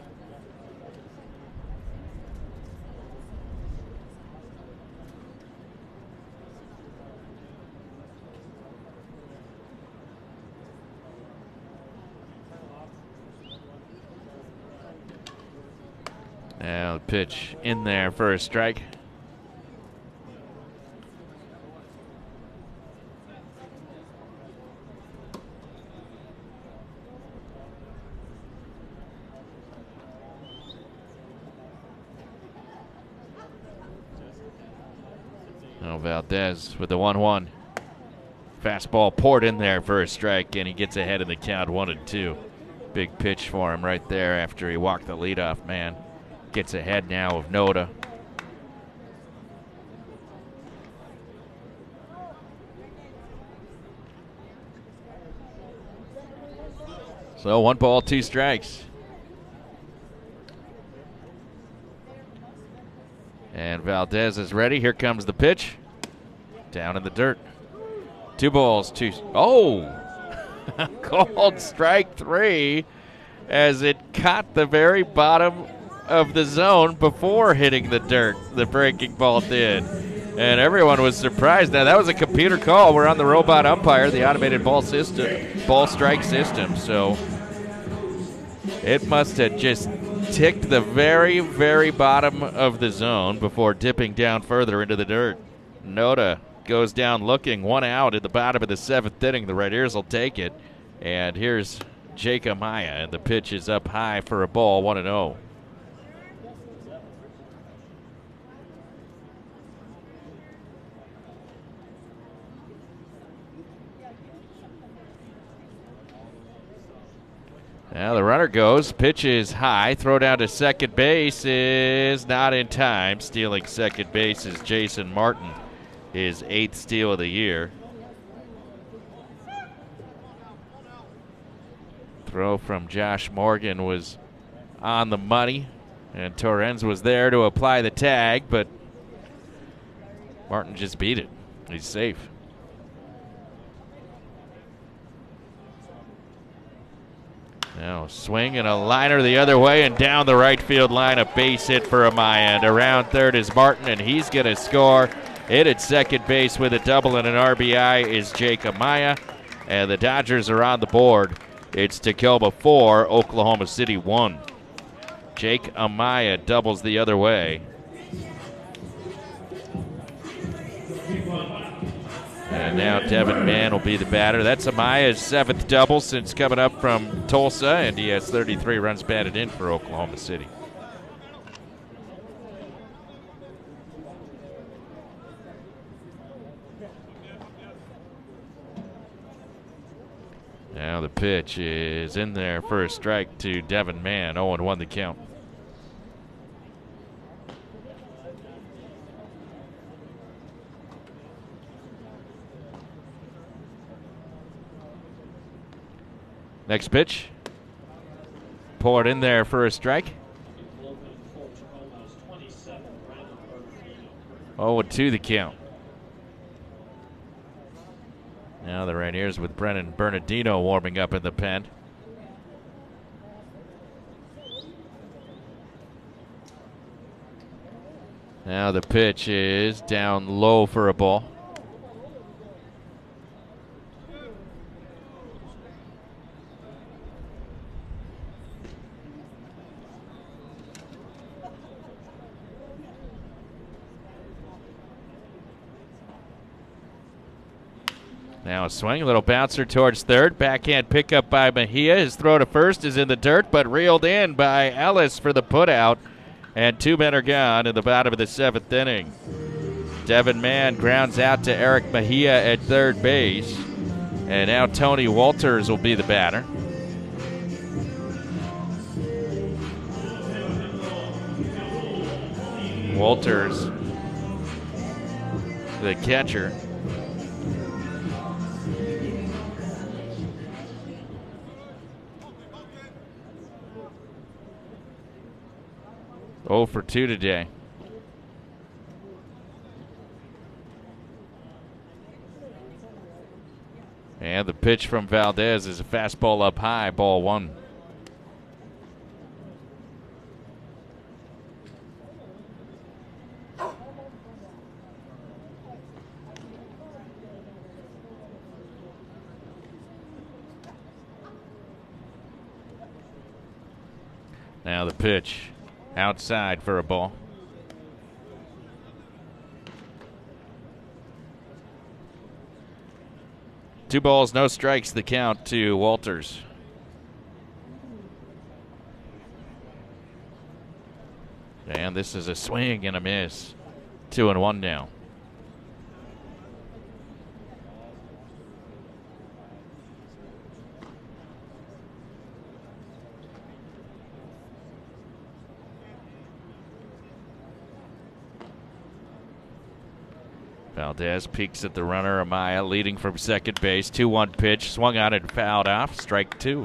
Now the pitch in there for a strike. Now Valdez with the one one. Fastball poured in there for a strike, and he gets ahead of the count, one and two. Big pitch for him right there after he walked the leadoff man. Gets ahead now of Noda. So one ball, two strikes. And Valdez is ready. Here comes the pitch. Down in the dirt. Two balls, two. Oh! Called strike three as it caught the very bottom of the zone before hitting the dirt. The breaking ball did. And everyone was surprised. Now, that was a computer call. We're on the robot umpire, the automated ball system, ball strike system. So it must have just ticked the very, very bottom of the zone before dipping down further into the dirt. Noda goes down looking, one out at the bottom of the seventh inning. The Right-Ears will take it. And here's Jake Amaya, and the pitch is up high for a ball, one and oh. Now the runner goes, pitch is high, throw down to second base is not in time. Stealing second base is Jason Martin, his eighth steal of the year. Throw from Josh Morgan was on the money, and Torrens was there to apply the tag, but Martin just beat it. He's safe. Now swing and a liner the other way and down the right field line, a base hit for Amaya. And around third is Martin, and he's going to score. Hit at second base with a double and an R B I is Jake Amaya. And the Dodgers are on the board. It's Tacoma four, Oklahoma City one. Jake Amaya doubles the other way. And now Devin Mann will be the batter. That's Amaya's seventh double since coming up from Tulsa, and he has thirty-three runs batted in for Oklahoma City. Now the pitch is in there for a strike to Devin Mann. oh and one the count. Next pitch. Poured in there for a strike. oh and two the count. Now the Right-Ears with Brennan Bernardino warming up in the pen. Now the pitch is down low for a ball. Now a swing, a little bouncer towards third. Backhand pickup by Mejia. His throw to first is in the dirt, but reeled in by Ellis for the putout. And two men are gone in the bottom of the seventh inning. Devin Mann grounds out to Eric Mejia at third base. And now Tony Walters will be the batter. Walters, the catcher. oh for two today. And And the pitch from Valdez is a fastball up high, ball one. Now the pitch outside for a ball. Two balls, no strikes, the count to Walters. And this is a swing and a miss. Two and one now. Valdez peeks at the runner. Amaya leading from second base. two one pitch. Swung on and fouled off. Strike two.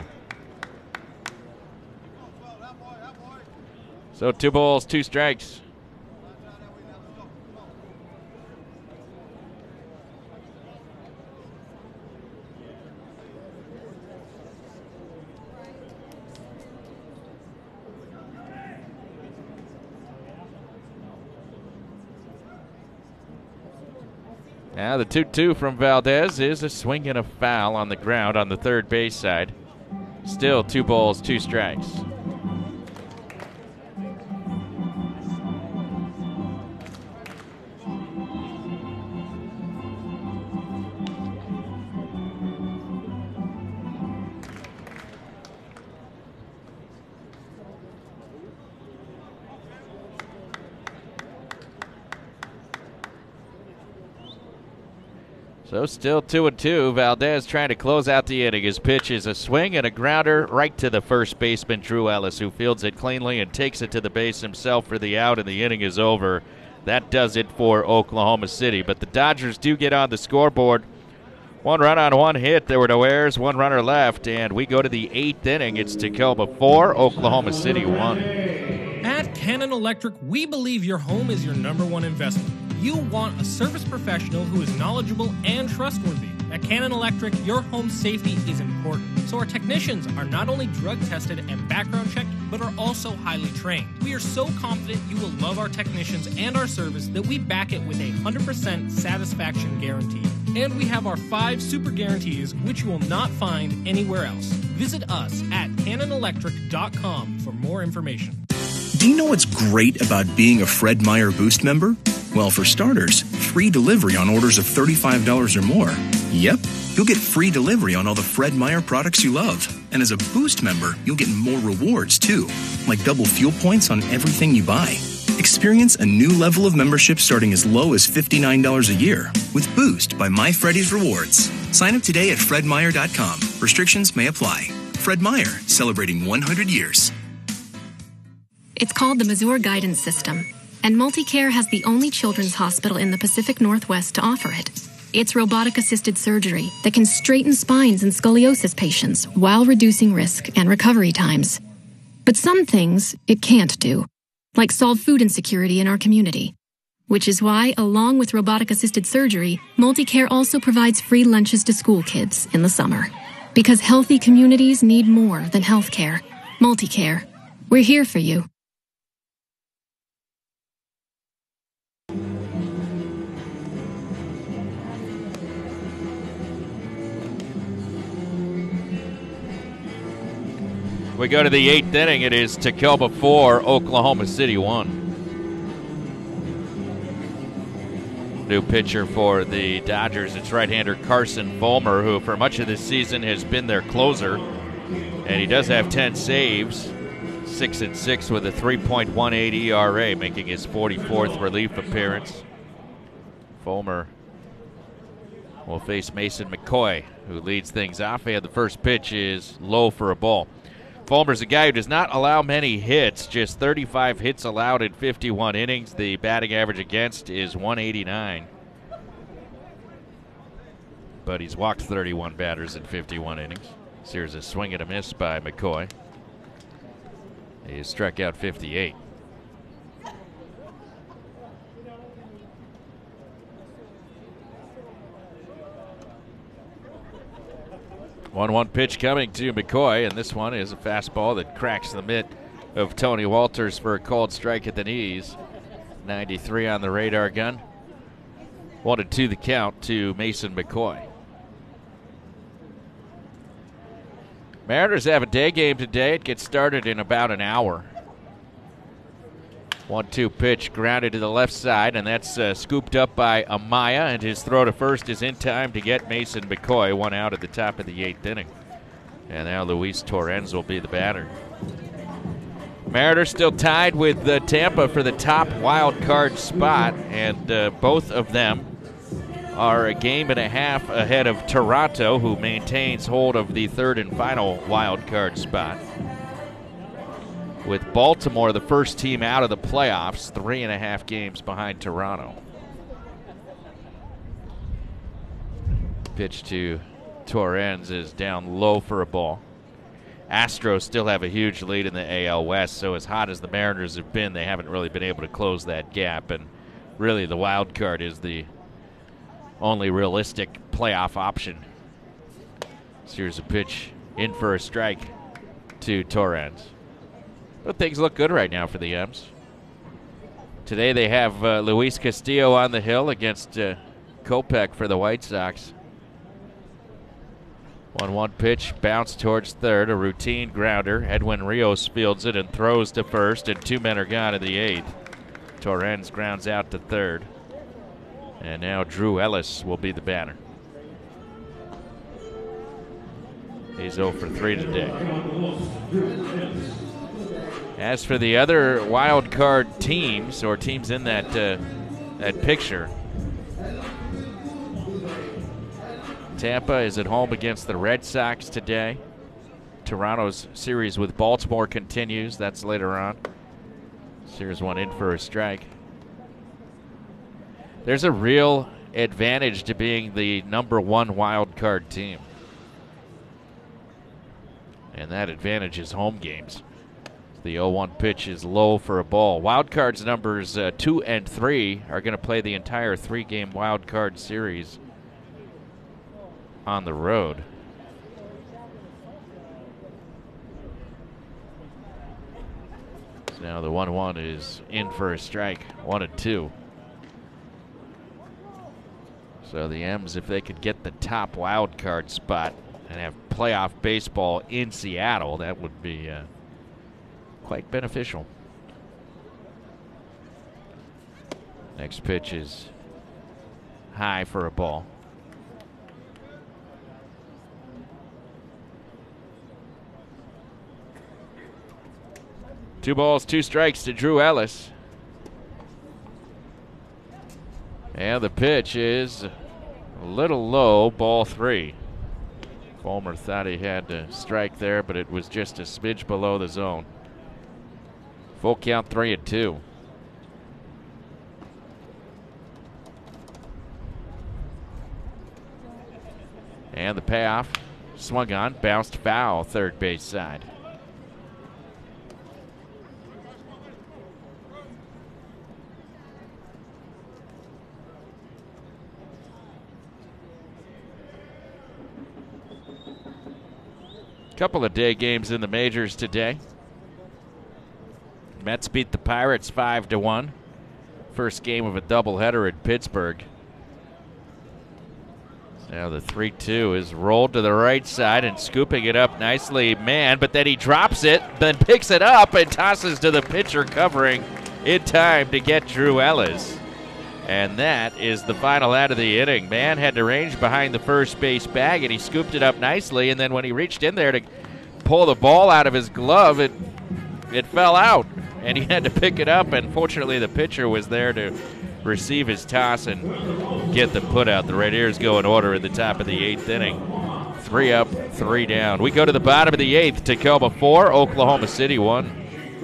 So two balls, two strikes. Now the two two from Valdez is a swing and a foul on the ground on the third base side. Still two balls, two strikes. So still two and two. Valdez trying to close out the inning. His pitch is a swing and a grounder right to the first baseman, Drew Ellis, who fields it cleanly and takes it to the base himself for the out, and the inning is over. That does it for Oklahoma City. But the Dodgers do get on the scoreboard. One run on one hit. There were no errors. One runner left, and we go to the eighth inning. It's Tacoma four, Oklahoma City one. At Cannon Electric, we believe your home is your number one investment. You want a service professional who is knowledgeable and trustworthy. At Cannon Electric, your home safety is important. So our technicians are not only drug tested and background checked, but are also highly trained. We are so confident you will love our technicians and our service that we back it with a one hundred percent satisfaction guarantee. And we have our five super guarantees, which you will not find anywhere else. Visit us at cannon electric dot com for more information. Do you know what's great about being a Fred Meyer Boost member? Well, for starters, free delivery on orders of thirty-five dollars or more. Yep, you'll get free delivery on all the Fred Meyer products you love. And as a Boost member, you'll get more rewards, too, like double fuel points on everything you buy. Experience a new level of membership starting as low as fifty-nine dollars a year with Boost by My Freddy's Rewards. Sign up today at fred meyer dot com. Restrictions may apply. Fred Meyer, celebrating one hundred years. It's called the Mazur Guidance System, and MultiCare has the only children's hospital in the Pacific Northwest to offer it. It's robotic-assisted surgery that can straighten spines in scoliosis patients while reducing risk and recovery times. But some things it can't do, like solve food insecurity in our community. Which is why, along with robotic-assisted surgery, MultiCare also provides free lunches to school kids in the summer. Because healthy communities need more than health care. MultiCare. We're here for you. We go to the eighth inning. It is Tacoma four, Oklahoma City one. New pitcher for the Dodgers. It's right-hander Carson Fulmer, who for much of this season has been their closer. And he does have ten saves, six and six with a three point one eight E R A, making his forty-fourth relief appearance. Fulmer will face Mason McCoy, who leads things off. And the first pitch is low for a ball. Fulmer's a guy who does not allow many hits, just thirty-five hits allowed in fifty-one innings. The batting average against is one eighty-nine. But he's walked thirty-one batters in fifty-one innings. So here's a swing and a miss by McCoy. He has struck out fifty-eight. one one pitch coming to McCoy, and this one is a fastball that cracks the mitt of Tony Walters for a called strike at the knees. ninety-three on the radar gun. one and two the count to Mason McCoy. Mariners have a day game today. It gets started in about an hour. one two pitch grounded to the left side, and that's uh, scooped up by Amaya, and his throw to first is in time to get Mason McCoy one out at the top of the eighth inning. And now Luis Torrens will be the batter. Mariners still tied with uh, Tampa for the top wild card spot, and uh, both of them are a game and a half ahead of Toronto, who maintains hold of the third and final wild card spot. With Baltimore, the first team out of the playoffs, three and a half games behind Toronto. Pitch to Torrens is down low for a ball. Astros still have a huge lead in the A L West, so as hot as the Mariners have been, they haven't really been able to close that gap. And really, the wild card is the only realistic playoff option. So here's a pitch in for a strike to Torrens. But things look good right now for the M's. Today they have uh, Luis Castillo on the hill against uh, Kopech for the White Sox. one one pitch, bounce towards third, a routine grounder. Edwin Rios fields it and throws to first, and two men are gone in the eighth. Torrens grounds out to third. And now Drew Ellis will be the batter. He's oh for three today. As for the other wild card teams, or teams in that uh, that picture, Tampa is at home against the Red Sox today. Toronto's series with Baltimore continues. That's later on. Here's one in for a strike. There's a real advantage to being the number one wild card team. And that advantage is home games. The oh one pitch is low for a ball. Wild cards numbers uh, two and three are going to play the entire three-game wild card series on the road. So now the one one is in for a strike, one and two. So the M's, if they could get the top wild card spot and have playoff baseball in Seattle, that would be uh, quite beneficial. Next pitch is high for a ball. Two balls, two strikes to Drew Ellis. And the pitch is a little low, ball three. Fulmer thought he had to strike there, but it was just a smidge below the zone. Full count, three and two. And the payoff, swung on, bounced foul, third base side. Couple of day games in the majors today. Mets beat the Pirates five to one. First game of a doubleheader at Pittsburgh. Now the three two is rolled to the right side and scooping it up nicely, man, but then he drops it, then picks it up and tosses to the pitcher covering in time to get Drew Ellis. And that is the final out of the inning. Man had to range behind the first base bag, and he scooped it up nicely, and then when he reached in there to pull the ball out of his glove, it it fell out, and he had to pick it up, and fortunately the pitcher was there to receive his toss and get the put out. The Rainiers go in order at the top of the eighth inning. Three up, three down. We go to the bottom of the eighth. Tacoma four, Oklahoma City one.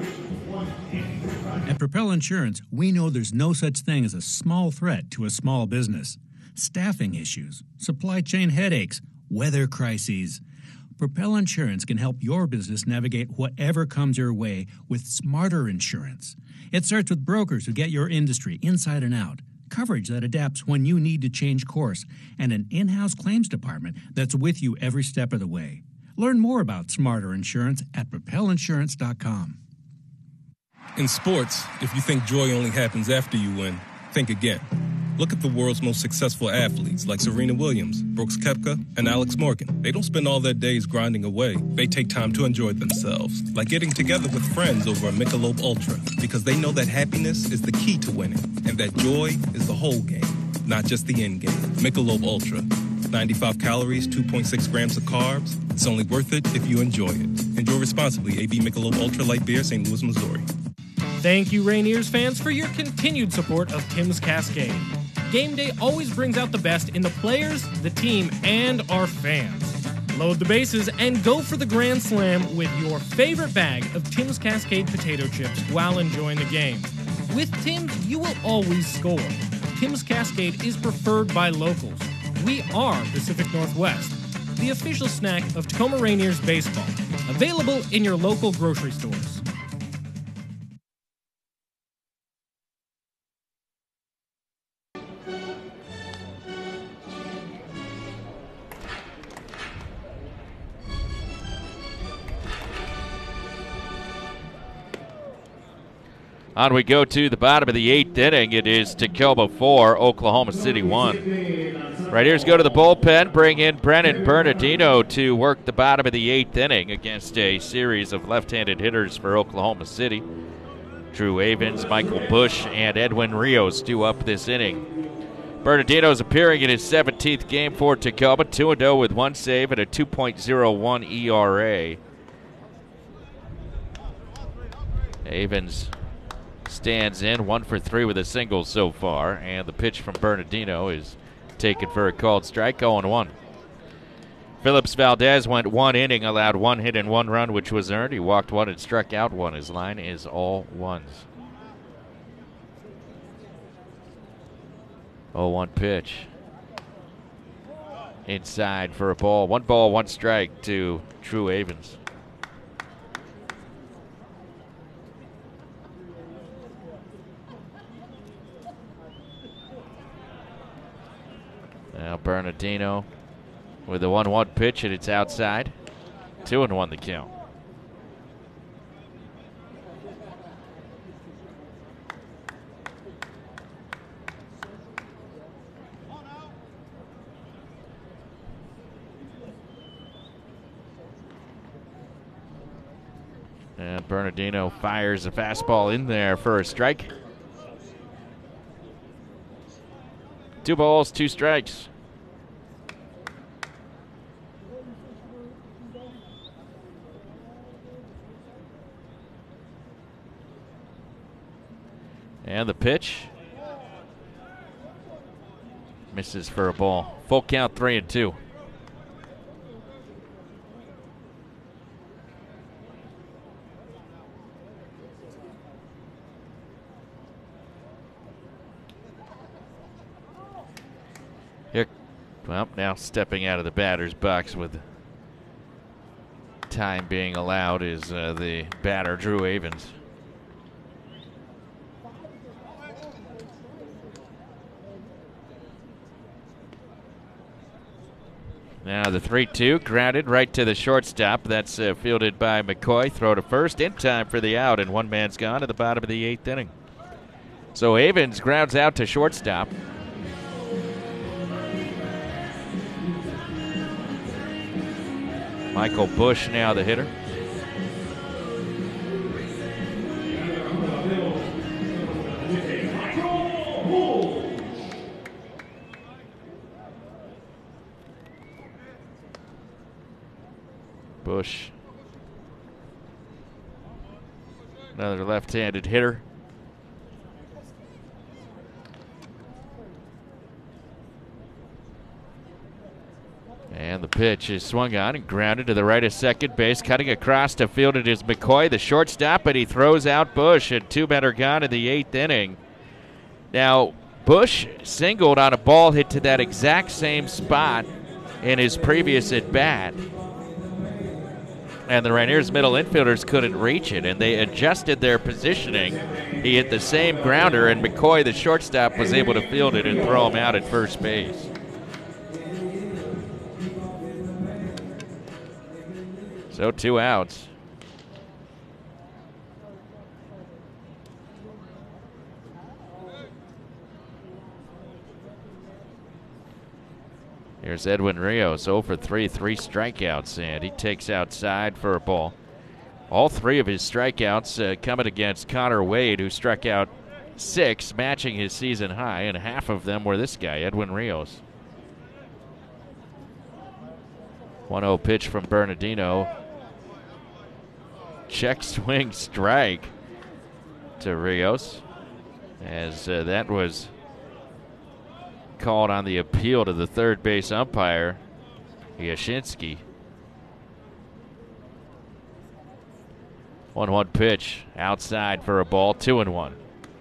At Propel Insurance, we know there's no such thing as a small threat to a small business. Staffing issues, supply chain headaches, weather crises. Propel Insurance can help your business navigate whatever comes your way with smarter insurance. It starts with brokers who get your industry inside and out, coverage that adapts when you need to change course, and an in-house claims department that's with you every step of the way. Learn more about Smarter Insurance at propel insurance dot com. In sports, if you think joy only happens after you win, think again. Look at the world's most successful athletes like Serena Williams, Brooks Koepka, and Alex Morgan. They don't spend all their days grinding away. They take time to enjoy themselves, like getting together with friends over a Michelob Ultra, because they know that happiness is the key to winning, and that joy is the whole game, not just the end game. Michelob Ultra. ninety-five calories, two point six grams of carbs. It's only worth it if you enjoy it. Enjoy responsibly. A B Michelob Ultra Light Beer, Saint Louis, Missouri. Thank you, Rainiers fans, for your continued support of Tim's Cascade. Game day always brings out the best in the players, the team, and our fans. Load the bases and go for the Grand Slam with your favorite bag of Tim's Cascade potato chips while enjoying the game. With Tim's, you will always score. Tim's Cascade is preferred by locals. We are Pacific Northwest, the official snack of Tacoma Rainiers baseball. Available in your local grocery stores. On we go to the bottom of the eighth inning. It is Tacoma four, Oklahoma City one. Raiders go to the bullpen, bring in Brennan Bernardino to work the bottom of the eighth inning against a series of left-handed hitters for Oklahoma City. Drew Avens, Michael Bush, and Edwin Rios do up this inning. Bernardino's appearing in his seventeenth game for Tacoma, two and oh with one save and a two point oh one E R A. Avens stands in, one for three with a single so far, and the pitch from Bernardino is taken for a called strike, oh and one. Phillips Valdez went one inning, allowed one hit and one run, which was earned. He walked one and struck out one. His line is all ones. oh one pitch. Inside for a ball. One ball, one strike to Drew Avens. Now Bernardino with the one one pitch, and it's outside. two and one the count. And Bernardino fires a fastball in there for a strike. Two balls, two strikes. And the pitch misses for a ball. Full count, three and two. Here, well, now stepping out of the batter's box with time being allowed is uh, the batter, Drew Avens. Now the three two, grounded right to the shortstop. That's uh, fielded by McCoy. Throw to first in time for the out, and one man's gone at the bottom of the eighth inning. So Avens grounds out to shortstop. Michael Bush now the hitter. Bush, another left-handed hitter. And the pitch is swung on and grounded to the right of second base. Cutting across to field it is McCoy, the shortstop, but he throws out Bush, and two men are gone in the eighth inning. Now, Bush singled on a ball hit to that exact same spot in his previous at-bat. and the Rainiers middle infielders couldn't reach it, and they adjusted their positioning. He hit the same grounder, and McCoy, the shortstop, was able to field it and throw him out at first base. So two outs. Here's Edwin Rios, oh for three, three strikeouts, and he takes outside for a ball. All three of his strikeouts uh, coming against Connor Wade, who struck out six, matching his season high, and half of them were this guy, Edwin Rios. one oh pitch from Bernardino. Check swing strike to Rios, as uh, that was called on the appeal to the third base umpire, Yashinsky. one one pitch outside for a ball, two and one.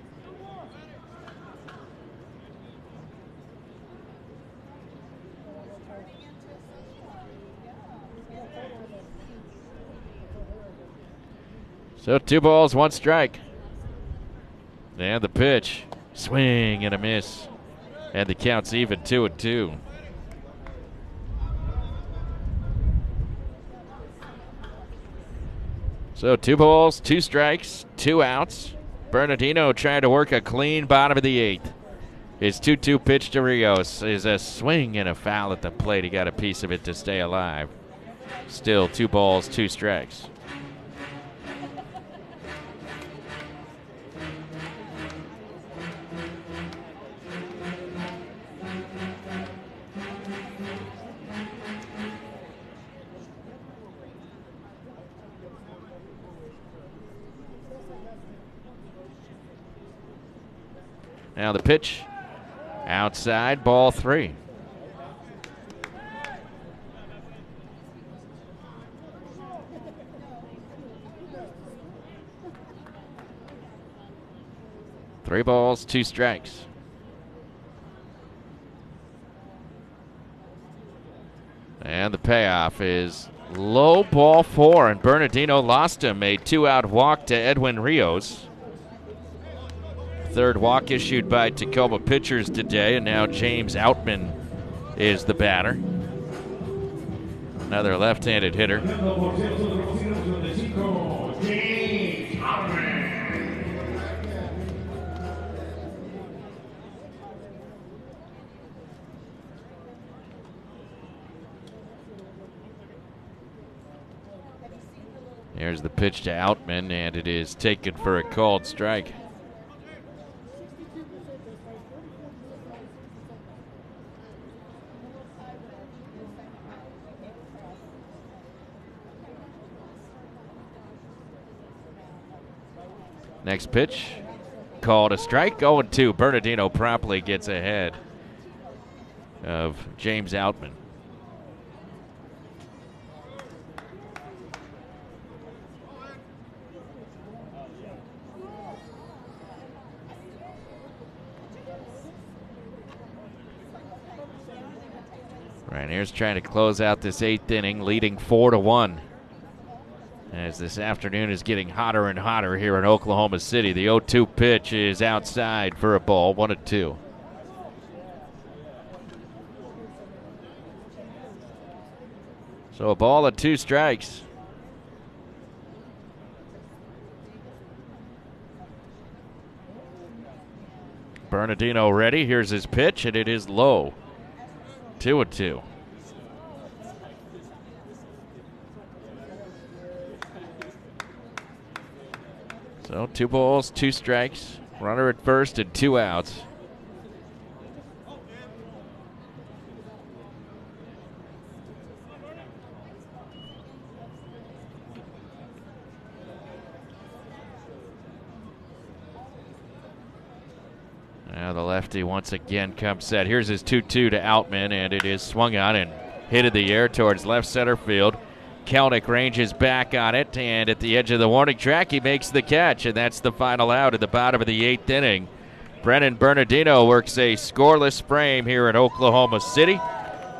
So two balls, one strike. And the pitch, swing and a miss. And the count's even, two and two. So two balls, two strikes, two outs. Bernardino trying to work a clean bottom of the eighth. His two two pitch to Rios is a swing and a foul at the plate. He got a piece of it to stay alive. Still two balls, two strikes. Now the pitch, outside, ball three. Three balls, two strikes. And the payoff is low, ball four, and Bernardino lost him. A two-out walk to Edwin Rios. Third walk issued by Tacoma pitchers today, and now James Outman is the batter. Another left-handed hitter. Here's the pitch to Outman, and it is taken for a called strike. Next pitch, called a strike, oh and two. Bernardino promptly gets ahead of James Outman. Rainiers trying to close out this eighth inning, leading four to one. As this afternoon is getting hotter and hotter here in Oklahoma City. The oh two pitch is outside for a ball, one and two. So a ball and two strikes. Bernardino ready. Here's his pitch, and it is low. Two and two. So two balls, two strikes, runner at first, and two outs. Now the lefty once again comes set. Here's his two two to Outman, and it is swung on and hit in the air towards left center field. Kelnick ranges back on it, and at the edge of the warning track, he makes the catch, and that's the final out at the bottom of the eighth inning. Brennan Bernardino works a scoreless frame here in Oklahoma City,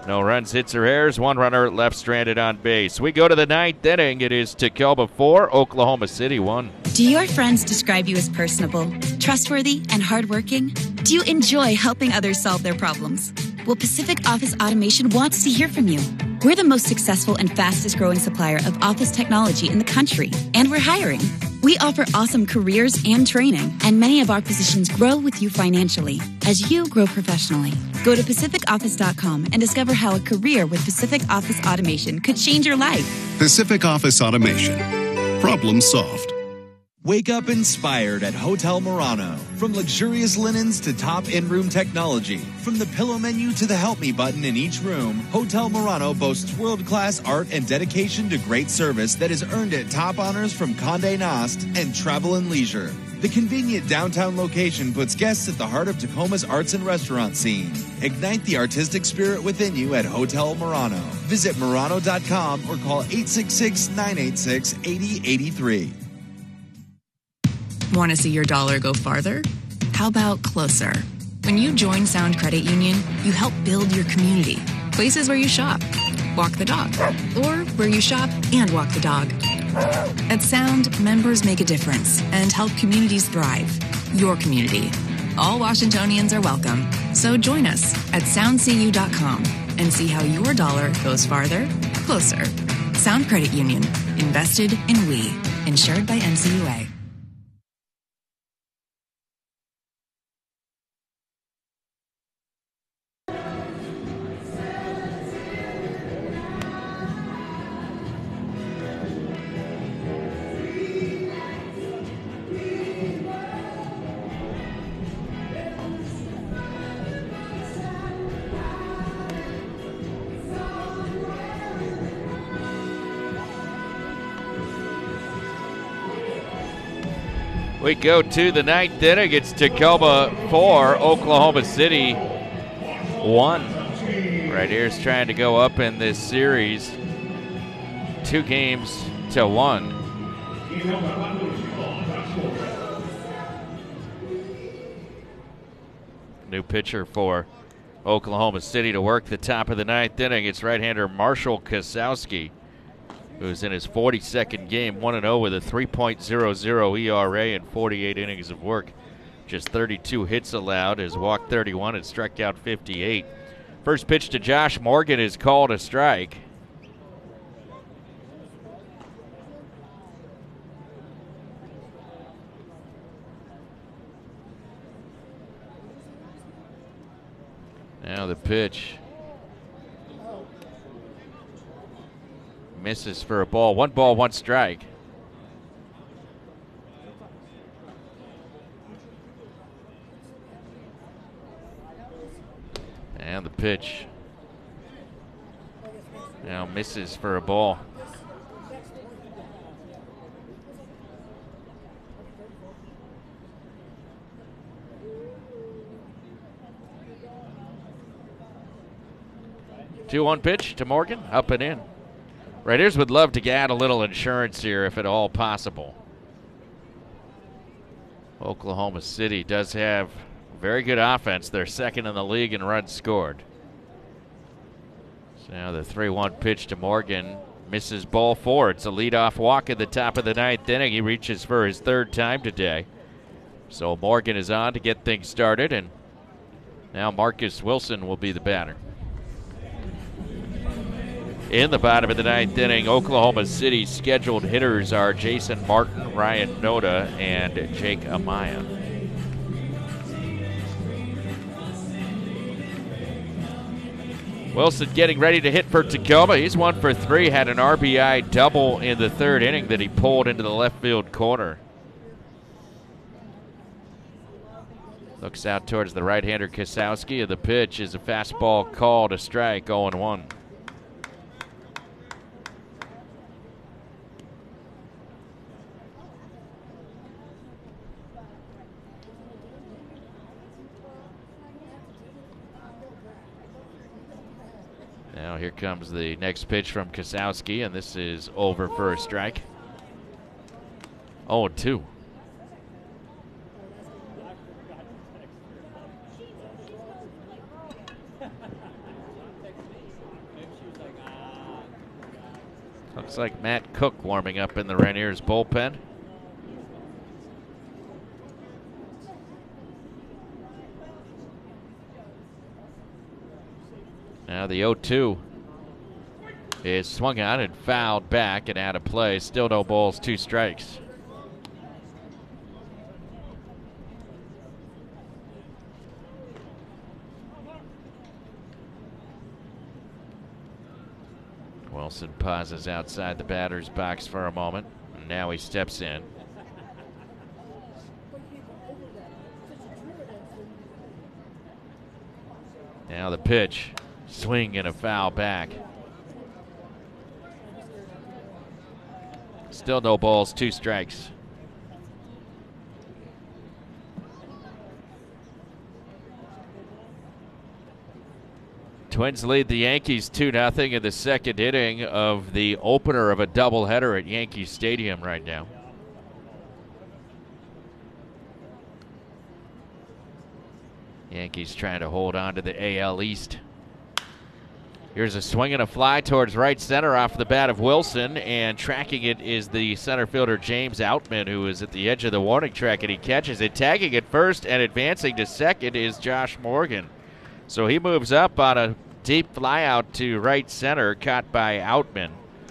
No runs, hits, or errors. One runner left stranded on base. We go to the ninth inning. It is Tacoma four, Oklahoma City one. Do your friends describe you as personable, trustworthy, and hardworking? Do you enjoy helping others solve their problems? Well, Pacific Office Automation wants to hear from you. We're the most successful and fastest growing supplier of office technology in the country, and we're hiring. We offer awesome careers and training, and many of our positions grow with you financially as you grow professionally. Go to Pacific Office dot com and discover how a career with Pacific Office Automation could change your life. Pacific Office Automation. Problem solved. Wake up inspired at Hotel Murano. From luxurious linens to top in-room technology, from the pillow menu to the help me button in each room, Hotel Murano boasts world-class art and dedication to great service that has earned it top honors from Condé Nast and Travel and Leisure. The convenient downtown location puts guests at the heart of Tacoma's arts and restaurant scene. Ignite the artistic spirit within you at Hotel Murano. Visit Murano dot com or call eight six six, nine eight six, eight zero eight three. Want to see your dollar go farther? How about closer? When you join Sound Credit Union, you help build your community. Places where you shop, walk the dog, or where you shop and walk the dog. At Sound, members make a difference and help communities thrive. Your community. All Washingtonians are welcome. So join us at sound c u dot com and see how your dollar goes farther, closer. Sound Credit Union. Invested in we. Insured by N C U A. We go to the ninth inning. It's Tacoma four, Oklahoma City one. Right here's trying to go up in this series. Two games to one. New pitcher for Oklahoma City to work the top of the ninth inning. It's right-hander Marshall Kasowski, who's in his forty-second game, one and oh with a three point oh oh E R A and forty-eight innings of work. Just thirty-two hits allowed, has walked thirty-one and struck out fifty-eight. First pitch to Josh Morgan is called a strike. Now the pitch. Misses for a ball. One ball, one strike. And the pitch. Now misses for a ball. two one pitch to Morgan, up and in. Raiders would love to add a little insurance here if at all possible. Oklahoma City does have very good offense. They're second in the league in runs scored. So now the three one pitch to Morgan. Misses ball four. It's a leadoff walk at the top of the ninth inning. He reaches for his third time today. So Morgan is on to get things started, and now Marcus Wilson will be the batter. In the bottom of the ninth inning, Oklahoma City's scheduled hitters are Jason Martin, Ryan Noda, and Jake Amaya. Wilson getting ready to hit for Tacoma. He's one for three, had an R B I double in the third inning that he pulled into the left field corner. Looks out towards the right-hander Kasowski, and the pitch is a fastball called a strike, oh and one. Now here comes the next pitch from Kasowski, and this is over for a strike. oh and two. Looks like Matt Cook warming up in the Rainiers bullpen. Now the oh two is swung on and fouled back and out of play. Still no balls, two strikes. Wilson pauses outside the batter's box for a moment, and now he steps in. Now the pitch, swing and a foul back. Still no balls, two strikes. Twins lead the Yankees two nothing in the second inning of the opener of a doubleheader at Yankee Stadium right now. Yankees trying to hold on to the A L East. Here's a swing and a fly towards right center off the bat of Wilson, and tracking it is the center fielder James Outman, who is at the edge of the warning track, and he catches it. Tagging it first and advancing to second is Josh Morgan. So he moves up on a deep fly out to right center, caught by Outman.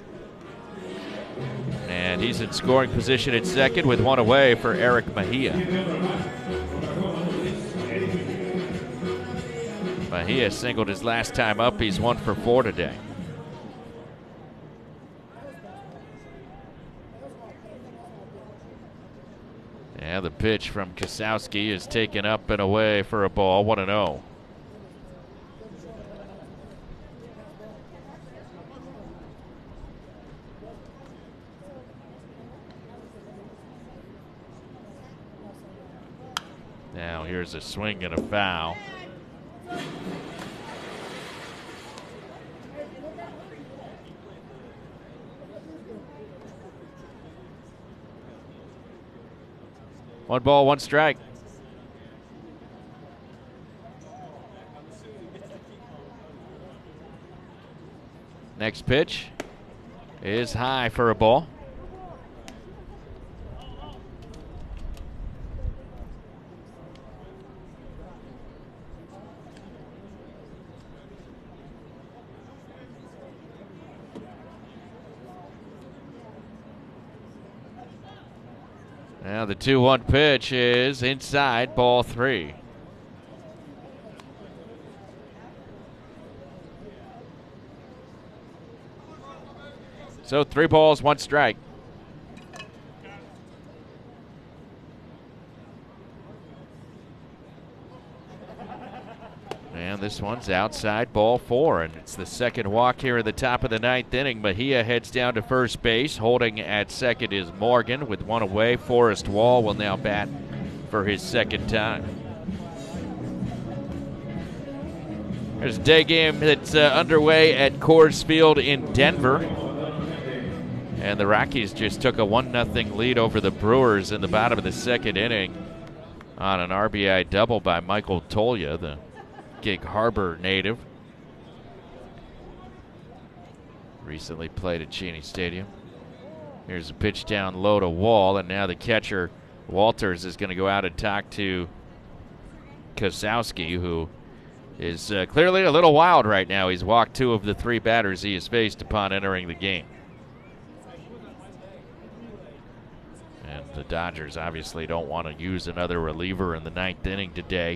And he's in scoring position at second with one away for Eric Mejia. Mejia singled his last time up. He's one for four today. And the pitch from Kasowski is taken up and away for a ball, one and oh. Now here's a swing and a foul. One ball, one strike. Next pitch is high for a ball. Now the two one pitch is inside, ball three. So three balls, one strike. And this one's outside, ball four, and it's the second walk here in the top of the ninth inning. Mejia heads down to first base. Holding at second is Morgan with one away. Forrest Wall will now bat for his second time. There's a day game that's uh, underway at Coors Field in Denver. And the Rockies just took a one nothing lead over the Brewers in the bottom of the second inning on an R B I double by Michael Toglia, the Gig Harbor native. Recently played at Cheney Stadium. Here's a pitch down low to Wall, and now the catcher, Walters, is going to go out and talk to Kasowski, who is uh, clearly a little wild right now. He's walked two of the three batters he has faced upon entering the game. And the Dodgers obviously don't want to use another reliever in the ninth inning today.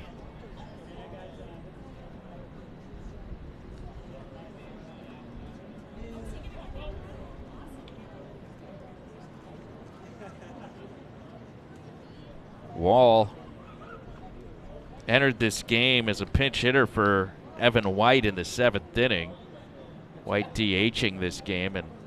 Wall entered this game as a pinch hitter for Evan White in the seventh inning. White DHing this game, and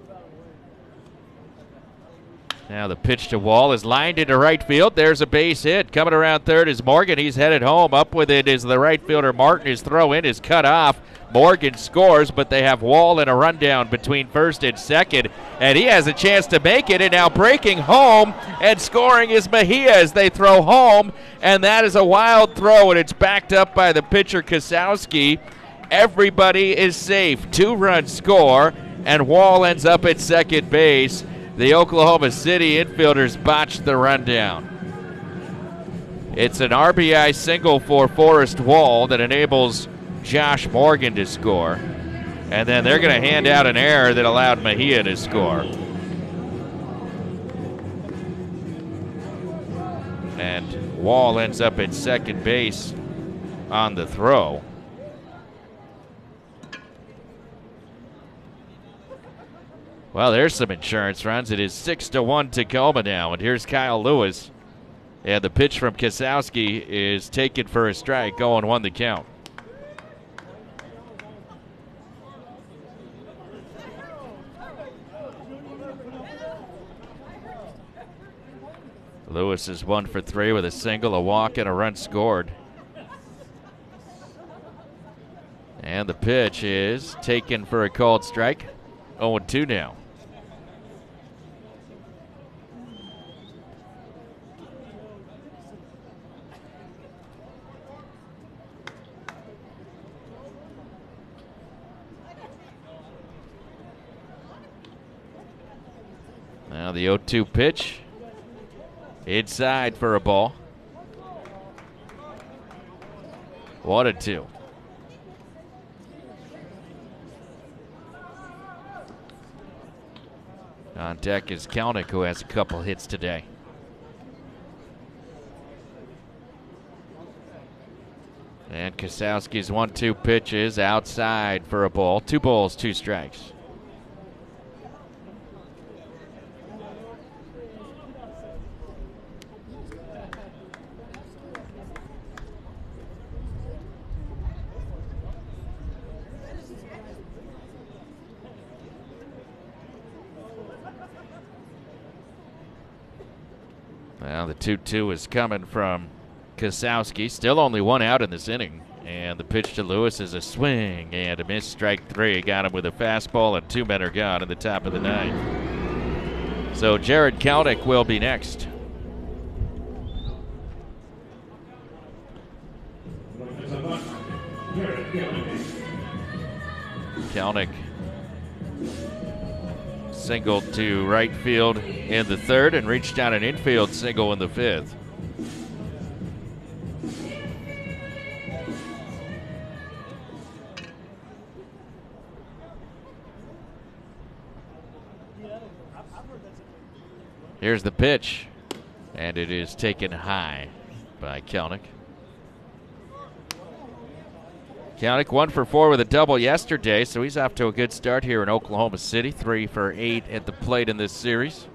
now the pitch to Wall is lined into right field. There's a base hit. Coming around third is Morgan. He's headed home. Up with it is the right fielder Martin. His throw in is cut off. Morgan scores, but they have Wall in a rundown between first and second, and he has a chance to make it. And now breaking home and scoring is Mejia as they throw home, and that is a wild throw, and it's backed up by the pitcher Kasowski. Everybody is safe. Two-run score, and Wall ends up at second base. The Oklahoma City infielders botched the rundown. It's an R B I single for Forrest Wall that enables Josh Morgan to score. And then they're going to hand out an error that allowed Mejia to score. And Wall ends up at second base on the throw. Well, there's some insurance runs. It is six to one Tacoma now, and here's Kyle Lewis. And the pitch from Kasowski is taken for a strike, oh and one the count. Lewis is one for three with a single, a walk, and a run scored. And the pitch is taken for a called strike, oh and two now. Now the oh two pitch. Inside for a ball. One and two. On deck is Kalnick, who has a couple hits today. And Kasowski's one two pitch is outside for a ball. Two balls, two strikes. Well, the two two is coming from Kasowski. Still only one out in this inning. And the pitch to Lewis is a swing and a miss. Strike three. Got him with a fastball, and two men are gone in the top of the ninth. So Jared Kalnick will be next. Kalnick singled to right field in the third and reached down an infield single in the fifth. Here's the pitch, and it is taken high by Kalnick. Kalnick one for four with a double yesterday, so he's off to a good start here in Oklahoma City. Three for eight at the plate in this series.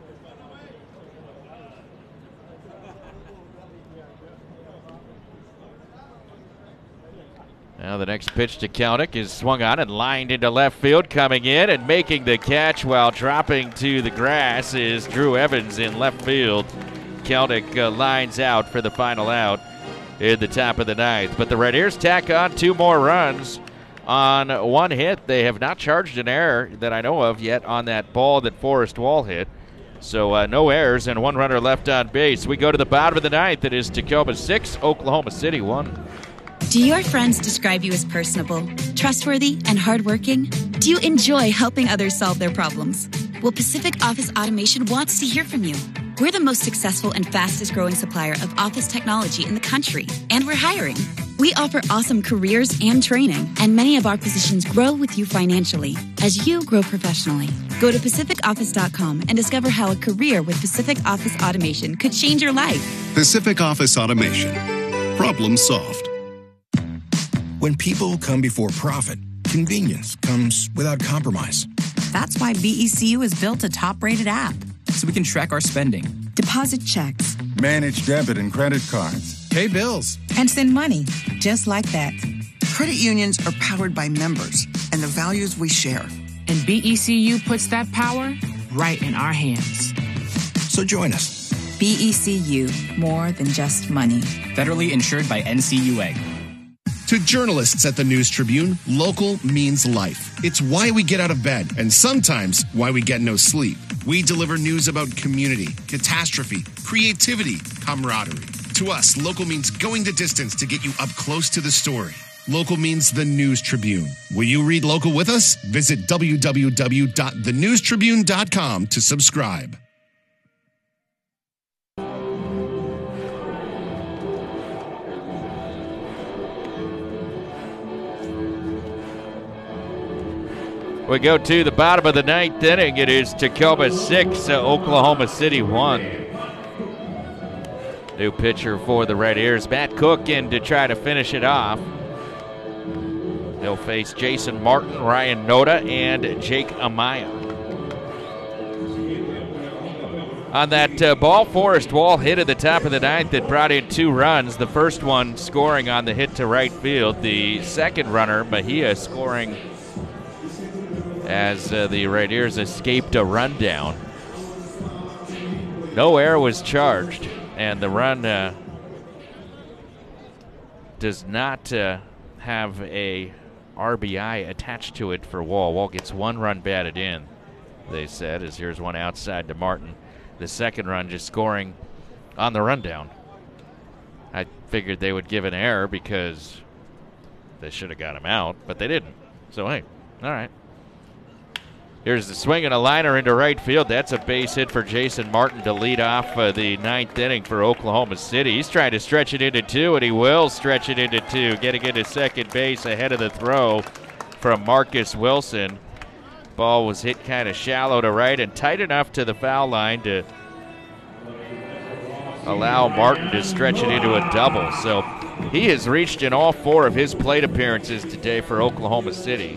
Now the next pitch to Kalnick is swung on and lined into left field. Coming in and making the catch while dropping to the grass is Drew Evans in left field. Kalnick uh, lines out for the final out in the top of the ninth. But the Rainiers tack on two more runs on one hit. They have not charged an error that I know of yet on that ball that Forrest Wall hit. So uh, no errors and one runner left on base. We go to the bottom of the ninth. It is Tacoma six, Oklahoma City one. Do your friends describe you as personable, trustworthy, and hardworking? Do you enjoy helping others solve their problems? Well, Pacific Office Automation wants to hear from you. We're the most successful and fastest growing supplier of office technology in the country, and we're hiring. We offer awesome careers and training, and many of our positions grow with you financially as you grow professionally. Go to Pacific Office dot com and discover how a career with Pacific Office Automation could change your life. Pacific Office Automation. Problem solved. When people come before profit, convenience comes without compromise. That's why B E C U has built a top-rated app. So we can track our spending, deposit checks, manage debit and credit cards, pay bills, and send money just like that. Credit unions are powered by members and the values we share. And B E C U puts that power right in our hands. So join us. B E C U, more than just money. Federally insured by N C U A. To journalists at the News Tribune, local means life. It's why we get out of bed, and sometimes why we get no sleep. We deliver news about community, catastrophe, creativity, camaraderie. To us, local means going the distance to get you up close to the story. Local means the News Tribune. Will you read local with us? Visit w w w dot the news tribune dot com to subscribe. We go to the bottom of the ninth inning. It is Tacoma six, uh, Oklahoma City one. New pitcher for the Red Ears, Matt Cook, in to try to finish it off. They'll face Jason Martin, Ryan Noda, and Jake Amaya. On that uh, ball, Forrest Wall hit at the top of the ninth that brought in two runs. The first one scoring on the hit to right field. The second runner, Mejia, scoring as uh, the Red Ears escaped a rundown. No error was charged, and the run uh, does not uh, have a R B I attached to it for Wall. Wall gets one run batted in, they said, as here's one outside to Martin. The second run just scoring on the rundown. I figured they would give an error because they should have got him out, but they didn't. So, hey, all right. Here's the swing and a liner into right field. That's a base hit for Jason Martin to lead off uh, the ninth inning for Oklahoma City. He's trying to stretch it into two, and he will stretch it into two, getting into second base ahead of the throw from Marcus Wilson. Ball was hit kind of shallow to right and tight enough to the foul line to allow Martin to stretch it into a double. So he has reached in all four of his plate appearances today for Oklahoma City.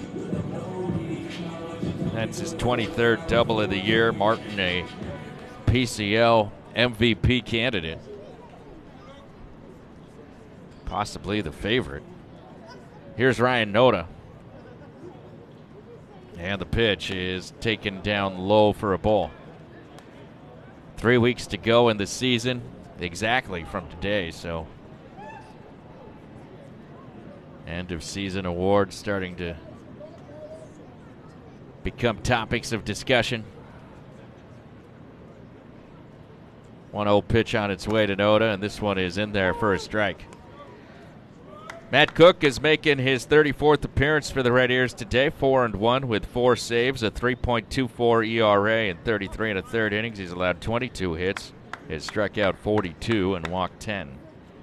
That's his twenty-third double of the year. Martin, a P C L M V P candidate. Possibly the favorite. Here's Ryan Noda. And the pitch is taken down low for a ball. Three weeks to go in the season, exactly from today, so end of season awards starting to become topics of discussion. one oh pitch on its way to Noda, and this one is in there for a strike. Matt Cook is making his thirty-fourth appearance for the Red Ears today, four and one with four saves, a three point two four E R A in thirty-three and a third innings. He's allowed twenty-two hits, has struck out forty-two and walked ten.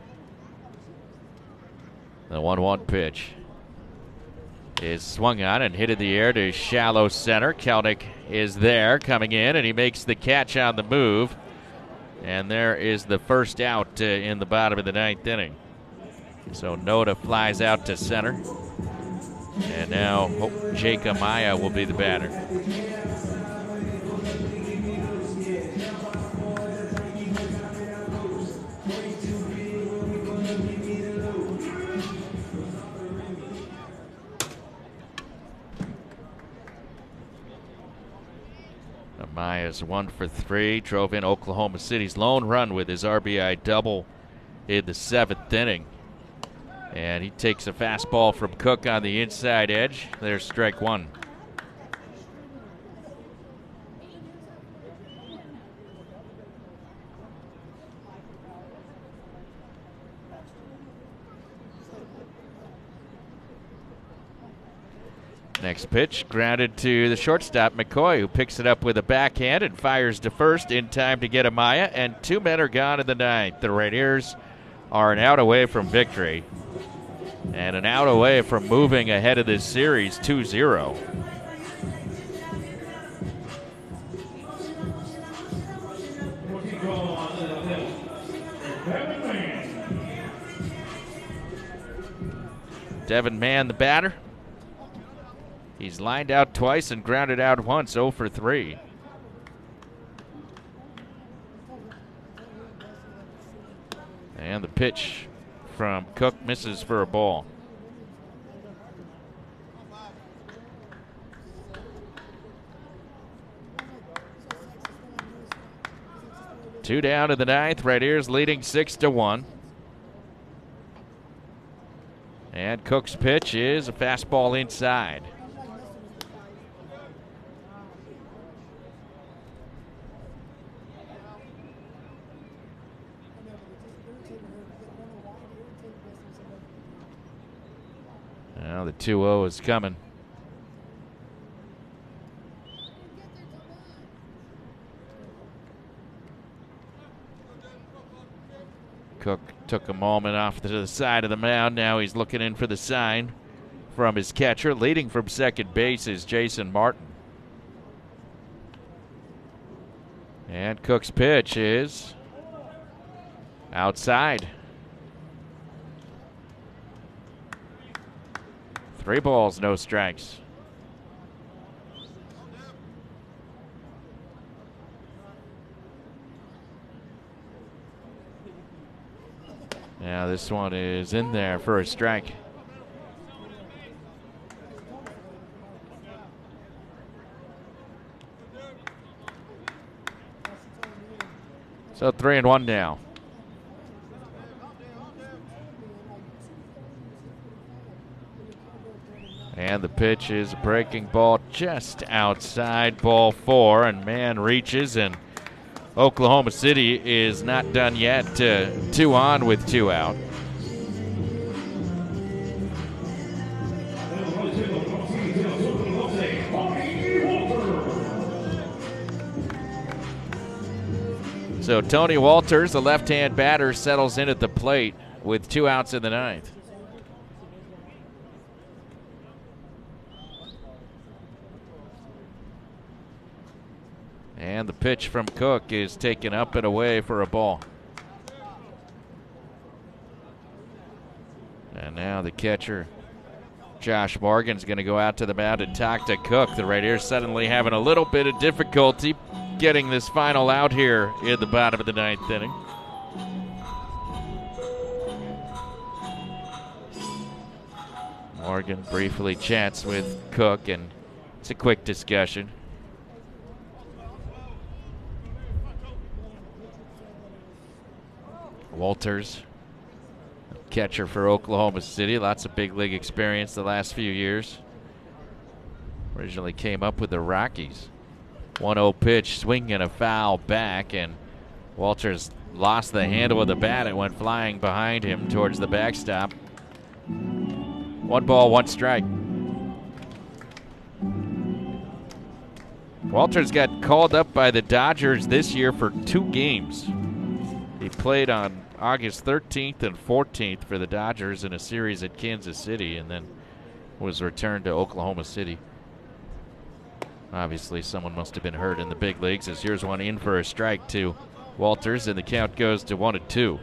The one one pitch is swung on and hit in the air to shallow center. Kelnick is there coming in, and he makes the catch on the move. And there is the first out uh, in the bottom of the ninth inning. So Noda flies out to center. And now Jake Amaya will be the batter. Amaya's one for three, drove in Oklahoma City's lone run with his R B I double in the seventh inning. And he takes a fastball from Cook on the inside edge. There's strike one. Next pitch, grounded to the shortstop, McCoy, who picks it up with a backhand and fires to first in time to get Amaya, and two men are gone in the ninth. The Red Ears are an out away from victory and an out away from moving ahead of this series two zero. Devin Mann, the batter. He's lined out twice and grounded out once, oh for three. And the pitch from Cook misses for a ball. Two down to the ninth. Red Ears leading six to one. And Cook's pitch is a fastball inside. Now the two oh is coming. Cook took a moment off to the side of the mound. Now he's looking in for the sign from his catcher. Leading from second base is Jason Martin. And Cook's pitch is outside. Three balls, no strikes. Now this one is in there for a strike. So three and one now. And the pitch is a breaking ball just outside, ball four, and man reaches, and Oklahoma City is not done yet. Uh, two on with two out. So Tony Walters, the left-hand batter, settles in at the plate with two outs in the ninth. And the pitch from Cook is taken up and away for a ball. And now the catcher, Josh Morgan's going to go out to the mound and talk to Cook. The Raiders suddenly having a little bit of difficulty getting this final out here in the bottom of the ninth inning. Morgan briefly chats with Cook, and it's a quick discussion. Walters, catcher for Oklahoma City, lots of big league experience the last few years. Originally came up with the Rockies. one oh pitch, swing and a foul back, and Walters lost the handle of the bat. It went flying behind him towards the backstop. One ball, one strike. Walters got called up by the Dodgers this year for two games. He played on August thirteenth and fourteenth for the Dodgers in a series at Kansas City, and then was returned to Oklahoma City. Obviously, someone must have been hurt in the big leagues, as here's one in for a strike to Walters, and the count goes to one and two.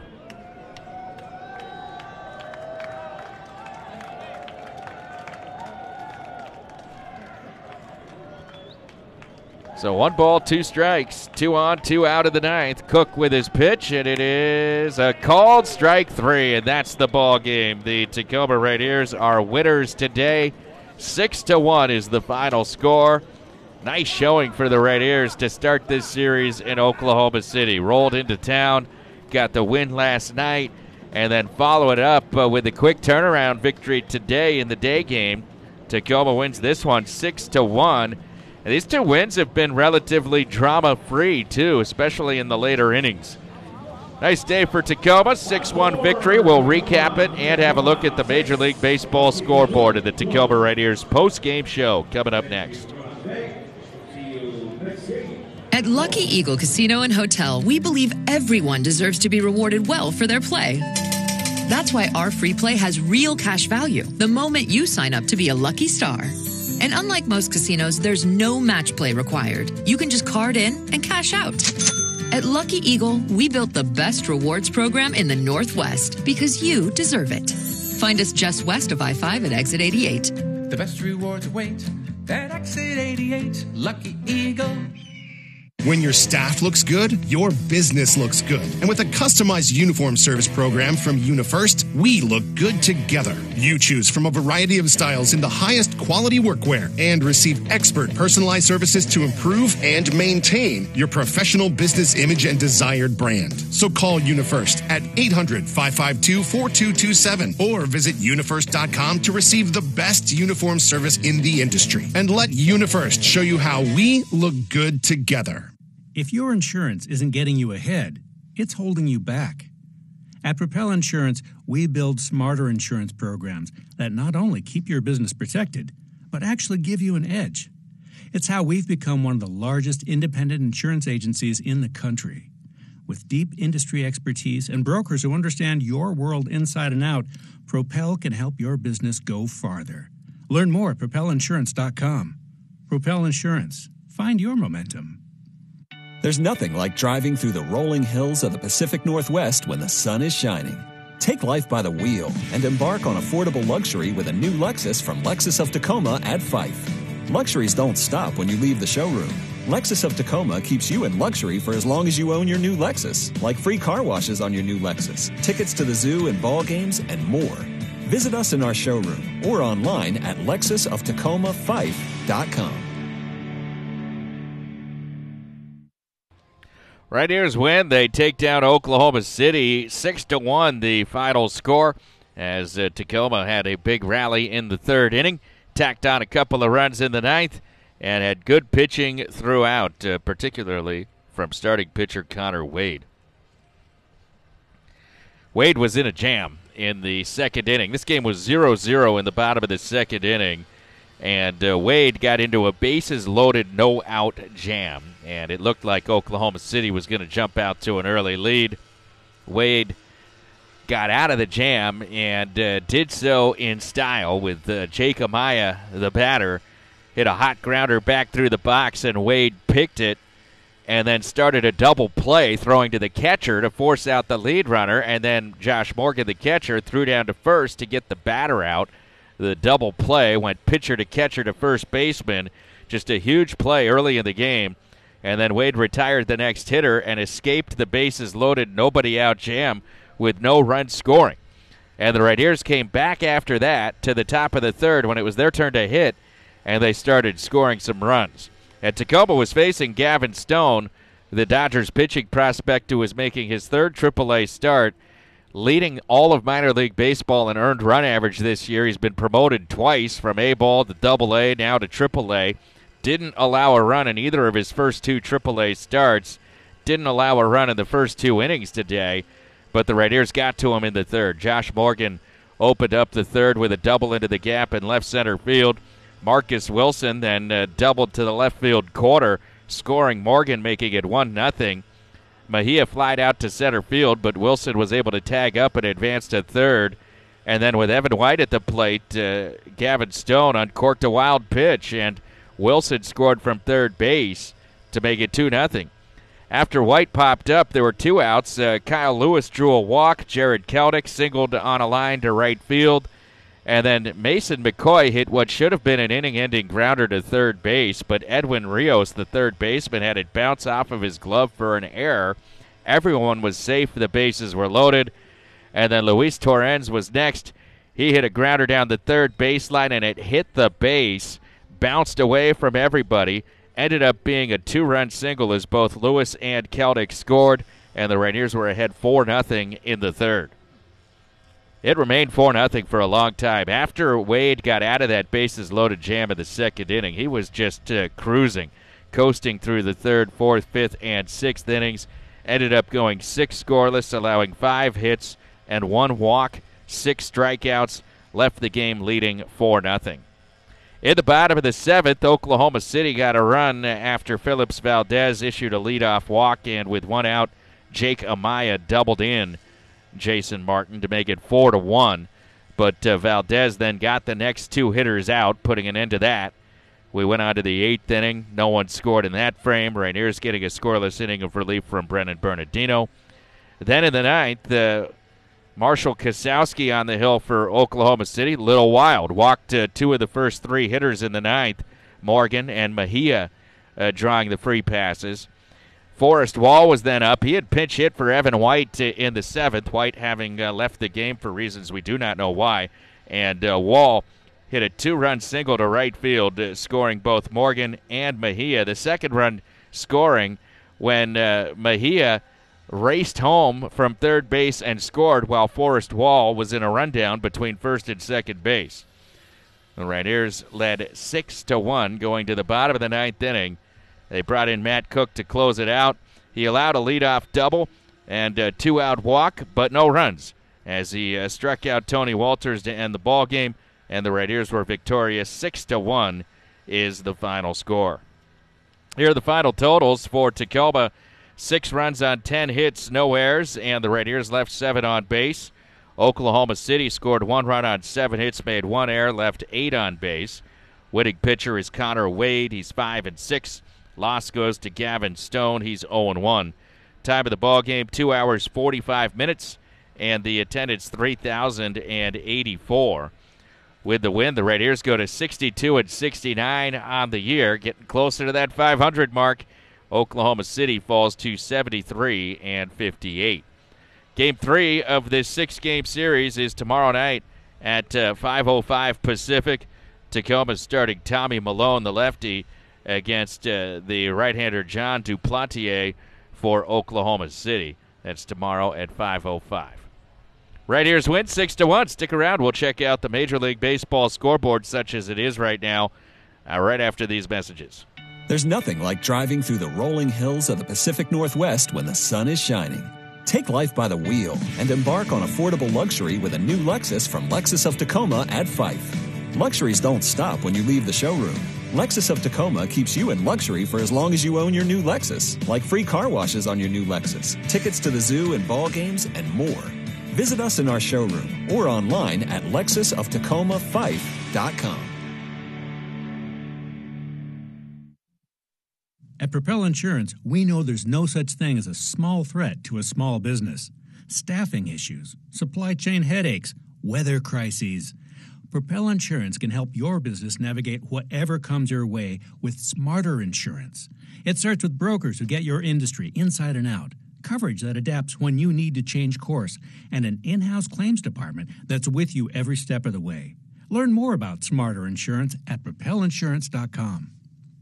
So one ball, two strikes, two on, two out of the ninth. Cook with his pitch, and it is a called strike three, and that's the ball game. The Tacoma Rainiers are winners today. Six to one is the final score. Nice showing for the Rainiers to start this series in Oklahoma City. Rolled into town, got the win last night, and then follow it up uh, with a quick turnaround victory today in the day game. Tacoma wins this one six to one. And these two wins have been relatively drama-free, too, especially in the later innings. Nice day for Tacoma, six one victory. We'll recap it and have a look at the Major League Baseball scoreboard of the Tacoma Rainiers post-game show coming up next. At Lucky Eagle Casino and Hotel, we believe everyone deserves to be rewarded well for their play. That's why our free play has real cash value the moment you sign up to be a lucky star. And unlike most casinos, there's no match play required. You can just card in and cash out. At Lucky Eagle, we built the best rewards program in the Northwest because you deserve it. Find us just west of I five at exit eighty-eight. The best rewards await at exit eighty-eight. Lucky Eagle. When your staff looks good, your business looks good. And with a customized uniform service program from UniFirst, we look good together. You choose from a variety of styles in the highest quality workwear and receive expert personalized services to improve and maintain your professional business image and desired brand. So call UniFirst at eight hundred, five five two, four two two seven or visit unifirst dot com to receive the best uniform service in the industry. And let UniFirst show you how we look good together. If your insurance isn't getting you ahead, it's holding you back. At Propel Insurance, we build smarter insurance programs that not only keep your business protected, but actually give you an edge. It's how we've become one of the largest independent insurance agencies in the country. With deep industry expertise and brokers who understand your world inside and out, Propel can help your business go farther. Learn more at propel insurance dot com. Propel Insurance. Find your momentum. There's nothing like driving through the rolling hills of the Pacific Northwest when the sun is shining. Take life by the wheel and embark on affordable luxury with a new Lexus from Lexus of Tacoma at Fife. Luxuries don't stop when you leave the showroom. Lexus of Tacoma keeps you in luxury for as long as you own your new Lexus, like free car washes on your new Lexus, tickets to the zoo and ball games, and more. Visit us in our showroom or online at lexus of tacoma fife dot com. Rainiers win. They take down Oklahoma City six to one, the final score, as uh, Tacoma had a big rally in the third inning, tacked on a couple of runs in the ninth, and had good pitching throughout, uh, particularly from starting pitcher Connor Wade. Wade was in a jam in the second inning. This game was zero zero in the bottom of the second inning, and uh, Wade got into a bases-loaded, no-out jam, and it looked like Oklahoma City was going to jump out to an early lead. Wade got out of the jam and uh, did so in style with uh, Jake Amaya, the batter, hit a hot grounder back through the box, and Wade picked it and then started a double play, throwing to the catcher to force out the lead runner, and then Josh Morgan, the catcher, threw down to first to get the batter out. The double play went pitcher to catcher to first baseman. Just a huge play early in the game. And then Wade retired the next hitter and escaped the bases-loaded, nobody-out jam with no run scoring. And the Rainiers came back after that to the top of the third when it was their turn to hit, and they started scoring some runs. And Tacoma was facing Gavin Stone, the Dodgers pitching prospect who was making his third triple A start, leading all of minor league baseball in earned run average this year. He's been promoted twice from A-ball to double A, now to triple A. Didn't allow a run in either of his first two triple A starts. Didn't allow a run in the first two innings today, but the Rainiers got to him in the third. Josh Morgan opened up the third with a double into the gap in left center field. Marcus Wilson then uh, doubled to the left field corner, scoring Morgan, making it one nothing. Mejia flied out to center field, but Wilson was able to tag up and advance to third. And then with Evan White at the plate, uh, Gavin Stone uncorked a wild pitch, and Wilson scored from third base to make it two nothing. After White popped up, there were two outs. Uh, Kyle Lewis drew a walk. Jared Keldick singled on a line to right field. And then Mason McCoy hit what should have been an inning-ending grounder to third base, but Edwin Rios, the third baseman, had it bounce off of his glove for an error. Everyone was safe. The bases were loaded. And then Luis Torrens was next. He hit a grounder down the third baseline, and it hit the base, bounced away from everybody, ended up being a two-run single as both Lewis and Keldick scored, and the Rainiers were ahead four nothing in the third. It remained four nothing for a long time. After Wade got out of that bases-loaded jam in the second inning, he was just uh, cruising, coasting through the third, fourth, fifth, and sixth innings. Ended up going six scoreless, allowing five hits and one walk, six strikeouts, left the game leading four nothing. In the bottom of the seventh, Oklahoma City got a run after Phillips Valdez issued a leadoff walk, and with one out, Jake Amaya doubled in Jason Martin to make it four to one. But uh, Valdez then got the next two hitters out, putting an end to that. We went on to the eighth inning. No one scored in that frame. Rainiers getting a scoreless inning of relief from Brennan Bernardino. Then in the ninth, uh, Marshall Kasowski on the hill for Oklahoma City. Little wild. Walked uh, two of the first three hitters in the ninth, Morgan and Mejia uh, drawing the free passes. Forrest Wall was then up. He had pinch hit for Evan White in the seventh, White having uh, left the game for reasons we do not know why. And uh, Wall hit a two-run single to right field, uh, scoring both Morgan and Mejia. The second run scoring when uh, Mejia raced home from third base and scored while Forrest Wall was in a rundown between first and second base. The Rainiers led six to one going to the bottom of the ninth inning. They brought in Matt Cook to close it out. He allowed a leadoff double and a two-out walk, but no runs, as he uh, struck out Tony Walters to end the ball game, and the Red Ears were victorious. Six to one is the final score. Here are the final totals for Tacoma. Six runs on ten hits, no errors, and the Red Ears left seven on base. Oklahoma City scored one run on seven hits, made one error, left eight on base. Winning pitcher is Connor Wade. He's five and six. Loss goes to Gavin Stone. He's oh and one. Time of the ball game, two hours, forty-five minutes, and the attendance, three thousand eighty-four. With the win, the Red Ears go to sixty-two and sixty-nine on the year, getting closer to that five hundred mark. Oklahoma City falls to seventy-three and fifty-eight. Game three of this six-game series is tomorrow night at uh, five oh five Pacific. Tacoma's starting Tommy Malone, the lefty, against uh, the right-hander John Duplantier for Oklahoma City. That's tomorrow at five oh five. Red Ears win six to one. Stick around. We'll check out the Major League Baseball scoreboard, such as it is right now, uh, right after these messages. There's nothing like driving through the rolling hills of the Pacific Northwest when the sun is shining. Take life by the wheel and embark on affordable luxury with a new Lexus from Lexus of Tacoma at Fife. Luxuries don't stop when you leave the showroom. Lexus of Tacoma keeps you in luxury for as long as you own your new Lexus, like free car washes on your new Lexus, tickets to the zoo and ball games, and more. Visit us in our showroom or online at lexus of tacoma fife dot com. At Propel Insurance, we know there's no such thing as a small threat to a small business. Staffing issues, supply chain headaches, weather crises. Propel Insurance can help your business navigate whatever comes your way with smarter insurance. It starts with brokers who get your industry inside and out, coverage that adapts when you need to change course, and an in-house claims department that's with you every step of the way. Learn more about smarter insurance at propel insurance dot com.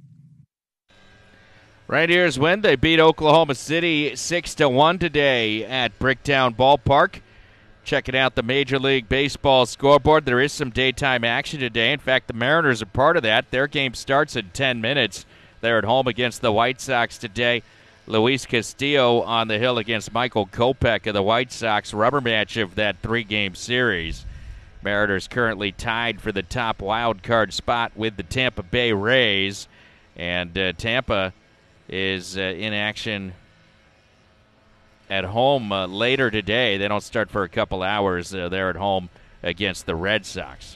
Right Ears win. They beat Oklahoma City six to one today at Bricktown Ballpark. Checking out the Major League Baseball scoreboard, there is some daytime action today. In fact, the Mariners are part of that. Their game starts in ten minutes. They're at home against the White Sox today. Luis Castillo on the hill against Michael Kopech of the White Sox, rubber match of that three-game series. Mariners currently tied for the top wild card spot with the Tampa Bay Rays, and uh, Tampa is uh, in action at home uh, later today. They don't start for a couple hours. Uh, they're at home against the Red Sox.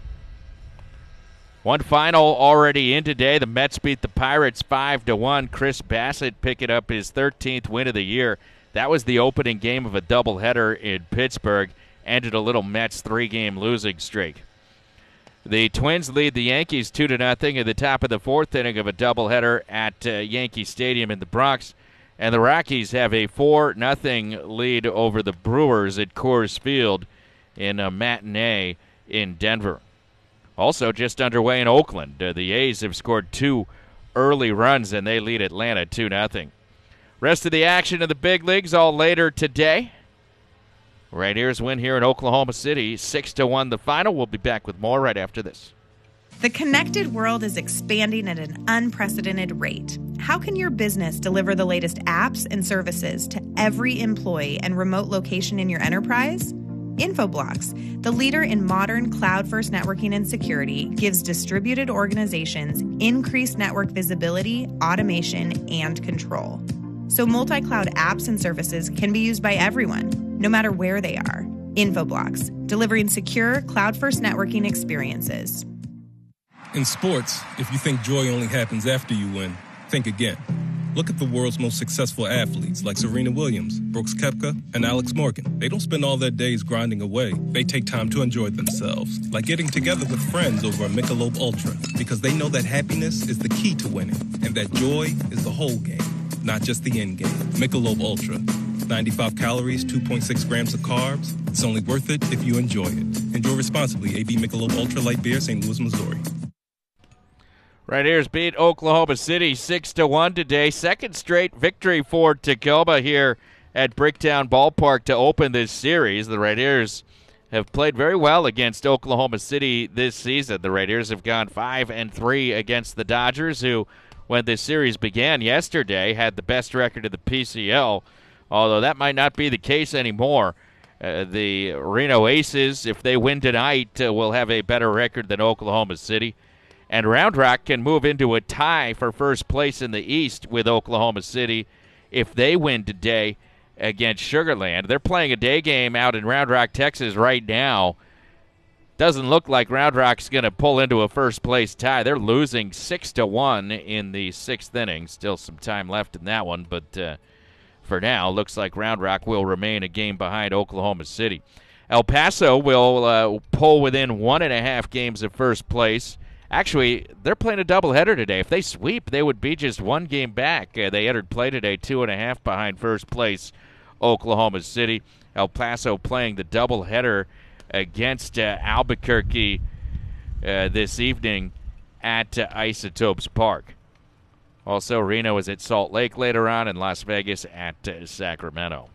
One final already in today. The Mets beat the Pirates five to one. Chris Bassett picking up his thirteenth win of the year. That was the opening game of a doubleheader in Pittsburgh. Ended a little Mets three-game losing streak. The Twins lead the Yankees two to nothing at the top of the fourth inning of a doubleheader at uh, Yankee Stadium in the Bronx. And the Rockies have a four nothing lead over the Brewers at Coors Field in a matinee in Denver. Also just underway in Oakland, uh, the A's have scored two early runs, and they lead Atlanta two nothing. Rest of the action in the big leagues all later today. Red Ears win here in Oklahoma City, six to one the final. We'll be back with more right after this. The connected world is expanding at an unprecedented rate. How can your business deliver the latest apps and services to every employee and remote location in your enterprise? Infoblox, the leader in modern cloud-first networking and security, gives distributed organizations increased network visibility, automation, and control. So multi-cloud apps and services can be used by everyone, no matter where they are. Infoblox, delivering secure cloud-first networking experiences. In sports, if you think joy only happens after you win, think again. Look at the world's most successful athletes like Serena Williams, Brooks Koepka, and Alex Morgan. They don't spend all their days grinding away. They take time to enjoy themselves, like getting together with friends over a Michelob Ultra, because they know that happiness is the key to winning, and that joy is the whole game, not just the end game. Michelob Ultra. ninety-five calories, two point six grams of carbs. It's only worth it if you enjoy it. Enjoy responsibly. A B Michelob Ultra Light Beer, Saint Louis, Missouri. Red Ears beat Oklahoma City six to one today. Second straight victory for Tacoma here at Bricktown Ballpark to open this series. The Red Ears have played very well against Oklahoma City this season. The Red Ears have gone five and three against the Dodgers, who, when this series began yesterday, had the best record of the P C L. although that might not be the case anymore. Uh, the Reno Aces, if they win tonight, uh, will have a better record than Oklahoma City. And Round Rock can move into a tie for first place in the East with Oklahoma City if they win today against Sugar Land. They're playing a day game out in Round Rock, Texas right now. Doesn't look like Round Rock's going to pull into a first-place tie. They're losing six to one in the sixth inning. Still some time left in that one, but uh, for now, looks like Round Rock will remain a game behind Oklahoma City. El Paso will uh, pull within one and a half games of first place. Actually, they're playing a doubleheader today. If they sweep, they would be just one game back. Uh, they entered play today two and a half behind first place Oklahoma City. El Paso playing the doubleheader against uh, Albuquerque uh, this evening at uh, Isotopes Park. Also, Reno is at Salt Lake later on, and Las Vegas at uh, Sacramento.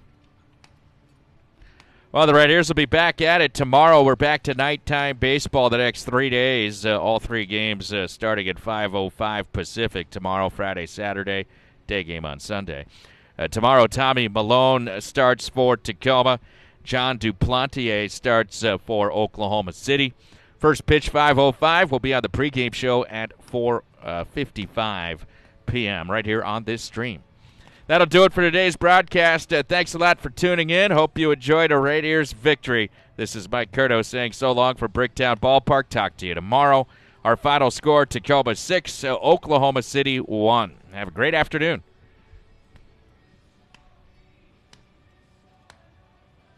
Well, the Red Ears will be back at it tomorrow. We're back to nighttime baseball the next three days. Uh, all three games uh, starting at five oh five Pacific tomorrow, Friday, Saturday, day game on Sunday. Uh, tomorrow, Tommy Malone starts for Tacoma. John Duplantier starts uh, for Oklahoma City. First pitch, five oh five, will be on the pregame show at four fifty-five p.m. right here on this stream. That'll do it for today's broadcast. Uh, thanks a lot for tuning in. Hope you enjoyed a Red Ears victory. This is Mike Curto saying so long for Bricktown Ballpark. Talk to you tomorrow. Our final score, Tacoma six, uh, Oklahoma City one. Have a great afternoon.